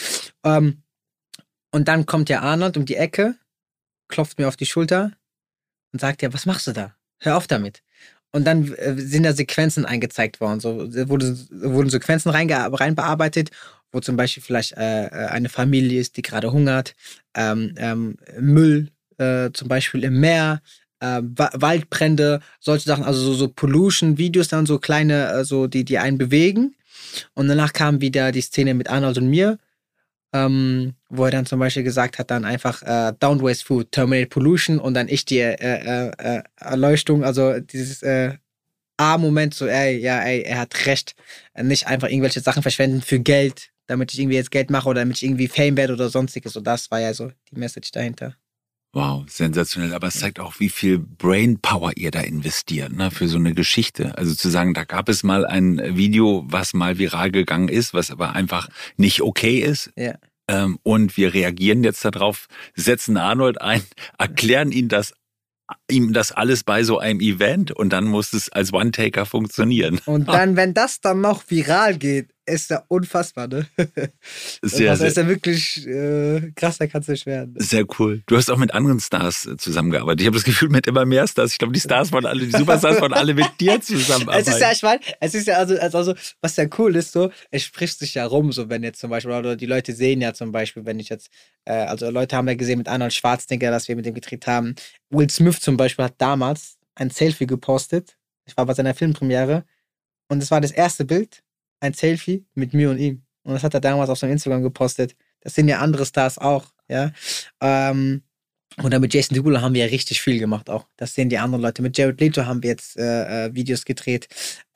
Und dann kommt der Arnold um die Ecke, klopft mir auf die Schulter und sagt, ja, was machst du da? Hör auf damit. Und dann sind da Sequenzen eingezeigt worden. So wurden Sequenzen reinbearbeitet, wo zum Beispiel vielleicht eine Familie ist, die gerade hungert, Müll zum Beispiel im Meer, Waldbrände, solche Sachen, also so Pollution-Videos, dann so kleine, so die einen bewegen. Und danach kam wieder die Szene mit Arnold und mir, wo er dann zum Beispiel gesagt hat, dann einfach Don't waste food, terminate pollution und dann ich die Erleuchtung, also dieses A-Moment, so er hat recht, nicht einfach irgendwelche Sachen verschwenden für Geld, damit ich irgendwie jetzt Geld mache oder damit ich irgendwie Fame werde oder sonstiges. Und das war ja so die Message dahinter. Wow, sensationell. Aber es zeigt auch, wie viel Brainpower ihr da investiert, ne, für so eine Geschichte. Also zu sagen, da gab es mal ein Video, was mal viral gegangen ist, was aber einfach nicht okay ist. Ja. Und wir reagieren jetzt darauf, setzen Arnold ein, erklären ihm das alles bei so einem Event und dann muss es als One-Taker funktionieren. Und dann, wenn das dann noch viral geht, ist ja unfassbar, ne? Das ist ja wirklich krasser kannst du nicht werden. Sehr cool. Du hast auch mit anderen Stars zusammengearbeitet. Ich habe das Gefühl, mit immer mehr Stars. Ich glaube, die Superstars wollen alle mit dir zusammenarbeiten. Es ist ja, also was ja cool ist, so, es spricht sich ja rum, so, wenn jetzt zum Beispiel, oder die Leute sehen ja zum Beispiel, wenn ich jetzt, also Leute haben ja gesehen mit Arnold Schwarzenegger, dass wir mit dem gedreht haben. Will Smith zum Beispiel hat damals ein Selfie gepostet. Ich war bei seiner Filmpremiere und es war das erste Bild, ein Selfie mit mir und ihm. Und das hat er damals auf seinem Instagram gepostet. Das sind ja andere Stars auch, ja. Oder mit Jason Derulo haben wir ja richtig viel gemacht auch. Das sehen die anderen Leute. Mit Jared Leto haben wir jetzt Videos gedreht.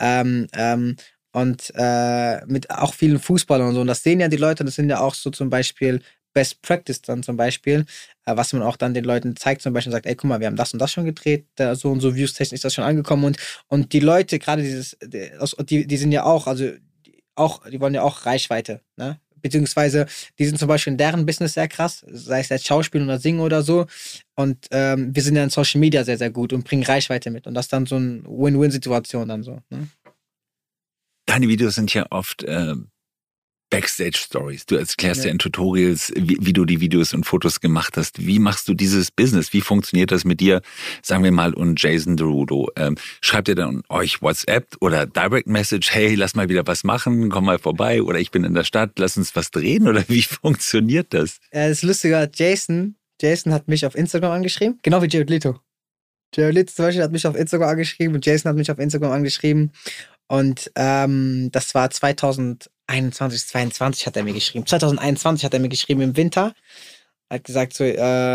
Und mit auch vielen Fußballern und so. Und das sehen ja die Leute. Das sind ja auch so zum Beispiel Best Practice dann zum Beispiel, was man auch dann den Leuten zeigt, zum Beispiel sagt, ey, guck mal, wir haben das und das schon gedreht, so und so Views-technisch ist das schon angekommen und die Leute, gerade die sind ja auch, also die wollen ja auch Reichweite, ne? Beziehungsweise, die sind zum Beispiel in deren Business sehr krass, sei es jetzt Schauspiel oder Singen oder so und wir sind ja in Social Media sehr, sehr gut und bringen Reichweite mit und das ist dann so eine Win-Win-Situation dann so, ne? Deine Videos sind ja oft Backstage-Stories. Du erklärst ja in Tutorials, wie du die Videos und Fotos gemacht hast. Wie machst du dieses Business? Wie funktioniert das mit dir, sagen wir mal, und Jason Derulo? Schreibt ihr dann euch WhatsApp oder Direct Message, hey, lass mal wieder was machen, komm mal vorbei oder ich bin in der Stadt, lass uns was drehen oder wie funktioniert das? Ja, das ist lustiger, Jason hat mich auf Instagram angeschrieben, genau wie Jared Leto. Jared Leto zum Beispiel hat mich auf Instagram angeschrieben und Jason hat mich auf Instagram angeschrieben und das war 2021, 22 hat er mir geschrieben. 2021 hat er mir geschrieben im Winter. Hat gesagt so, yo,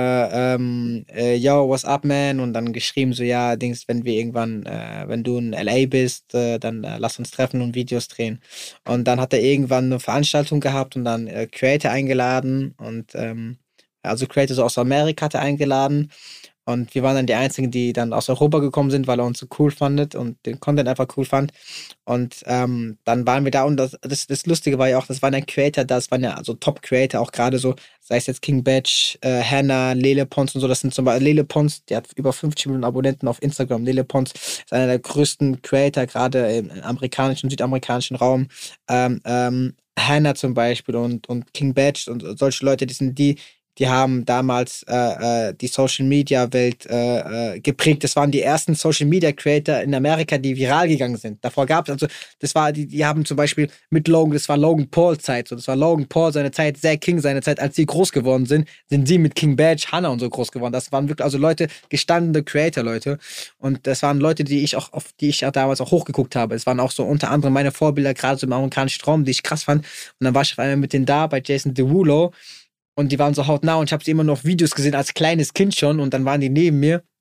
what's up, man? Und dann geschrieben so, ja, Dings, wenn wir irgendwann, wenn du in LA bist, dann lass uns treffen und Videos drehen. Und dann hat er irgendwann eine Veranstaltung gehabt und dann Creator eingeladen und also Creator so aus Amerika hat er eingeladen. Und wir waren dann die Einzigen, die dann aus Europa gekommen sind, weil er uns so cool fandet und den Content einfach cool fand. Und dann waren wir da und das Lustige war ja auch, das waren dann Creator, das waren ja also Top-Creator, auch gerade so, sei es jetzt King Batch, Hannah, Lele Pons und so, das sind zum Beispiel Lele Pons, die hat über 50 Millionen Abonnenten auf Instagram. Lele Pons ist einer der größten Creator, gerade im amerikanischen, südamerikanischen Raum. Hannah zum Beispiel und King Batch und solche Leute, die haben damals die Social-Media-Welt geprägt. Das waren die ersten Social-Media-Creator in Amerika, die viral gegangen sind. Davor gab es, also das war, die haben zum Beispiel mit Logan, das war Logan Paul Zeit, so das war Logan Paul seine Zeit, Zach King seine Zeit, als die groß geworden sind sie mit King Badge, Hannah und so groß geworden. Das waren wirklich, also Leute, gestandene Creator-Leute. Und das waren Leute, auf die ich damals auch hochgeguckt habe. Es waren auch so unter anderem meine Vorbilder, gerade so im amerikanischen Raum, die ich krass fand. Und dann war ich auf einmal mit denen da, bei Jason Derulo. Und die waren so hautnah und ich habe sie immer noch auf Videos gesehen als kleines Kind schon und dann waren die neben mir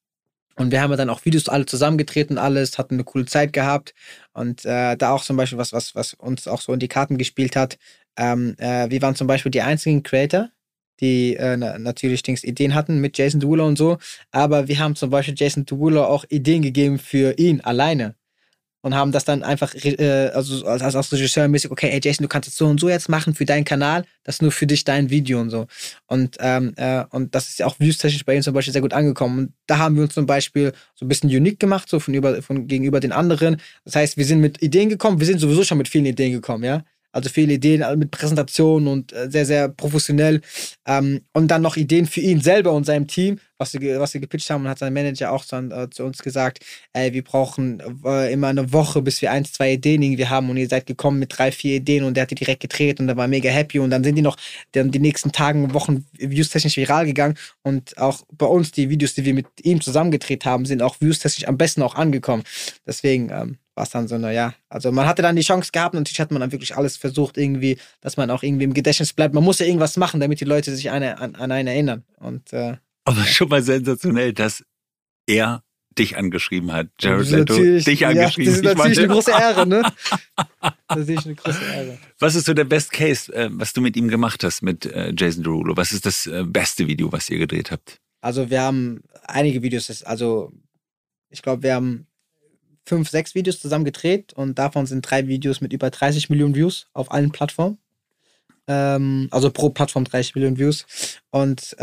Und wir haben ja dann auch Videos alle zusammengedreht und alles, hatten eine coole Zeit gehabt. Und da auch zum Beispiel was uns auch so in die Karten gespielt hat. Wir waren zum Beispiel die einzigen Creator, die natürlich Ideen hatten mit Jason Derulo und so. Aber wir haben zum Beispiel Jason Derulo auch Ideen gegeben für ihn alleine. Und haben das dann einfach, also als Regisseur mäßig, okay, ey Jason, du kannst es so und so jetzt machen für deinen Kanal, das ist nur für dich dein Video und so. Und das ist ja auch viewstechnisch bei ihm zum Beispiel sehr gut angekommen. Und da haben wir uns zum Beispiel so ein bisschen unique gemacht, so von gegenüber den anderen. Das heißt, wir sind mit Ideen gekommen, wir sind sowieso schon mit vielen Ideen gekommen, ja. Also viele Ideen mit Präsentationen und sehr, sehr professionell. Und dann noch Ideen für ihn selber und seinem Team, was sie gepitcht haben. Und hat sein Manager auch zu uns gesagt, ey, wir brauchen immer eine Woche, bis wir 1, 2 Ideen irgendwie haben. Und ihr seid gekommen mit 3, 4 Ideen und der hat die direkt gedreht und der war mega happy. Und dann sind die noch die nächsten Tagen, Wochen viewstechnisch viral gegangen. Und auch bei uns, die Videos, die wir mit ihm zusammen gedreht haben, sind auch viewstechnisch am besten auch angekommen. Deswegen war es dann so, naja, also man hatte dann die Chance gehabt und natürlich hat man dann wirklich alles versucht irgendwie, dass man auch irgendwie im Gedächtnis bleibt. Man muss ja irgendwas machen, damit die Leute sich an einen erinnern. Und, aber schon mal sensationell, dass er dich angeschrieben hat. Jared Leto dich angeschrieben. Das ist natürlich eine große Ehre, ne? Das ist natürlich eine große Ehre. Was ist so der Best Case, was du mit ihm gemacht hast, mit Jason Derulo? Was ist das beste Video, was ihr gedreht habt? Also wir haben einige Videos, also ich glaube, wir haben 5, 6 Videos zusammen gedreht und davon sind 3 Videos mit über 30 Millionen Views auf allen Plattformen. Also pro Plattform 30 Millionen Views. Und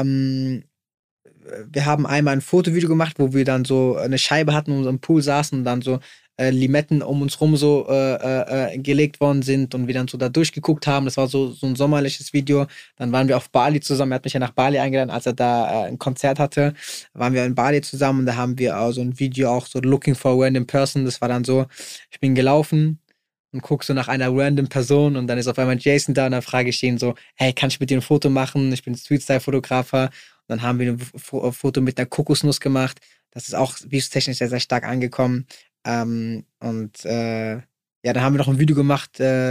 wir haben einmal ein Fotovideo gemacht, wo wir dann so eine Scheibe hatten und im Pool saßen und dann so Limetten um uns rum so gelegt worden sind und wir dann so da durchgeguckt haben. Das war so ein sommerliches Video. Dann waren wir auf Bali zusammen. Er hat mich ja nach Bali eingeladen, als er da ein Konzert hatte. Da waren wir in Bali zusammen und da haben wir auch so ein Video, auch so Looking for a Random Person. Das war dann so, ich bin gelaufen und guck so nach einer random Person und dann ist auf einmal Jason da und dann frage ich ihn so, hey, kann ich mit dir ein Foto machen? Ich bin Street-Style-Fotografer. Und dann haben wir ein Foto mit einer Kokosnuss gemacht. Das ist auch viewstechnisch sehr, sehr stark angekommen. Ja, dann haben wir noch ein Video gemacht,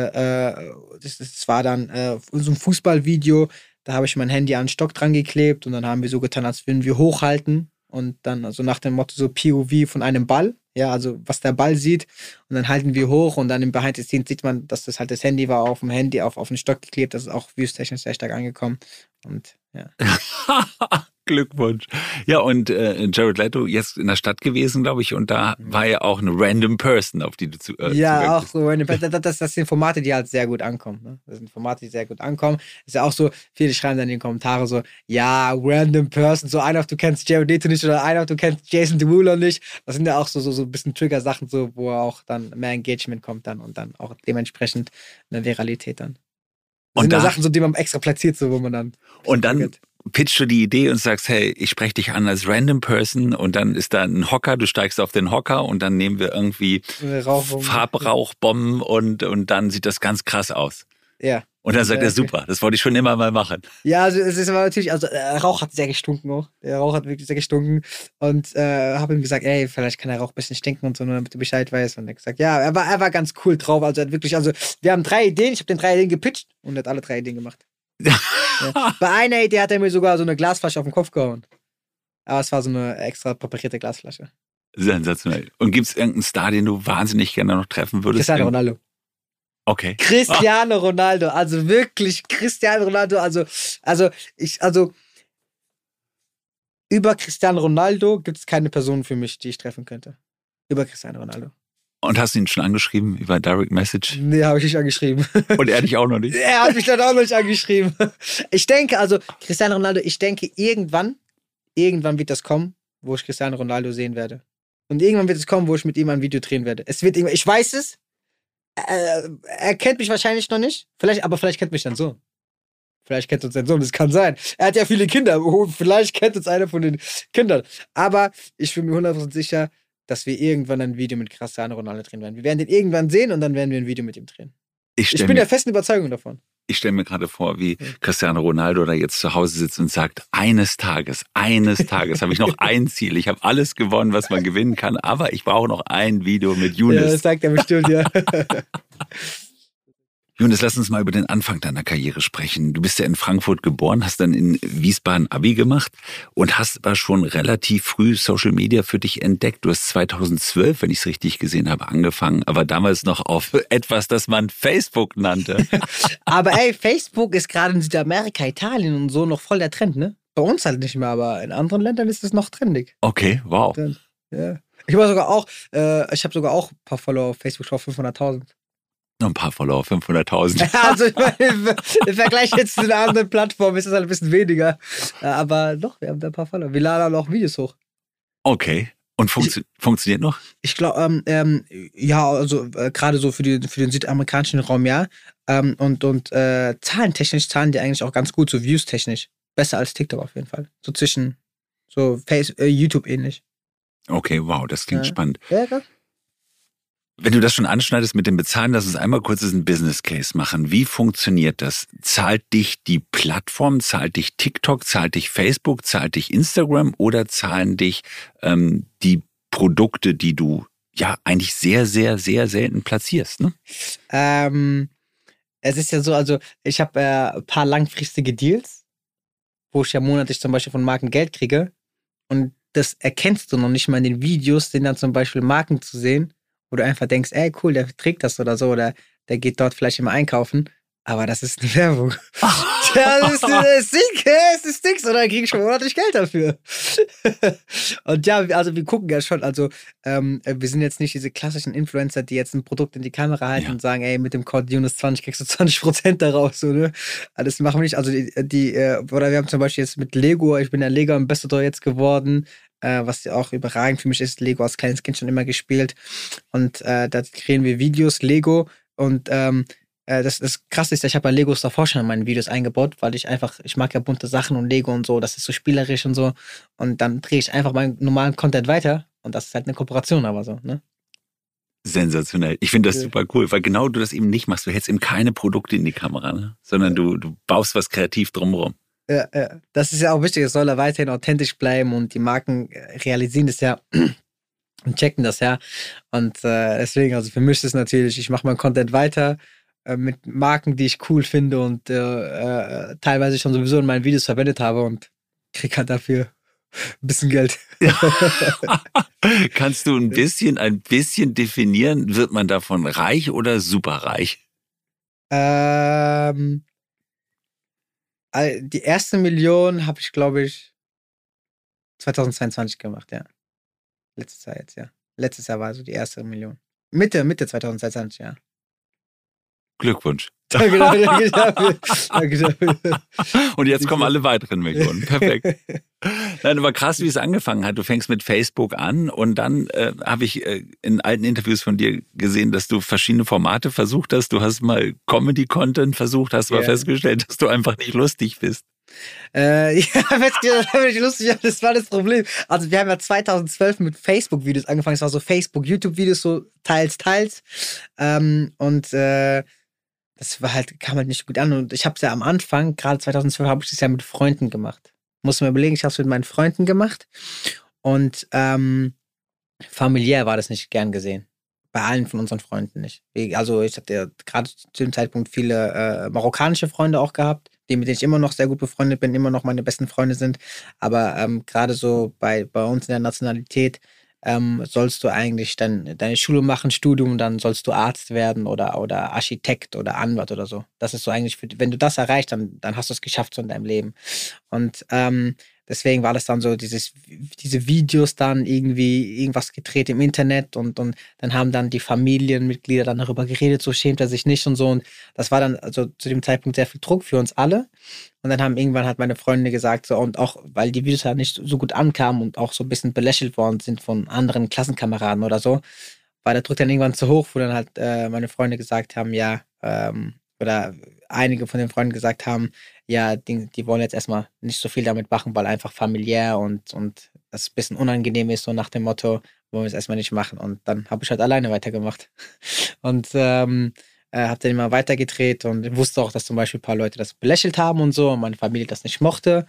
das war dann so ein Fußballvideo, da habe ich mein Handy an einen Stock dran geklebt und dann haben wir so getan, als würden wir hochhalten und dann also nach dem Motto so POV von einem Ball, ja, also was der Ball sieht und dann halten wir hoch und dann im Behind the Scenes sieht man, dass das halt das Handy war auf dem Handy, auf den Stock geklebt, das ist auch viewstechnisch sehr stark angekommen und ja. Glückwunsch. Ja, und Jared Leto jetzt in der Stadt gewesen, glaube ich, und da war ja auch eine random Person, auf die du ja, auch so random Person. Das sind Formate, die halt sehr gut ankommen. Ne? Das sind Formate, die sehr gut ankommen. Ist ja auch so, viele schreiben dann in den Kommentaren so, ja, random Person, so einer, du kennst Jared Leto nicht oder einer, du kennst Jason Derulo nicht. Das sind ja auch so ein bisschen Trigger-Sachen, so, wo auch dann mehr Engagement kommt dann und dann auch dementsprechend eine Viralität dann. Das sind ja Sachen, so, die man extra platziert, so, wo man dann. Und dann pitchst du die Idee und sagst, hey, ich spreche dich an als random Person und dann ist da ein Hocker, du steigst auf den Hocker und dann nehmen wir irgendwie Farbrauchbomben und dann sieht das ganz krass aus. Ja. Und dann sagt er, super, das wollte ich schon immer mal machen. Ja, also es ist aber natürlich, also Rauch hat sehr gestunken auch. Der Rauch hat wirklich sehr gestunken. Und habe ihm gesagt, ey, vielleicht kann der Rauch ein bisschen stinken und so, nur damit du Bescheid weißt. Und er hat gesagt, ja, er war ganz cool drauf. Also er hat wirklich, also wir haben 3 Ideen, ich habe den 3 Ideen gepitcht und er hat alle 3 Ideen gemacht. Ja. Bei einer Idee hat er mir sogar so eine Glasflasche auf den Kopf gehauen. Aber es war so eine extra präparierte Glasflasche. Sensationell. Und gibt es irgendeinen Star, den du wahnsinnig gerne noch treffen würdest? Cristiano Ronaldo. Okay. Cristiano Ronaldo, also wirklich Cristiano Ronaldo, also über Cristiano Ronaldo gibt es keine Person für mich, die ich treffen könnte. Über Cristiano Ronaldo. Und hast du ihn schon angeschrieben über Direct Message? Nee, habe ich nicht angeschrieben. Und er dich auch noch nicht? Er hat mich dann auch noch nicht angeschrieben. Ich denke, also Cristiano Ronaldo, irgendwann wird das kommen, wo ich Cristiano Ronaldo sehen werde. Und irgendwann wird es kommen, wo ich mit ihm ein Video drehen werde. Es wird irgendwann, ich weiß es, er kennt mich wahrscheinlich noch nicht, aber vielleicht kennt mich sein Sohn. Vielleicht kennt uns sein Sohn, das kann sein. Er hat ja viele Kinder, vielleicht kennt uns einer von den Kindern. Aber ich bin mir 100% sicher, dass wir irgendwann ein Video mit Cristiano Ronaldo drehen werden. Wir werden den irgendwann sehen und dann werden wir ein Video mit ihm drehen. Ich bin der festen Überzeugung davon. Ich stelle mir gerade vor, wie Cristiano Ronaldo da jetzt zu Hause sitzt und sagt, eines Tages habe ich noch ein Ziel. Ich habe alles gewonnen, was man gewinnen kann, aber ich brauche noch ein Video mit Younes. Ja, das sagt er bestimmt, ja. Jonas, lass uns mal über den Anfang deiner Karriere sprechen. Du bist ja in Frankfurt geboren, hast dann in Wiesbaden Abi gemacht und hast aber schon relativ früh Social Media für dich entdeckt. Du hast 2012, wenn ich es richtig gesehen habe, angefangen, aber damals noch auf etwas, das man Facebook nannte. Aber ey, Facebook ist gerade in Südamerika, Italien und so noch voll der Trend, ne? Bei uns halt nicht mehr, aber in anderen Ländern ist es noch trendig. Okay, wow. Ja. Ich habe sogar auch ein paar Follower auf Facebook, schon 500.000. Noch ein paar Follower, 500.000. Also ich meine, im Vergleich jetzt zu den anderen Plattformen ist es halt ein bisschen weniger. Aber doch, wir haben da ein paar Follower. Wir laden auch Videos hoch. Okay. Und funktioniert noch? Ich glaube, ja, also gerade so für den südamerikanischen Raum, ja. Zahlentechnisch zahlen die eigentlich auch ganz gut, so Views-technisch. Besser als TikTok auf jeden Fall. So zwischen, so YouTube ähnlich. Okay, wow, das klingt spannend. Ja, klar. Wenn du das schon anschneidest mit dem Bezahlen, lass uns einmal kurz einen Business Case machen. Wie funktioniert das? Zahlt dich die Plattform, zahlt dich TikTok, zahlt dich Facebook, zahlt dich Instagram oder zahlen dich die Produkte, die du ja eigentlich sehr, sehr, sehr selten platzierst, ne? Es ist ja so, also ich habe ein paar langfristige Deals, wo ich ja monatlich zum Beispiel von Marken Geld kriege und das erkennst du noch nicht mal in den Videos, sind dann zum Beispiel Marken zu sehen, wo du einfach denkst, ey, cool, der trägt das oder so, oder der geht dort vielleicht immer einkaufen, aber das ist eine Werbung. Ja, das ist nix, oder krieg ich schon monatlich Geld dafür. Und ja, also wir gucken ja schon, also wir sind jetzt nicht diese klassischen Influencer, die jetzt ein Produkt in die Kamera halten und sagen, ey, mit dem Code Jonas20 kriegst du 20% daraus, so, ne? Das machen wir nicht, also oder wir haben zum Beispiel jetzt mit Lego, ich bin der Lego Ambassador jetzt geworden, was ja auch überragend für mich ist. Lego als kleines Kind schon immer gespielt. Und da drehen wir Videos, Lego. Und das Krasse ist, ich habe ja Legos davor schon in meinen Videos eingebaut, weil ich mag ja bunte Sachen und Lego und so, das ist so spielerisch und so. Und dann drehe ich einfach meinen normalen Content weiter. Und das ist halt eine Kooperation, aber so, ne? Sensationell. Ich finde das super cool, weil genau du das eben nicht machst. Du hältst eben keine Produkte in die Kamera, ne? Sondern du baust was kreativ drumherum. Ja. Das ist ja auch wichtig, es soll ja weiterhin authentisch bleiben und die Marken realisieren das ja und checken das ja. Und deswegen, also für mich ist es natürlich, ich mache meinen Content weiter mit Marken, die ich cool finde und teilweise schon sowieso in meinen Videos verwendet habe und kriege halt dafür ein bisschen Geld. Kannst du ein bisschen definieren, wird man davon reich oder superreich? Die erste Million habe ich, glaube ich, 2022 gemacht, ja. Letztes Jahr jetzt, ja. Letztes Jahr war so die erste Million. Mitte 2022, ja. Glückwunsch. Danke dafür. Und jetzt kommen alle weiteren Millionen. Perfekt. Nein, aber krass, wie es angefangen hat. Du fängst mit Facebook an und dann habe ich in alten Interviews von dir gesehen, dass du verschiedene Formate versucht hast. Du hast mal Comedy-Content versucht, hast aber festgestellt, dass du einfach nicht lustig bist. Lustig, das war das Problem. Also wir haben ja 2012 mit Facebook-Videos angefangen. Es war so Facebook-YouTube-Videos, so teils. Das war halt, kam halt nicht gut an. Und ich habe es ja am Anfang, gerade 2012, habe ich das ja mit Freunden gemacht. Muss mir überlegen, ich habe es mit meinen Freunden gemacht. Und familiär war das nicht gern gesehen. Bei allen von unseren Freunden nicht. Also ich hatte ja gerade zu dem Zeitpunkt viele marokkanische Freunde auch gehabt, mit denen ich immer noch sehr gut befreundet bin, immer noch meine besten Freunde sind. Aber gerade so bei uns in der Nationalität sollst du eigentlich dann deine Schule machen, Studium, dann sollst du Arzt werden oder Architekt oder Anwalt oder so. Das ist so eigentlich, wenn du das erreichst, dann hast du es geschafft so in deinem Leben. Und deswegen war das dann so, diese Videos dann irgendwas gedreht im Internet und dann haben dann die Familienmitglieder dann darüber geredet, so schämt er sich nicht und so. Und das war dann also zu dem Zeitpunkt sehr viel Druck für uns alle. Und dann irgendwann hat meine Freundin gesagt, so, und auch, weil die Videos halt nicht so gut ankamen und auch so ein bisschen belächelt worden sind von anderen Klassenkameraden oder so, war der Druck dann irgendwann zu hoch, wo dann halt meine Freunde gesagt haben, ja, oder einige von den Freunden gesagt haben, ja, die wollen jetzt erstmal nicht so viel damit machen, weil einfach familiär und das ein bisschen unangenehm ist, so nach dem Motto, wollen wir es erstmal nicht machen. Und dann habe ich halt alleine weitergemacht. Und habe dann immer weitergedreht und wusste auch, dass zum Beispiel ein paar Leute das belächelt haben und so und meine Familie das nicht mochte.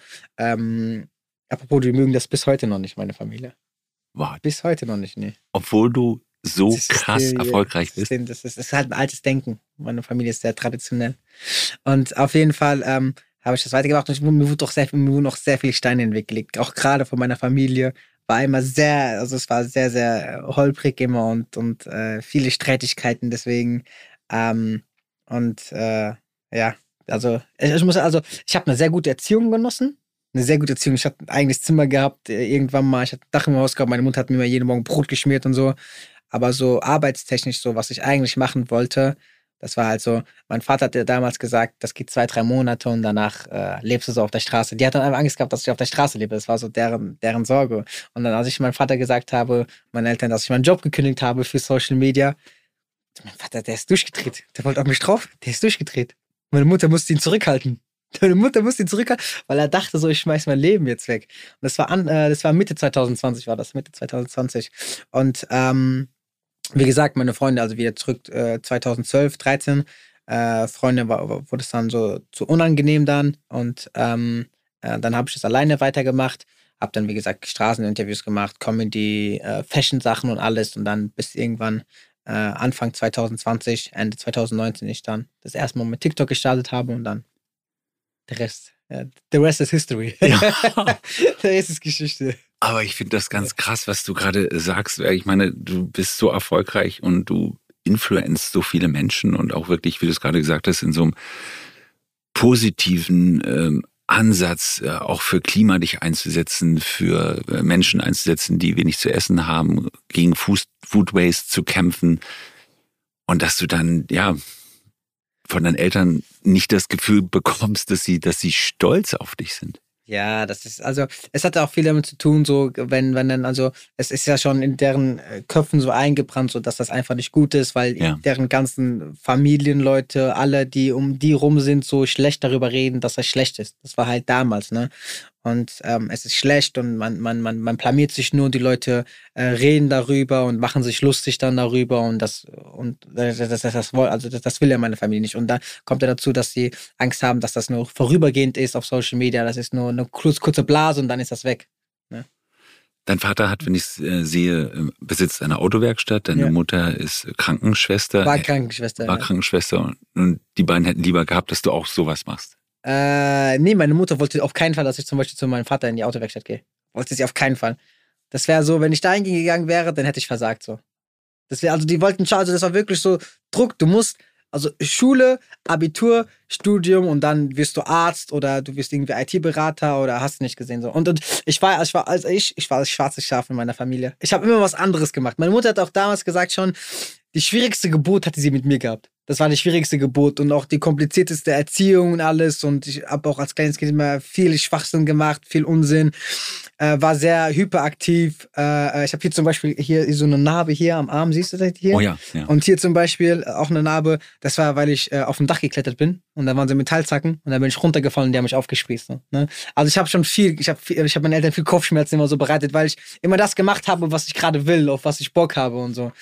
Apropos, die mögen das bis heute noch nicht, meine Familie. Wow. Bis heute noch nicht, nee. Obwohl du so krass erfolgreich bist. Das ist halt ein altes Denken. Meine Familie ist sehr traditionell. Und auf jeden Fall habe ich das weitergemacht und mir wurden auch sehr viele Steine in den Weg gelegt. Auch gerade von meiner Familie war immer es war sehr, sehr holprig immer und viele Streitigkeiten deswegen. Ja, also ich habe eine sehr gute Erziehung genossen. Eine sehr gute Erziehung. Ich hatte ein eigenes Zimmer gehabt, irgendwann mal. Ich hatte ein Dach im Haus gehabt. Meine Mutter hat mir immer jeden Morgen Brot geschmiert und so. Aber so arbeitstechnisch, so was ich eigentlich machen wollte, das war halt so, mein Vater hat ja damals gesagt, das geht 2, 3 Monate und danach lebst du so auf der Straße. Die hat dann einfach Angst gehabt, dass ich auf der Straße lebe. Das war so deren Sorge. Und dann, als ich meinem Vater gesagt habe, meinen Eltern, dass ich meinen Job gekündigt habe für Social Media, mein Vater, der ist durchgedreht. Der wollte auf mich drauf, der ist durchgedreht. Meine Mutter musste ihn zurückhalten. Weil er dachte so, ich schmeiß mein Leben jetzt weg. Und das war Mitte 2020 Mitte 2020. Und wie gesagt, meine Freunde, also wieder zurück 2012, 13, Freunde wurde es dann so zu unangenehm dann und dann habe ich das alleine weitergemacht, habe dann, wie gesagt, Straßeninterviews gemacht, Comedy, Fashion-Sachen und alles und dann bis irgendwann Anfang 2020, Ende 2019 ich dann das erste Mal mit TikTok gestartet habe und dann der Rest. The rest is history. Ja. Der Rest ist Geschichte. Aber ich finde das ganz krass, was du gerade sagst. Ich meine, du bist so erfolgreich und du influenzt so viele Menschen und auch wirklich, wie du es gerade gesagt hast, in so einem positiven Ansatz, auch für Klima dich einzusetzen, für Menschen einzusetzen, die wenig zu essen haben, gegen Food Waste zu kämpfen. Und dass du dann, ja, von deinen Eltern nicht das Gefühl bekommst, dass sie stolz auf dich sind. Ja, es hatte auch viel damit zu tun, so, wenn dann, also, es ist ja schon in deren Köpfen so eingebrannt, so, dass das einfach nicht gut ist, weil deren ganzen Familienleute, alle, die um die rum sind, so schlecht darüber reden, dass das schlecht ist. Das war halt damals, ne? Und es ist schlecht und man blamiert sich nur, die Leute reden darüber und machen sich lustig dann darüber und das will ja meine Familie nicht. Und dann kommt ja dazu, dass sie Angst haben, dass das nur vorübergehend ist auf Social Media, das ist nur eine kurze Blase und dann ist das weg. Ne? Dein Vater hat, wenn ich es sehe, besitzt eine Autowerkstatt, deine Mutter ist Krankenschwester. War Krankenschwester. Krankenschwester und die beiden hätten lieber gehabt, dass du auch sowas machst. Nee, meine Mutter wollte auf keinen Fall, dass ich zum Beispiel zu meinem Vater in die Autowerkstatt gehe. Wollte sie auf keinen Fall. Das wäre so, wenn ich da hingegangen wäre, dann hätte ich versagt so. Die wollten schon, also das war wirklich so Druck, du musst, also Schule, Abitur, Studium und dann wirst du Arzt oder du wirst irgendwie IT-Berater oder hast du nicht gesehen so. Und ich war das schwarze Schaf in meiner Familie. Ich habe immer was anderes gemacht. Meine Mutter hat auch damals gesagt schon, die schwierigste Geburt hatte sie mit mir gehabt. Das war die schwierigste Geburt und auch die komplizierteste Erziehung und alles. Und ich habe auch als kleines Kind immer viel Schwachsinn gemacht, viel Unsinn. War sehr hyperaktiv. Ich habe hier zum Beispiel hier so eine Narbe hier am Arm, siehst du das hier? Oh ja, ja. Und hier zum Beispiel auch eine Narbe, das war, weil ich auf dem Dach geklettert bin und da waren so Metallzacken und dann bin ich runtergefallen und die haben mich aufgespießt. Ne? Also ich habe schon ich habe meinen Eltern viel Kopfschmerzen immer so bereitet, weil ich immer das gemacht habe, was ich gerade will, auf was ich Bock habe und so.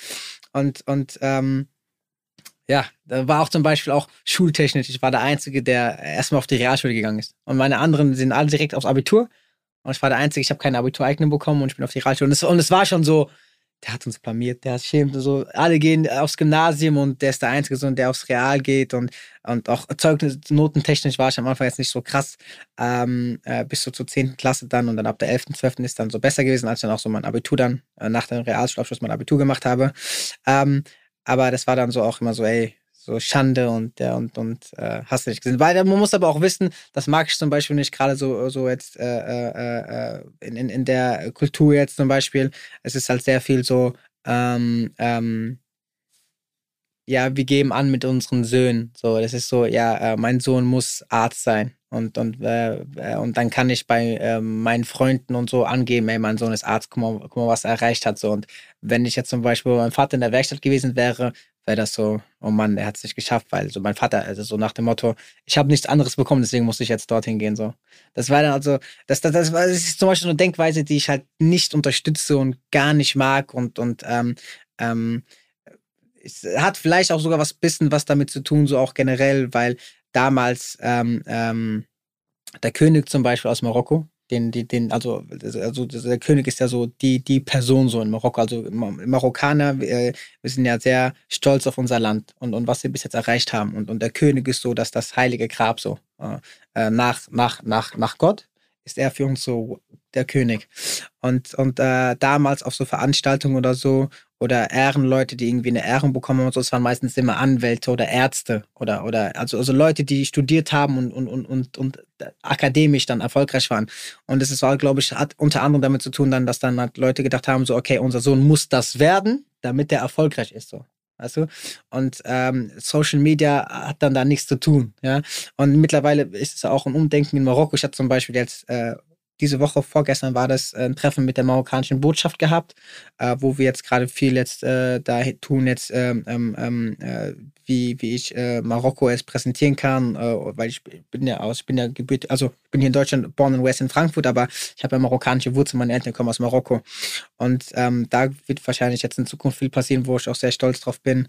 Ja, da war auch zum Beispiel auch schultechnisch. Ich war der Einzige, der erstmal auf die Realschule gegangen ist. Und meine anderen sind alle direkt aufs Abitur. Und ich war der Einzige, ich habe keine Abitureignung bekommen und ich bin auf die Realschule. Und es war schon so, der hat uns blamiert, der schämt so. Alle gehen aufs Gymnasium und der ist der Einzige, so, der aufs Real geht. Und auch notentechnisch war ich am Anfang jetzt nicht so krass. Bis so zur 10. Klasse dann und dann ab der 11., 12. ist dann so besser gewesen, als ich dann auch so mein Abitur dann, nach dem Realschulabschluss mein Abitur gemacht habe. Aber das war dann so auch immer so, ey, so Schande und hast du nicht gesehen. Weil man muss aber auch wissen, das mag ich zum Beispiel nicht, gerade so jetzt in der Kultur jetzt zum Beispiel. Es ist halt sehr viel so, ja, wir geben an mit unseren Söhnen. So, das ist so, ja, mein Sohn muss Arzt sein. Und dann kann ich bei meinen Freunden und so angeben, ey, mein Sohn ist Arzt, guck mal, was er erreicht hat. So. Und wenn ich jetzt zum Beispiel bei meinem Vater in der Werkstatt gewesen wäre das so, oh Mann, er hat es nicht geschafft, weil so mein Vater, also so nach dem Motto, ich habe nichts anderes bekommen, deswegen musste ich jetzt dorthin gehen. So. Das war dann also, das ist zum Beispiel eine Denkweise, die ich halt nicht unterstütze und gar nicht mag es hat vielleicht auch sogar was damit zu tun, so auch generell, weil damals der König zum Beispiel aus Marokko, also der König ist ja so die Person so in Marokko. Also Marokkaner, wir sind ja sehr stolz auf unser Land und was wir bis jetzt erreicht haben. Und der König ist so, dass das heilige Grab so. Nach Gott ist er für uns so der König. Und damals auf so Veranstaltungen oder so, oder Ehrenleute, die irgendwie eine Ehrung bekommen und so, das waren meistens immer Anwälte oder Ärzte oder also Leute, die studiert haben und akademisch dann erfolgreich waren. Und es war, glaube ich, hat unter anderem damit zu tun, dann, dass dann halt Leute gedacht haben, so, okay, unser Sohn muss das werden, damit der erfolgreich ist, so. Weißt du? Und Social Media hat dann da nichts zu tun, ja. Und mittlerweile ist es auch ein Umdenken in Marokko. Ich hatte zum Beispiel jetzt diese Woche, vorgestern war das ein Treffen mit der marokkanischen Botschaft gehabt, wo wir jetzt gerade viel jetzt da tun, jetzt wie ich Marokko es präsentieren kann, weil ich bin ja gebürtig, also ich bin hier in Deutschland, born and raised in Frankfurt, aber ich habe ja marokkanische Wurzeln, meine Eltern kommen aus Marokko. Und da wird wahrscheinlich jetzt in Zukunft viel passieren, wo ich auch sehr stolz drauf bin.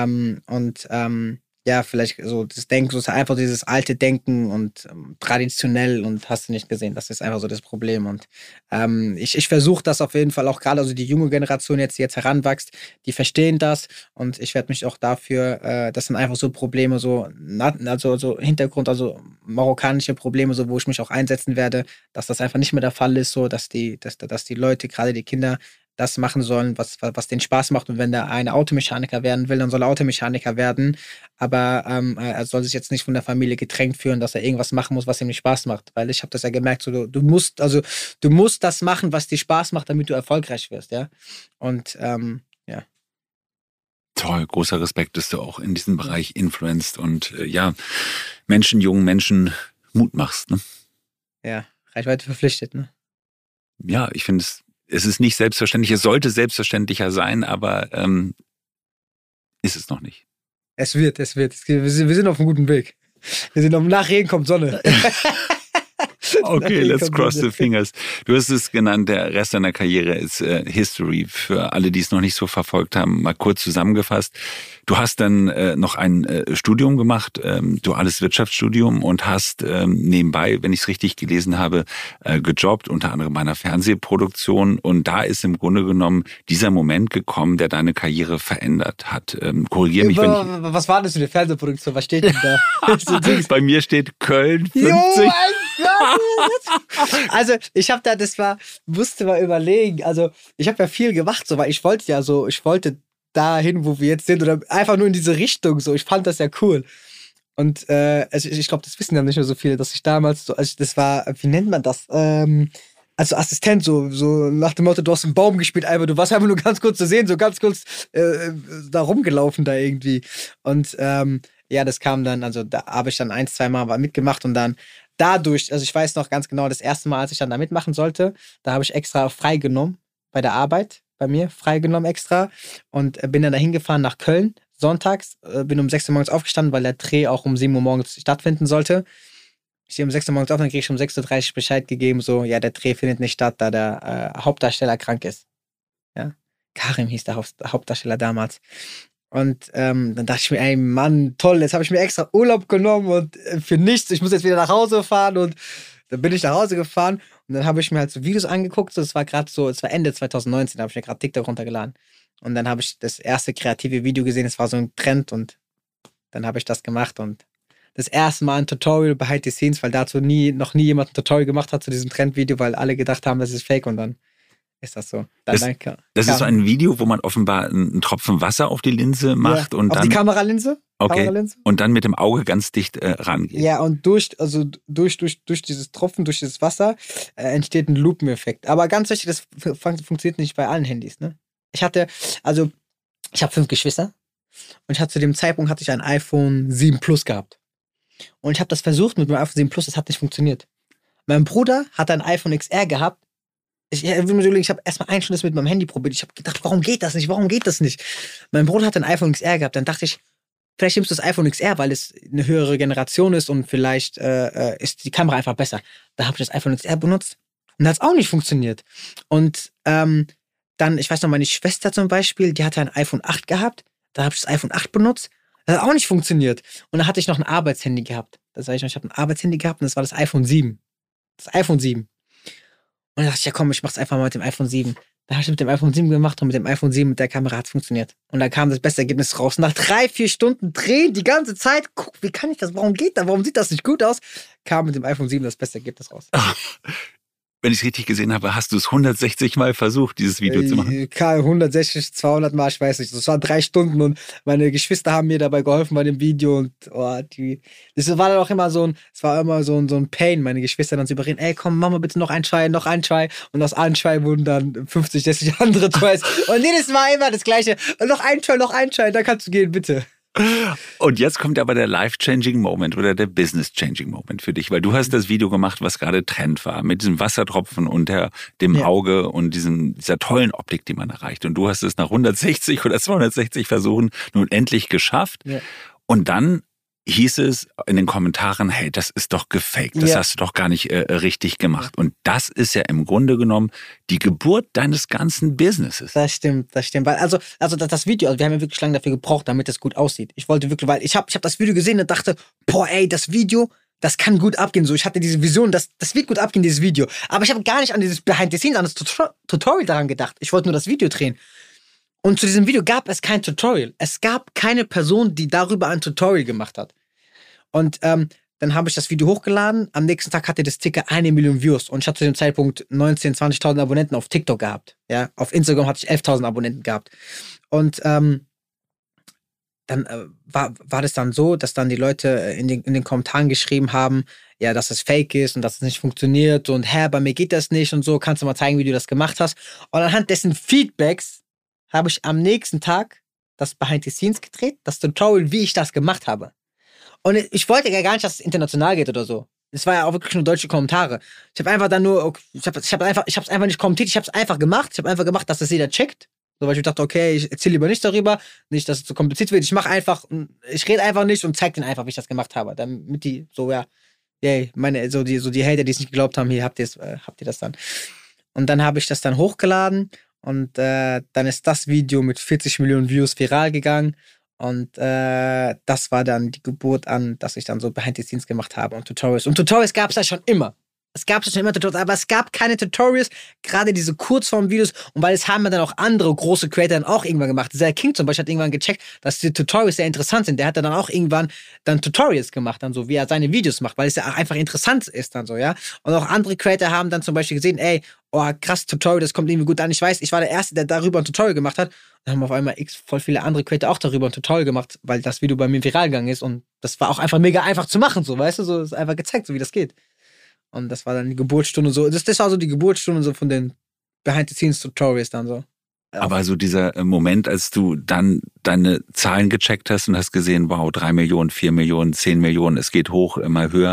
Ja, vielleicht so das Denken, so ist einfach dieses alte Denken und traditionell und hast du nicht gesehen. Das ist einfach so das Problem. Und ich versuche das auf jeden Fall auch gerade, also die junge Generation jetzt, die jetzt heranwächst, die verstehen das und ich werde mich auch dafür, das sind einfach so Probleme, also so Hintergrund, also marokkanische Probleme, so wo ich mich auch einsetzen werde, dass das einfach nicht mehr der Fall ist, so dass die Leute, gerade die Kinder, das machen sollen, was denen Spaß macht. Und wenn der eine Automechaniker werden will, dann soll er Automechaniker werden. Aber er soll sich jetzt nicht von der Familie gedrängt fühlen, dass er irgendwas machen muss, was ihm nicht Spaß macht. Weil ich habe das ja gemerkt, so, du musst das machen, was dir Spaß macht, damit du erfolgreich wirst, ja. Und ja. Toll, großer Respekt, dass du auch in diesem Bereich influenced und jungen Menschen Mut machst, ne? Ja, Reichweite verpflichtet, ne? Ja, ich finde es ist nicht selbstverständlich, es sollte selbstverständlicher sein, aber ist es noch nicht. Es wird. Wir sind auf einem guten Weg. Nach Regen kommt Sonne. Okay, let's cross the fingers. Du hast es genannt, der Rest deiner Karriere ist History. Für alle, die es noch nicht so verfolgt haben, mal kurz zusammengefasst. Du hast dann noch ein Studium gemacht, duales Wirtschaftsstudium und hast nebenbei, wenn ich es richtig gelesen habe, gejobbt, unter anderem bei einer Fernsehproduktion. Und da ist im Grunde genommen dieser Moment gekommen, der deine Karriere verändert hat. Korrigiere mich, wenn ich... Was war das für eine Fernsehproduktion? Was steht denn da? Bei mir steht Köln 50. Jo, also ich habe musste mal überlegen, also ich habe ja viel gemacht, so, weil ich wollte dahin, wo wir jetzt sind oder einfach nur in diese Richtung, so, ich fand das ja cool. Und also ich glaube, das wissen ja nicht mehr so viele, dass ich damals so, also das war, wie nennt man das, also Assistent, so nach dem Motto, du hast einen Baum gespielt, einfach, du warst einfach nur ganz kurz zu sehen, so ganz kurz da rumgelaufen da irgendwie. Und ja, das kam dann, also da habe ich dann 1-2 Mal mitgemacht und dann dadurch, also ich weiß noch ganz genau, das erste Mal, als ich dann da mitmachen sollte, da habe ich extra freigenommen bei der Arbeit, bei mir, freigenommen extra und bin dann dahin gefahren nach Köln, sonntags, bin um 6 Uhr morgens aufgestanden, weil der Dreh auch um 7 Uhr morgens stattfinden sollte. Ich stehe um 6 Uhr morgens auf, dann kriege ich um 6:30 Uhr Bescheid gegeben, so, ja, der Dreh findet nicht statt, da der Hauptdarsteller krank ist. Ja, Karim hieß der Hauptdarsteller damals. Und dann dachte ich mir, ey Mann, toll, jetzt habe ich mir extra Urlaub genommen und für nichts, ich muss jetzt wieder nach Hause fahren und dann bin ich nach Hause gefahren und dann habe ich mir halt so Videos angeguckt, so, es war Ende 2019, da habe ich mir gerade TikTok runtergeladen und dann habe ich das erste kreative Video gesehen, es war so ein Trend und dann habe ich das gemacht und das erste Mal ein Tutorial behind the scenes, weil dazu noch nie jemand ein Tutorial gemacht hat zu diesem Trendvideo, weil alle gedacht haben, das ist fake und dann ist das so. Das ist so ein Video, wo man offenbar einen Tropfen Wasser auf die Linse macht und auf dann... die Kameralinse? Okay. Kameralinse? Und dann mit dem Auge ganz dicht rangeht. Ja, und durch dieses Tropfen, durch dieses Wasser entsteht ein Lupeneffekt. Aber ganz wichtig, das funktioniert nicht bei allen Handys, ne? Ich habe 5 Geschwister und zu dem Zeitpunkt hatte ich ein iPhone 7 Plus gehabt. Und ich habe das versucht mit meinem iPhone 7 Plus, das hat nicht funktioniert. Mein Bruder hat ein iPhone XR gehabt. Ich habe erstmal ein Stunde mit meinem Handy probiert. Ich habe gedacht, warum geht das nicht? Mein Bruder hat ein iPhone XR gehabt. Dann dachte ich, vielleicht nimmst du das iPhone XR, weil es eine höhere Generation ist und vielleicht ist die Kamera einfach besser. Da habe ich das iPhone XR benutzt und da hat es auch nicht funktioniert. Und dann, ich weiß noch, meine Schwester zum Beispiel, die hatte ein iPhone 8 gehabt. Da habe ich das iPhone 8 benutzt. Das hat auch nicht funktioniert. Und dann hatte ich noch ein Arbeitshandy gehabt. Ich habe ein Arbeitshandy gehabt und das war das iPhone 7. Das iPhone 7. dann dachte ich, ja komm, ich mach's einfach mal mit dem iPhone 7. Da habe ich mit dem iPhone 7 gemacht und mit dem iPhone 7 mit der Kamera hat es funktioniert. Und da kam das beste Ergebnis raus. Nach 3-4 Stunden Drehen die ganze Zeit, guck, wie kann ich das, warum geht das, warum sieht das nicht gut aus? Kam mit dem iPhone 7 das beste Ergebnis raus. Wenn ich es richtig gesehen habe, hast du es 160 Mal versucht, dieses Video zu machen. 160, 200 Mal, ich weiß nicht. Das waren 3 Stunden und meine Geschwister haben mir dabei geholfen bei dem Video und das war dann auch immer so ein Pain, meine Geschwister dann zu überreden, ey komm, mach mal bitte noch ein Try. Und aus einem Try wurden dann 50, 60 andere Tries. Und jedes Mal immer das Gleiche. Und noch ein Try, dann kannst du gehen, bitte. Und jetzt kommt aber der life-changing Moment oder der business-changing Moment für dich, weil du hast das Video gemacht, was gerade Trend war, mit diesem Wassertropfen unter dem Auge und dieser tollen Optik, die man erreicht. Und du hast es nach 160 oder 260 Versuchen nun endlich geschafft. Ja. Und dann hieß es in den Kommentaren, hey, das ist doch gefaked, das hast du doch gar nicht richtig gemacht. Und das ist ja im Grunde genommen die Geburt deines ganzen Businesses. Das stimmt. Weil also das Video, wir haben ja wirklich lange dafür gebraucht, damit es gut aussieht. Ich wollte wirklich, weil ich hab das Video gesehen und dachte, boah, ey, das Video, das kann gut abgehen. So, ich hatte diese Vision, das wird gut abgehen, dieses Video. Aber ich habe gar nicht an dieses Behind the Scenes, an das Tutorial daran gedacht. Ich wollte nur das Video drehen. Und zu diesem Video gab es kein Tutorial. Es gab keine Person, die darüber ein Tutorial gemacht hat. Und dann habe ich das Video hochgeladen. Am nächsten Tag hatte das Ticker 1 Million Views. Und ich hatte zu dem Zeitpunkt 19.000, 20.000 Abonnenten auf TikTok gehabt. Ja, auf Instagram hatte ich 11.000 Abonnenten gehabt. Und dann war das dann so, dass dann die Leute in den Kommentaren geschrieben haben, ja, dass es fake ist und dass es nicht funktioniert. Und bei mir geht das nicht und so. Kannst du mal zeigen, wie du das gemacht hast? Und anhand dessen Feedbacks habe ich am nächsten Tag das Behind the Scenes gedreht, das Tutorial, wie ich das gemacht habe. Und ich wollte ja gar nicht, dass es international geht oder so. Es war ja auch wirklich nur deutsche Kommentare. Ich habe einfach dann nur, ich hab's einfach nicht kommentiert, ich habe es einfach gemacht. Ich habe einfach gemacht, dass das jeder checkt. So, weil ich dachte, okay, ich erzähle lieber nicht darüber, nicht, dass es zu kompliziert wird. Ich rede einfach nicht und zeige denen einfach, wie ich das gemacht habe. Damit die so, die Hater, die es nicht geglaubt haben, hier habt ihr das dann. Und dann habe ich das dann hochgeladen und dann ist das Video mit 40 Millionen Views viral gegangen. Und das war dann die Geburt an, dass ich dann so Behind the Scenes gemacht habe und Tutorials. Und Tutorials gab es ja schon immer. Aber es gab keine Tutorials, gerade diese Kurzform-Videos. Und weil es haben ja dann auch andere große Creator dann auch irgendwann gemacht. Zach King zum Beispiel hat irgendwann gecheckt, dass die Tutorials sehr interessant sind. Der hat dann auch irgendwann dann Tutorials gemacht, dann so, wie er seine Videos macht, weil es ja auch einfach interessant ist dann so, ja. Und auch andere Creator haben dann zum Beispiel gesehen, ey, oh krass, Tutorial, das kommt irgendwie gut an. Ich weiß, ich war der Erste, der darüber ein Tutorial gemacht hat. Dann haben auf einmal voll viele andere Creator auch darüber ein Tutorial gemacht, weil das Video bei mir viral gegangen ist. Und das war auch einfach mega einfach zu machen, so, weißt du, so ist einfach gezeigt, so wie das geht. Und das war dann die Geburtsstunde so. Das war so die Geburtsstunde so von den Behind-the-Scenes-Tutorials dann so. Aber so dieser Moment, als du dann deine Zahlen gecheckt hast und hast gesehen, wow, 3 Millionen, 4 Millionen, 10 Millionen, es geht hoch, immer höher.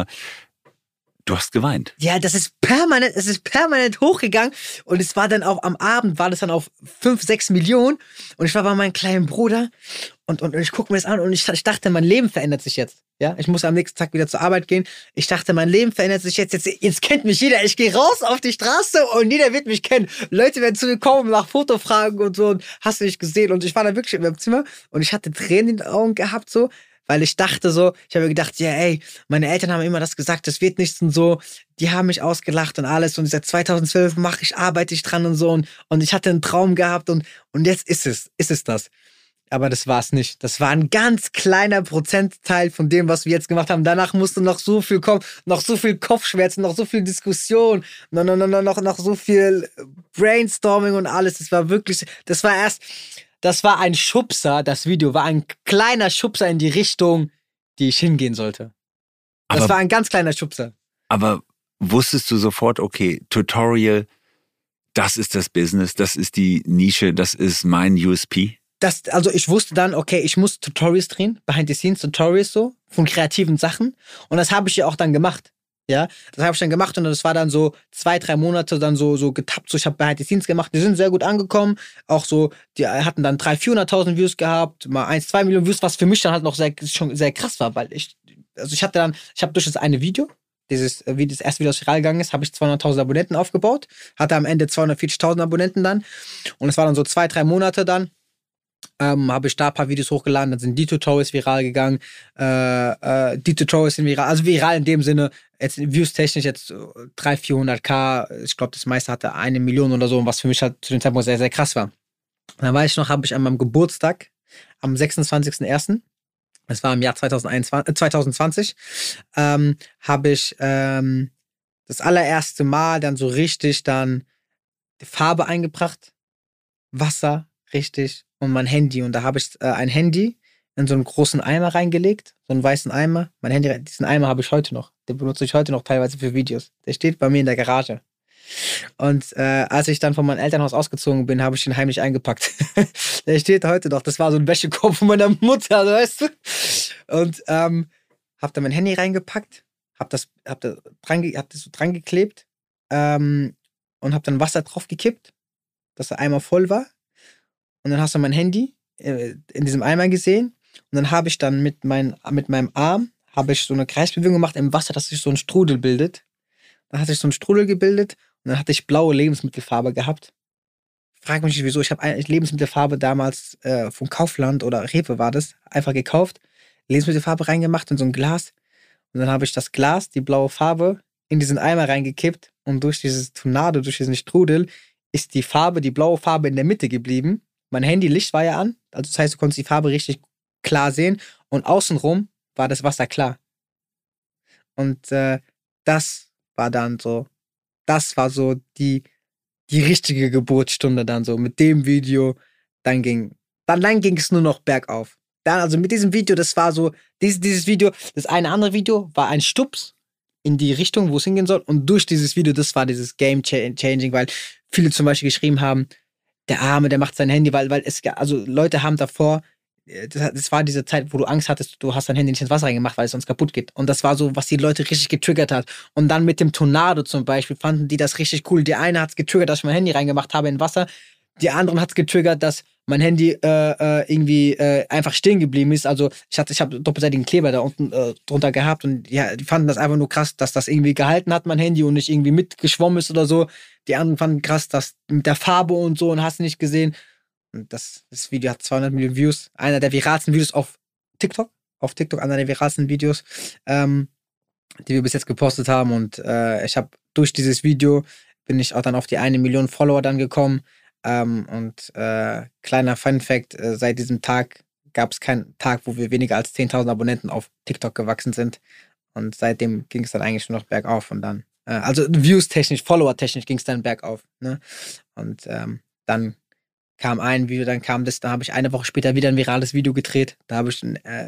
Du hast geweint. Ja, es ist permanent hochgegangen und es war dann auch am Abend, war das dann auf 5, 6 Millionen und ich war bei meinem kleinen Bruder und ich gucke mir das an und ich dachte, mein Leben verändert sich jetzt. Ja, ich muss am nächsten Tag wieder zur Arbeit gehen. Ich dachte, mein Leben verändert sich jetzt kennt mich jeder. Ich gehe raus auf die Straße und jeder wird mich kennen. Leute werden zu mir kommen, nach Foto fragen und so und hast du nicht gesehen? Und ich war da wirklich in meinem Zimmer und ich hatte Tränen in den Augen gehabt so. Weil ich dachte so, ich habe mir gedacht, ja ey, meine Eltern haben immer das gesagt, das wird nichts und so. Die haben mich ausgelacht und alles und seit 2012 arbeite ich dran und so und ich hatte einen Traum gehabt und jetzt ist es das. Aber das war es nicht. Das war ein ganz kleiner Prozentteil von dem, was wir jetzt gemacht haben. Danach musste noch so viel kommen, noch so viel Kopfschmerzen, noch so viel Diskussion, noch so viel Brainstorming und alles. Das war ein Schubser, das Video war ein kleiner Schubser in die Richtung, die ich hingehen sollte. Das war ein ganz kleiner Schubser. Aber wusstest du sofort, okay, Tutorial, das ist das Business, das ist die Nische, das ist mein USP? Also ich wusste dann, okay, ich muss Tutorials drehen, Behind-the-Scenes-Tutorials so, von kreativen Sachen. Und das habe ich ja auch dann gemacht. Ja, das habe ich dann gemacht und das war dann so 2, 3 Monate dann so getappt. So, ich habe Behind the Scenes gemacht, die sind sehr gut angekommen. Auch so, die hatten dann 300.000, 400.000 Views gehabt, mal 1, 2 Millionen Views, was für mich dann halt noch schon sehr krass war, weil ich habe durch das eine Video, das erste Video, das viral gegangen ist, habe ich 200.000 Abonnenten aufgebaut, hatte am Ende 240.000 Abonnenten dann und es war dann so 2, 3 Monate dann. habe ich da ein paar Videos hochgeladen, dann sind die Tutorials viral gegangen. Die Tutorials sind viral, also viral in dem Sinne, jetzt views-technisch jetzt 300.000-400.000, ich glaube, das meiste hatte 1 Million oder so, was für mich halt zu dem Zeitpunkt sehr, sehr krass war. Und dann weiß ich noch, habe ich an meinem Geburtstag, am 26.01., das war im Jahr 2020, habe ich das allererste Mal dann so richtig dann die Farbe eingebracht, Wasser, richtig, und mein Handy. Und da habe ich ein Handy in so einen großen Eimer reingelegt, so einen weißen Eimer. Mein Handy, diesen Eimer habe ich heute noch. Den benutze ich heute noch teilweise für Videos. Der steht bei mir in der Garage. Und als ich dann von meinem Elternhaus ausgezogen bin, habe ich ihn heimlich eingepackt. Der steht heute noch. Das war so ein Wäschekorb von meiner Mutter, also, weißt du? Und habe da mein Handy reingepackt, hab das so dran geklebt und habe dann Wasser drauf gekippt, dass der Eimer voll war. Und dann hast du mein Handy in diesem Eimer gesehen. Und dann habe ich dann mit meinem Arm habe ich so eine Kreisbewegung gemacht im Wasser, dass sich so ein Strudel bildet. Dann hat sich so ein Strudel gebildet und dann hatte ich blaue Lebensmittelfarbe gehabt. Frag mich nicht, wieso. Ich habe Lebensmittelfarbe damals vom Kaufland oder Rewe war das, einfach gekauft, Lebensmittelfarbe reingemacht in so ein Glas. Und dann habe ich das Glas, die blaue Farbe, in diesen Eimer reingekippt und durch dieses Tornado, durch diesen Strudel, ist die blaue Farbe in der Mitte geblieben. Mein Handy-Licht war ja an, also das heißt, du konntest die Farbe richtig klar sehen und außenrum war das Wasser klar. Und das war so die richtige Geburtsstunde dann so mit dem Video. Dann ging es nur noch bergauf. Dann, also mit diesem Video, das war so, dieses Video, das eine andere Video war ein Stups in die Richtung, wo es hingehen soll. Und durch dieses Video, das war dieses Game-Changing, weil viele zum Beispiel geschrieben haben, der Arme, der macht sein Handy, weil also Leute haben davor, das war diese Zeit, wo du Angst hattest, du hast dein Handy nicht ins Wasser reingemacht, weil es sonst kaputt geht. Und das war so, was die Leute richtig getriggert hat. Und dann mit dem Tornado zum Beispiel fanden die das richtig cool. Die eine hat es getriggert, dass ich mein Handy reingemacht habe in Wasser. Die anderen hat es getriggert, dass mein Handy irgendwie einfach stehen geblieben ist. Also ich habe doppelseitigen Kleber da unten drunter gehabt und ja, die fanden das einfach nur krass, dass das irgendwie gehalten hat, mein Handy, und nicht irgendwie mitgeschwommen ist oder so. Die anderen fanden krass, dass mit der Farbe und so, und hast du nicht gesehen. Und das Video hat 200 Millionen Views. Einer der viralsten Videos auf TikTok. Einer der viralsten Videos, die wir bis jetzt gepostet haben. Und ich habe durch dieses Video bin ich auch dann auf die 1 Million Follower dann gekommen. Kleiner Fun-Fact, seit diesem Tag gab es keinen Tag, wo wir weniger als 10.000 Abonnenten auf TikTok gewachsen sind. Und seitdem ging es dann eigentlich nur noch bergauf. Und dann, also Views-technisch, Follower-technisch ging es dann bergauf. Ne? Und dann kam ein Video, dann habe ich eine Woche später wieder ein virales Video gedreht. Da habe ich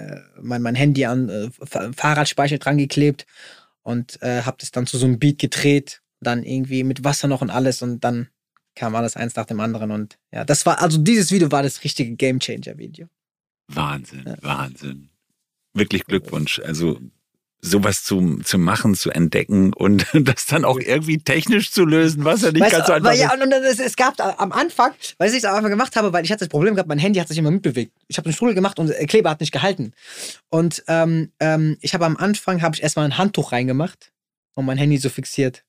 mein Handy an Fahrradspeicher dran geklebt und habe das dann zu so einem Beat gedreht. Dann irgendwie mit Wasser noch und alles, und dann kam alles eins nach dem anderen. Und ja, dieses Video war das richtige Game-Changer-Video. Wahnsinn, ja. Wahnsinn. Wirklich Glückwunsch. Also sowas zu machen, zu entdecken und das dann auch irgendwie technisch zu lösen, was ja nicht ganz so einfach ist. Ja, und es gab am Anfang, weil ich es am Anfang gemacht habe, weil ich hatte das Problem gehabt, mein Handy hat sich immer mitbewegt. Ich habe einen Strudel gemacht und der Kleber hat nicht gehalten. Und ich habe am Anfang erstmal ein Handtuch reingemacht und mein Handy so fixiert.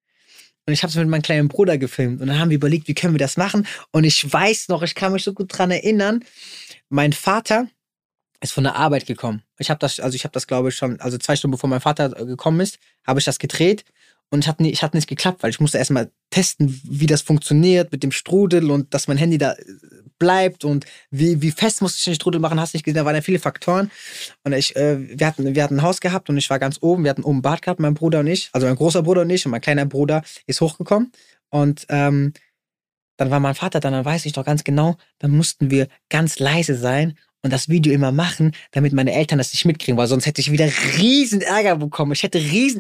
Und ich habe es mit meinem kleinen Bruder gefilmt. Und dann haben wir überlegt, wie können wir das machen? Und ich weiß noch, ich kann mich so gut dran erinnern, mein Vater ist von der Arbeit gekommen. Ich habe das glaube ich schon, also 2 Stunden bevor mein Vater gekommen ist, habe ich das gedreht. Und es hat nicht geklappt, weil ich musste erstmal testen, wie das funktioniert mit dem Strudel und dass mein Handy da bleibt und wie fest musste ich den Strudel machen, hast du nicht gesehen, da waren ja viele Faktoren. Und wir hatten ein Haus gehabt und ich war ganz oben, wir hatten oben ein Bad gehabt, mein Bruder und ich, also mein großer Bruder und ich, und mein kleiner Bruder ist hochgekommen. Und dann war mein Vater dann weiß ich noch ganz genau, dann mussten wir ganz leise sein und das Video immer machen, damit meine Eltern das nicht mitkriegen, weil sonst hätte ich wieder riesen Ärger bekommen. Ich hätte riesen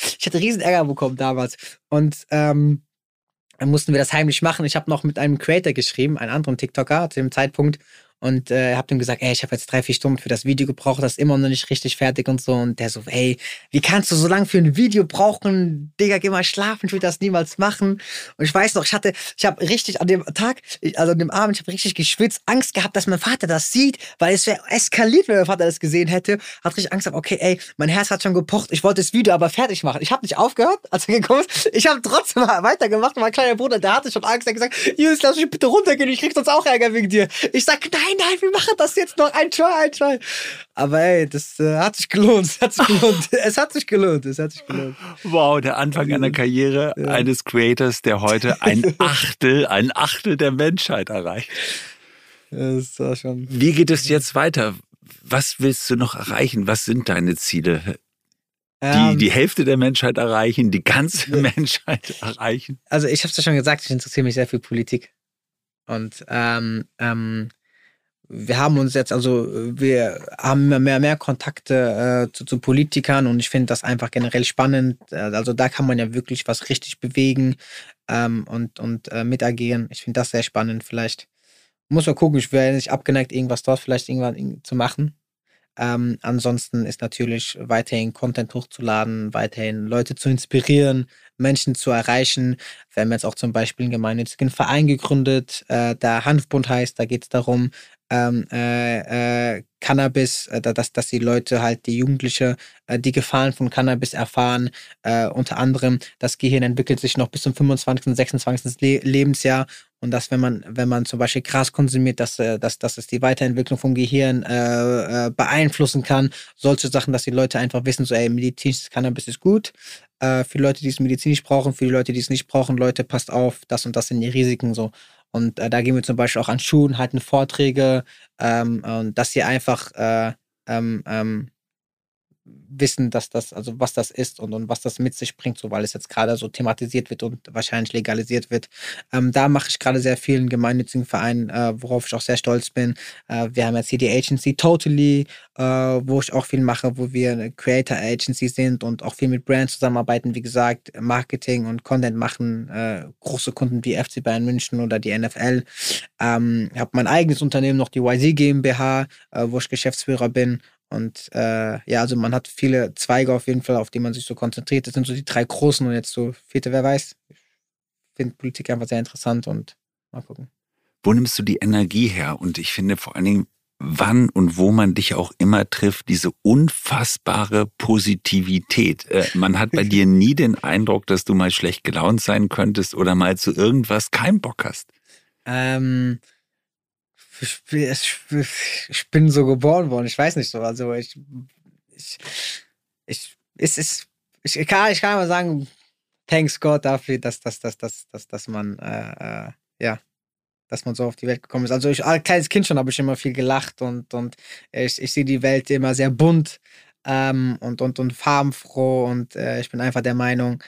Ärger bekommen damals. Und dann mussten wir das heimlich machen. Ich habe noch mit einem Creator geschrieben, einem anderen TikToker zu dem Zeitpunkt, und habe dem gesagt, ich habe jetzt 3-4 Stunden für das Video gebraucht, das ist immer noch nicht richtig fertig und so. Und der so, wie kannst du so lange für ein Video brauchen? Digga, geh mal schlafen, ich will das niemals machen. Und ich weiß noch, ich habe richtig an dem Tag, also an dem Abend, ich habe richtig geschwitzt, Angst gehabt, dass mein Vater das sieht, weil es wäre eskaliert, wenn mein Vater das gesehen hätte. Hat richtig Angst gehabt, okay, mein Herz hat schon gepocht, ich wollte das Video aber fertig machen. Ich habe nicht aufgehört, als er gekommen ist. Ich habe trotzdem weitergemacht. Mein kleiner Bruder, der hatte schon Angst, der hat gesagt, Jungs, lass mich bitte runtergehen, ich krieg sonst auch Ärger wegen dir. Ich sag, nein, nein, wir machen das jetzt noch, ein Try. Aber ey, das hat sich gelohnt, es hat sich gelohnt. Wow, der Anfang einer Karriere eines Creators, der heute ein Achtel der Menschheit erreicht. Das war schon. Wie geht es jetzt weiter? Was willst du noch erreichen? Was sind deine Ziele? Die Hälfte der Menschheit erreichen, die ganze Menschheit erreichen? Also ich habe es ja schon gesagt, ich interessiere mich sehr für Politik. Und wir haben uns jetzt, wir haben immer mehr Kontakte zu Politikern und ich finde das einfach generell spannend. Also da kann man ja wirklich was richtig bewegen und mitagieren. Ich finde das sehr spannend. Vielleicht muss man gucken, ich wäre nicht abgeneigt, irgendwas dort vielleicht irgendwann zu machen. Ansonsten ist natürlich weiterhin Content hochzuladen, weiterhin Leute zu inspirieren, Menschen zu erreichen. Wir haben jetzt auch zum Beispiel einen gemeinnützigen Verein gegründet, der Hanfbund heißt. Da geht es darum, Cannabis, dass die Leute halt, die Jugendliche, die Gefahren von Cannabis erfahren. Unter anderem, das Gehirn entwickelt sich noch bis zum 25., 26. Lebensjahr. Und dass, wenn man zum Beispiel Gras konsumiert, dass es die Weiterentwicklung vom Gehirn beeinflussen kann. Solche Sachen, dass die Leute einfach wissen, so, ey, medizinisches Cannabis ist gut. Für Leute, die es medizinisch brauchen, für die Leute, die es nicht brauchen, Leute, passt auf, das und das sind die Risiken so. Und da gehen wir zum Beispiel auch an Schulen, halten Vorträge, und dass sie einfach wissen, dass das, also was das ist und was das mit sich bringt, so weil es jetzt gerade so thematisiert wird und wahrscheinlich legalisiert wird. Da mache ich gerade sehr viel einen gemeinnützigen Verein, worauf ich auch sehr stolz bin. Wir haben jetzt hier die Agency Totally, wo ich auch viel mache, wo wir eine Creator Agency sind und auch viel mit Brands zusammenarbeiten, wie gesagt, Marketing und Content machen, große Kunden wie FC Bayern München oder die NFL. Ich habe mein eigenes Unternehmen noch, die YZ GmbH, wo ich Geschäftsführer bin. Und also man hat viele Zweige auf jeden Fall, auf die man sich so konzentriert. Das sind so die 3 großen und jetzt so 4., wer weiß. Ich finde Politik einfach sehr interessant und mal gucken. Wo nimmst du die Energie her? Und ich finde vor allen Dingen, wann und wo man dich auch immer trifft, diese unfassbare Positivität. Man hat bei dir nie den Eindruck, dass du mal schlecht gelaunt sein könntest oder mal zu irgendwas keinen Bock hast. Ich bin so geboren worden, ich weiß nicht so. Also ich kann mal sagen, thanks God dafür, dass man dass man so auf die Welt gekommen ist. Also als kleines Kind schon habe ich immer viel gelacht und ich sehe die Welt immer sehr bunt und farbenfroh und ich bin einfach der Meinung,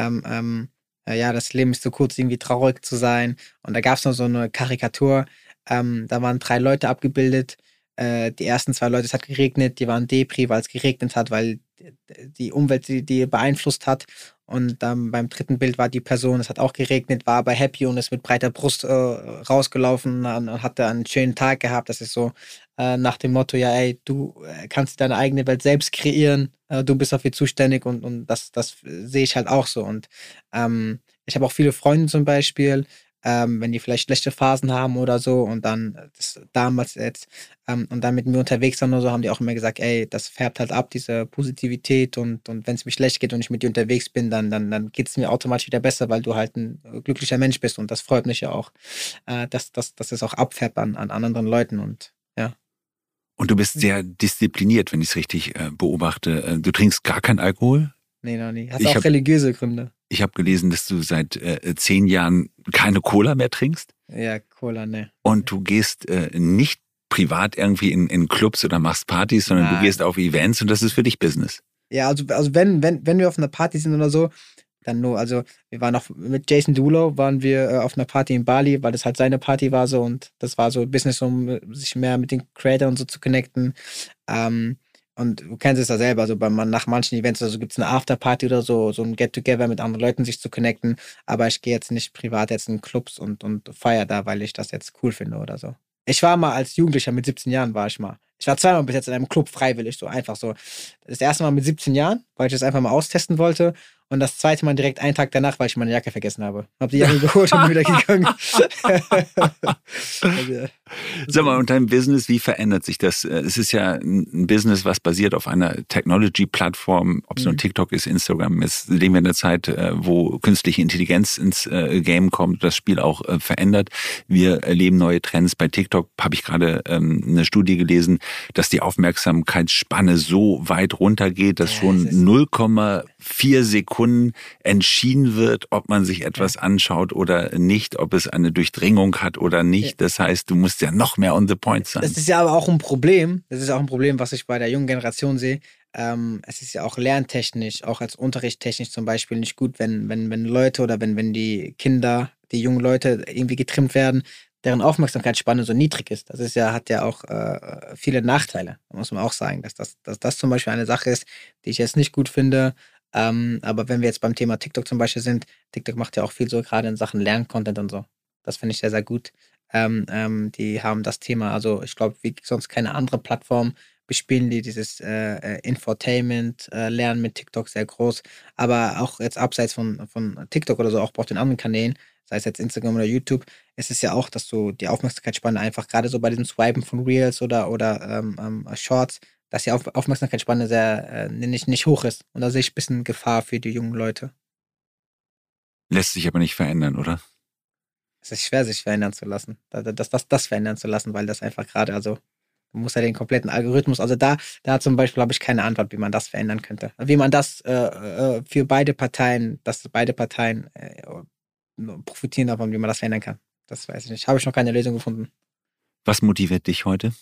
das Leben ist zu kurz, irgendwie traurig zu sein. Und da gab es noch so eine Karikatur. Da waren 3 Leute abgebildet. Die ersten 2 Leute, es hat geregnet, die waren Depri, weil es geregnet hat, weil die Umwelt die beeinflusst hat. Und dann beim 3. Bild war die Person, es hat auch geregnet, war aber happy und ist mit breiter Brust rausgelaufen und hatte einen schönen Tag gehabt. Das ist so nach dem Motto, ja ey, du kannst deine eigene Welt selbst kreieren, du bist dafür zuständig und das sehe ich halt auch so. Und ich habe auch viele Freunde zum Beispiel, wenn die vielleicht schlechte Phasen haben oder so und dann damals jetzt und dann mit mir unterwegs sind oder so, haben die auch immer gesagt, ey, das färbt halt ab, diese Positivität und wenn es mir schlecht geht und ich mit dir unterwegs bin, dann geht es mir automatisch wieder besser, weil du halt ein glücklicher Mensch bist und das freut mich ja auch, dass es auch abfärbt an anderen Leuten und ja. Und du bist sehr diszipliniert, wenn ich es richtig beobachte. Du trinkst gar keinen Alkohol? Nee, noch nie. Hast auch religiöse Gründe? Ich habe gelesen, dass du seit 10 Jahren keine Cola mehr trinkst. Ja, Cola, ne. Und du gehst nicht privat irgendwie in Clubs oder machst Partys, sondern du gehst auf Events und das ist für dich Business. Ja, also wenn wir auf einer Party sind oder so, dann nur, also wir waren auch mit Jason Derulo, waren wir auf einer Party in Bali, weil das halt seine Party war so und das war so Business, um sich mehr mit den Creators und so zu connecten. Und du kennst es ja selber, also nach manchen Events also gibt es eine Afterparty oder so ein Get-Together mit anderen Leuten sich zu connecten, aber ich gehe jetzt nicht privat jetzt in Clubs und feiere da, weil ich das jetzt cool finde oder so. Ich war mal als Jugendlicher, mit 17 Jahren war ich mal. Ich war 2-mal bis jetzt in einem Club freiwillig, so einfach so. Das erste Mal mit 17 Jahren, weil ich das einfach mal austesten wollte Und das zweite Mal direkt einen Tag danach, weil ich meine Jacke vergessen habe. Hab die Jacke geholt und bin wieder gegangen. Also, Sag mal, und dein Business, wie verändert sich das? Es ist ja ein Business, was basiert auf einer Technology-Plattform, ob es nur TikTok ist, Instagram ist. Leben wir in einer Zeit, wo künstliche Intelligenz ins Game kommt, das Spiel auch verändert. Wir erleben neue Trends. Bei TikTok habe ich gerade eine Studie gelesen, dass die Aufmerksamkeitsspanne so weit runtergeht, dass schon 0,4 Sekunden entschieden wird, ob man sich etwas anschaut oder nicht, ob es eine Durchdringung hat oder nicht. Das heißt, du musst ja noch mehr on the point sein. Das ist ja aber auch ein Problem. Das ist auch ein Problem, was ich bei der jungen Generation sehe. Es ist ja auch lerntechnisch, auch als unterrichtstechnisch zum Beispiel nicht gut, wenn Leute oder wenn die Kinder, die jungen Leute irgendwie getrimmt werden, deren Aufmerksamkeitsspanne so niedrig ist. Das ist ja, hat ja auch viele Nachteile, muss man auch sagen, dass das zum Beispiel eine Sache ist, die ich jetzt nicht gut finde. Aber wenn wir jetzt beim Thema TikTok zum Beispiel sind, TikTok macht ja auch viel so gerade in Sachen Lerncontent und so. Das finde ich sehr, sehr gut. Die haben das Thema, also ich glaube, wie sonst keine andere Plattform bespielen die dieses Infotainment, Lernen mit TikTok sehr groß. Aber auch jetzt abseits von TikTok oder so, auch auf den anderen Kanälen, sei es jetzt Instagram oder YouTube, ist es ja auch, dass du die Aufmerksamkeitsspanne einfach gerade so bei diesem Swipen von Reels oder Shorts, dass die Aufmerksamkeitsspanne sehr nicht hoch ist. Und da sehe ich ein bisschen Gefahr für die jungen Leute. Lässt sich aber nicht verändern, oder? Es ist schwer, sich verändern zu lassen. Das verändern zu lassen, weil das einfach gerade, also du musst ja den kompletten Algorithmus, also da zum Beispiel habe ich keine Antwort, wie man das verändern könnte. Wie man das für beide Parteien, dass beide Parteien profitieren davon, wie man das verändern kann. Das weiß ich nicht. Habe ich noch keine Lösung gefunden. Was motiviert dich heute?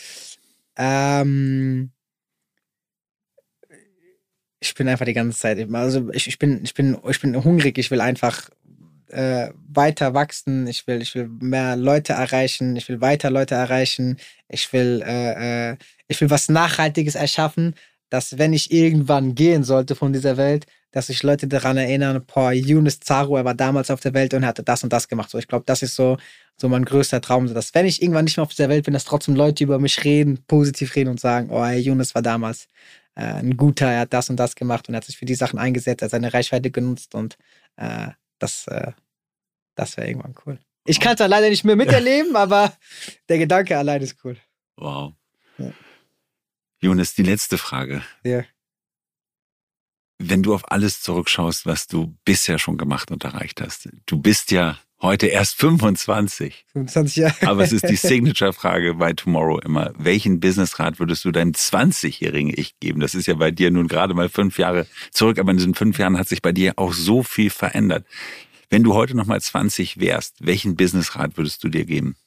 Ich bin einfach die ganze Zeit, also ich bin hungrig, ich will einfach weiter wachsen, ich will mehr Leute erreichen, ich will weiter Leute erreichen, ich will was Nachhaltiges erschaffen, dass wenn ich irgendwann gehen sollte von dieser Welt, dass sich Leute daran erinnern, boah, Younes Zaru, er war damals auf der Welt und hatte das und das gemacht. So, ich glaube, das ist so mein größter Traum, so dass wenn ich irgendwann nicht mehr auf dieser Welt bin, dass trotzdem Leute über mich reden, positiv reden und sagen, oh, hey, Younes war damals ein guter, er hat das und das gemacht und er hat sich für die Sachen eingesetzt, er hat seine Reichweite genutzt und das wäre irgendwann cool. Ich kann es ja leider nicht mehr miterleben, aber der Gedanke allein ist cool. Wow. Ja. Younes, die letzte Frage. Ja. Wenn du auf alles zurückschaust, was du bisher schon gemacht und erreicht hast, du bist ja heute erst 25. 25 Jahre. Aber es ist die Signature-Frage bei Tomorrow immer. Welchen Businessrat würdest du deinem 20-jährigen Ich geben? Das ist ja bei dir nun gerade mal 5 Jahre zurück, aber in diesen 5 Jahren hat sich bei dir auch so viel verändert. Wenn du heute noch mal 20 wärst, welchen Businessrat würdest du dir geben?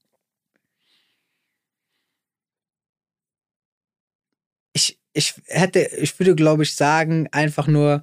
Ich würde, glaube ich, sagen, einfach nur,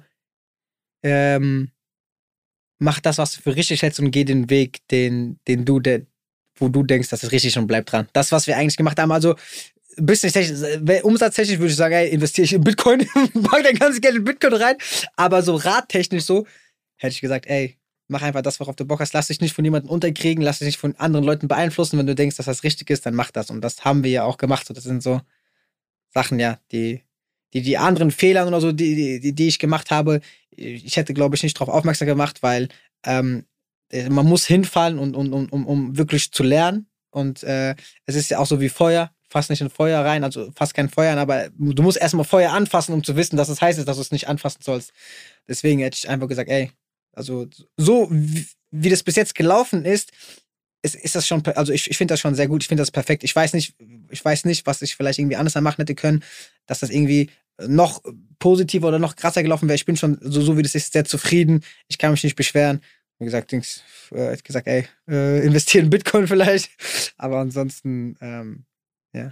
mach das, was du für richtig hältst und geh den Weg, wo du denkst, das ist richtig und bleib dran. Das, was wir eigentlich gemacht haben, also umsatztechnisch würde ich sagen, ey, investiere ich in Bitcoin, pack dein ganzes Geld in Bitcoin rein, aber so rattechnisch so, hätte ich gesagt, ey, mach einfach das, worauf du Bock hast, lass dich nicht von jemandem unterkriegen, lass dich nicht von anderen Leuten beeinflussen, wenn du denkst, dass das richtig ist, dann mach das und das haben wir ja auch gemacht, so, das sind so Sachen, ja, die anderen Fehlern oder so, die ich gemacht habe, ich hätte, glaube ich, nicht darauf aufmerksam gemacht, weil man muss hinfallen, um wirklich zu lernen. Und es ist ja auch so wie Feuer, fass nicht in Feuer rein, also fass kein Feuer an, aber du musst erstmal Feuer anfassen, um zu wissen, dass es heißt, dass du es nicht anfassen sollst. Deswegen hätte ich einfach gesagt, ey, also so wie das bis jetzt gelaufen ist das schon, also ich finde das schon sehr gut, ich finde das perfekt. Ich weiß nicht, was ich vielleicht irgendwie anders machen hätte können, dass das irgendwie noch positiver oder noch krasser gelaufen wäre. Ich bin schon so wie das ist, sehr zufrieden. Ich kann mich nicht beschweren. Wie gesagt, ey, investieren in Bitcoin vielleicht. Aber ansonsten, ja.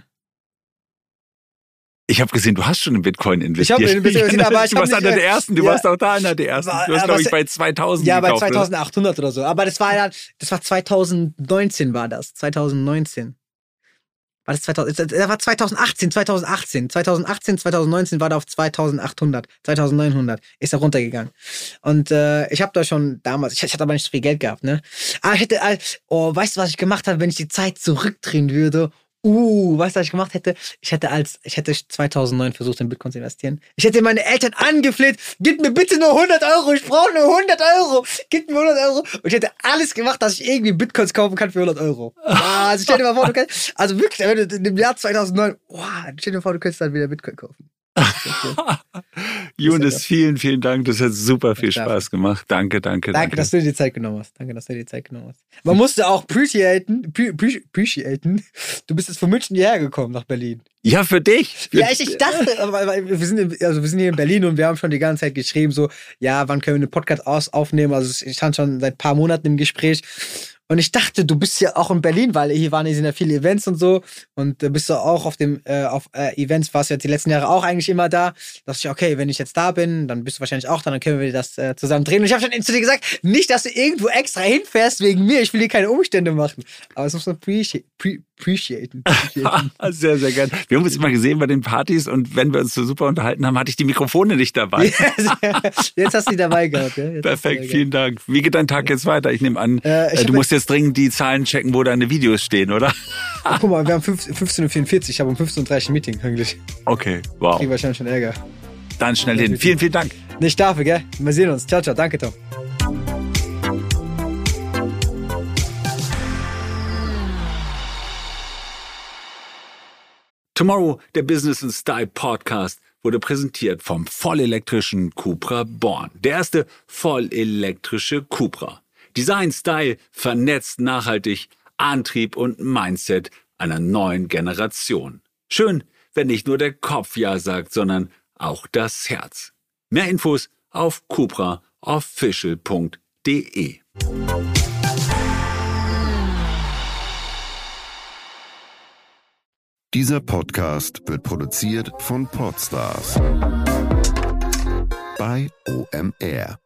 Ich habe gesehen, du hast schon in Bitcoin investiert. Ich habe investiert, aber ich du warst einer der Ersten, du warst auch da einer der Ersten. Du hast, glaube ich, bei 2000 ja, gekauft, bei 2800 oder so. Aber das war 2019 war das. 2019. War das 2018, 2019 war da auf 2800, 2900. Ist er runtergegangen. Und ich habe da schon damals, ich hatte aber nicht so viel Geld gehabt, ne? Aber weißt du, was ich gemacht habe, wenn ich die Zeit zurückdrehen würde? Was ich gemacht hätte? Ich hätte 2009 versucht, in Bitcoin zu investieren. Ich hätte meine Eltern angefleht, gib mir bitte nur 100 Euro, ich brauche nur 100 Euro, gib mir 100 Euro. Und ich hätte alles gemacht, dass ich irgendwie Bitcoins kaufen kann für 100 Euro. Also stell dir mal vor, also wirklich, wenn du in dem Jahr 2009, stell dir mal vor, du könntest dann wieder Bitcoin kaufen. Jonas, vielen, vielen Dank. Das hat super viel Spaß gemacht. Danke. Danke, dass du dir die Zeit genommen hast. Man musste auch appreciaten. Du bist jetzt von München hierher gekommen nach Berlin. Ja, für dich. Ich dachte, wir sind hier in Berlin und wir haben schon die ganze Zeit geschrieben, so, ja, wann können wir einen Podcast aufnehmen? Also ich stand schon seit ein paar Monaten im Gespräch. Und ich dachte, du bist ja auch in Berlin, weil hier sind ja viele Events und so. Und bist du auch auf Events, warst du jetzt die letzten Jahre auch eigentlich immer da. Da dachte ich, okay, wenn ich jetzt da bin, dann bist du wahrscheinlich auch da, dann können wir das zusammen drehen. Und ich habe schon zu dir gesagt, nicht, dass du irgendwo extra hinfährst wegen mir. Ich will hier keine Umstände machen. Aber es muss man appreciaten. Sehr, sehr gern. Wir haben uns immer gesehen bei den Partys und wenn wir uns so super unterhalten haben, hatte ich die Mikrofone nicht dabei. Jetzt hast du die dabei gehabt. Ja? Perfekt, vielen Dank. Wie geht dein Tag jetzt weiter? Ich nehme an, du musst jetzt dringend die Zahlen checken, wo deine Videos stehen, oder? Oh, guck mal, wir haben 15:44 Uhr. Ich habe um 15:30 Uhr ein Meeting eigentlich. Okay, wow. Krieg wahrscheinlich schon Ärger. Dann schnell hin. Vielen, vielen Dank. Nicht dafür, gell? Wir sehen uns. Ciao, ciao. Danke, Tom. Tomorrow, der Business & Style Podcast, wurde präsentiert vom vollelektrischen Cupra Born. Der erste vollelektrische Cupra. Design, Style, vernetzt, nachhaltig, Antrieb und Mindset einer neuen Generation. Schön, wenn nicht nur der Kopf Ja sagt, sondern auch das Herz. Mehr Infos auf cupraofficial.de. Dieser Podcast wird produziert von Podstars bei OMR.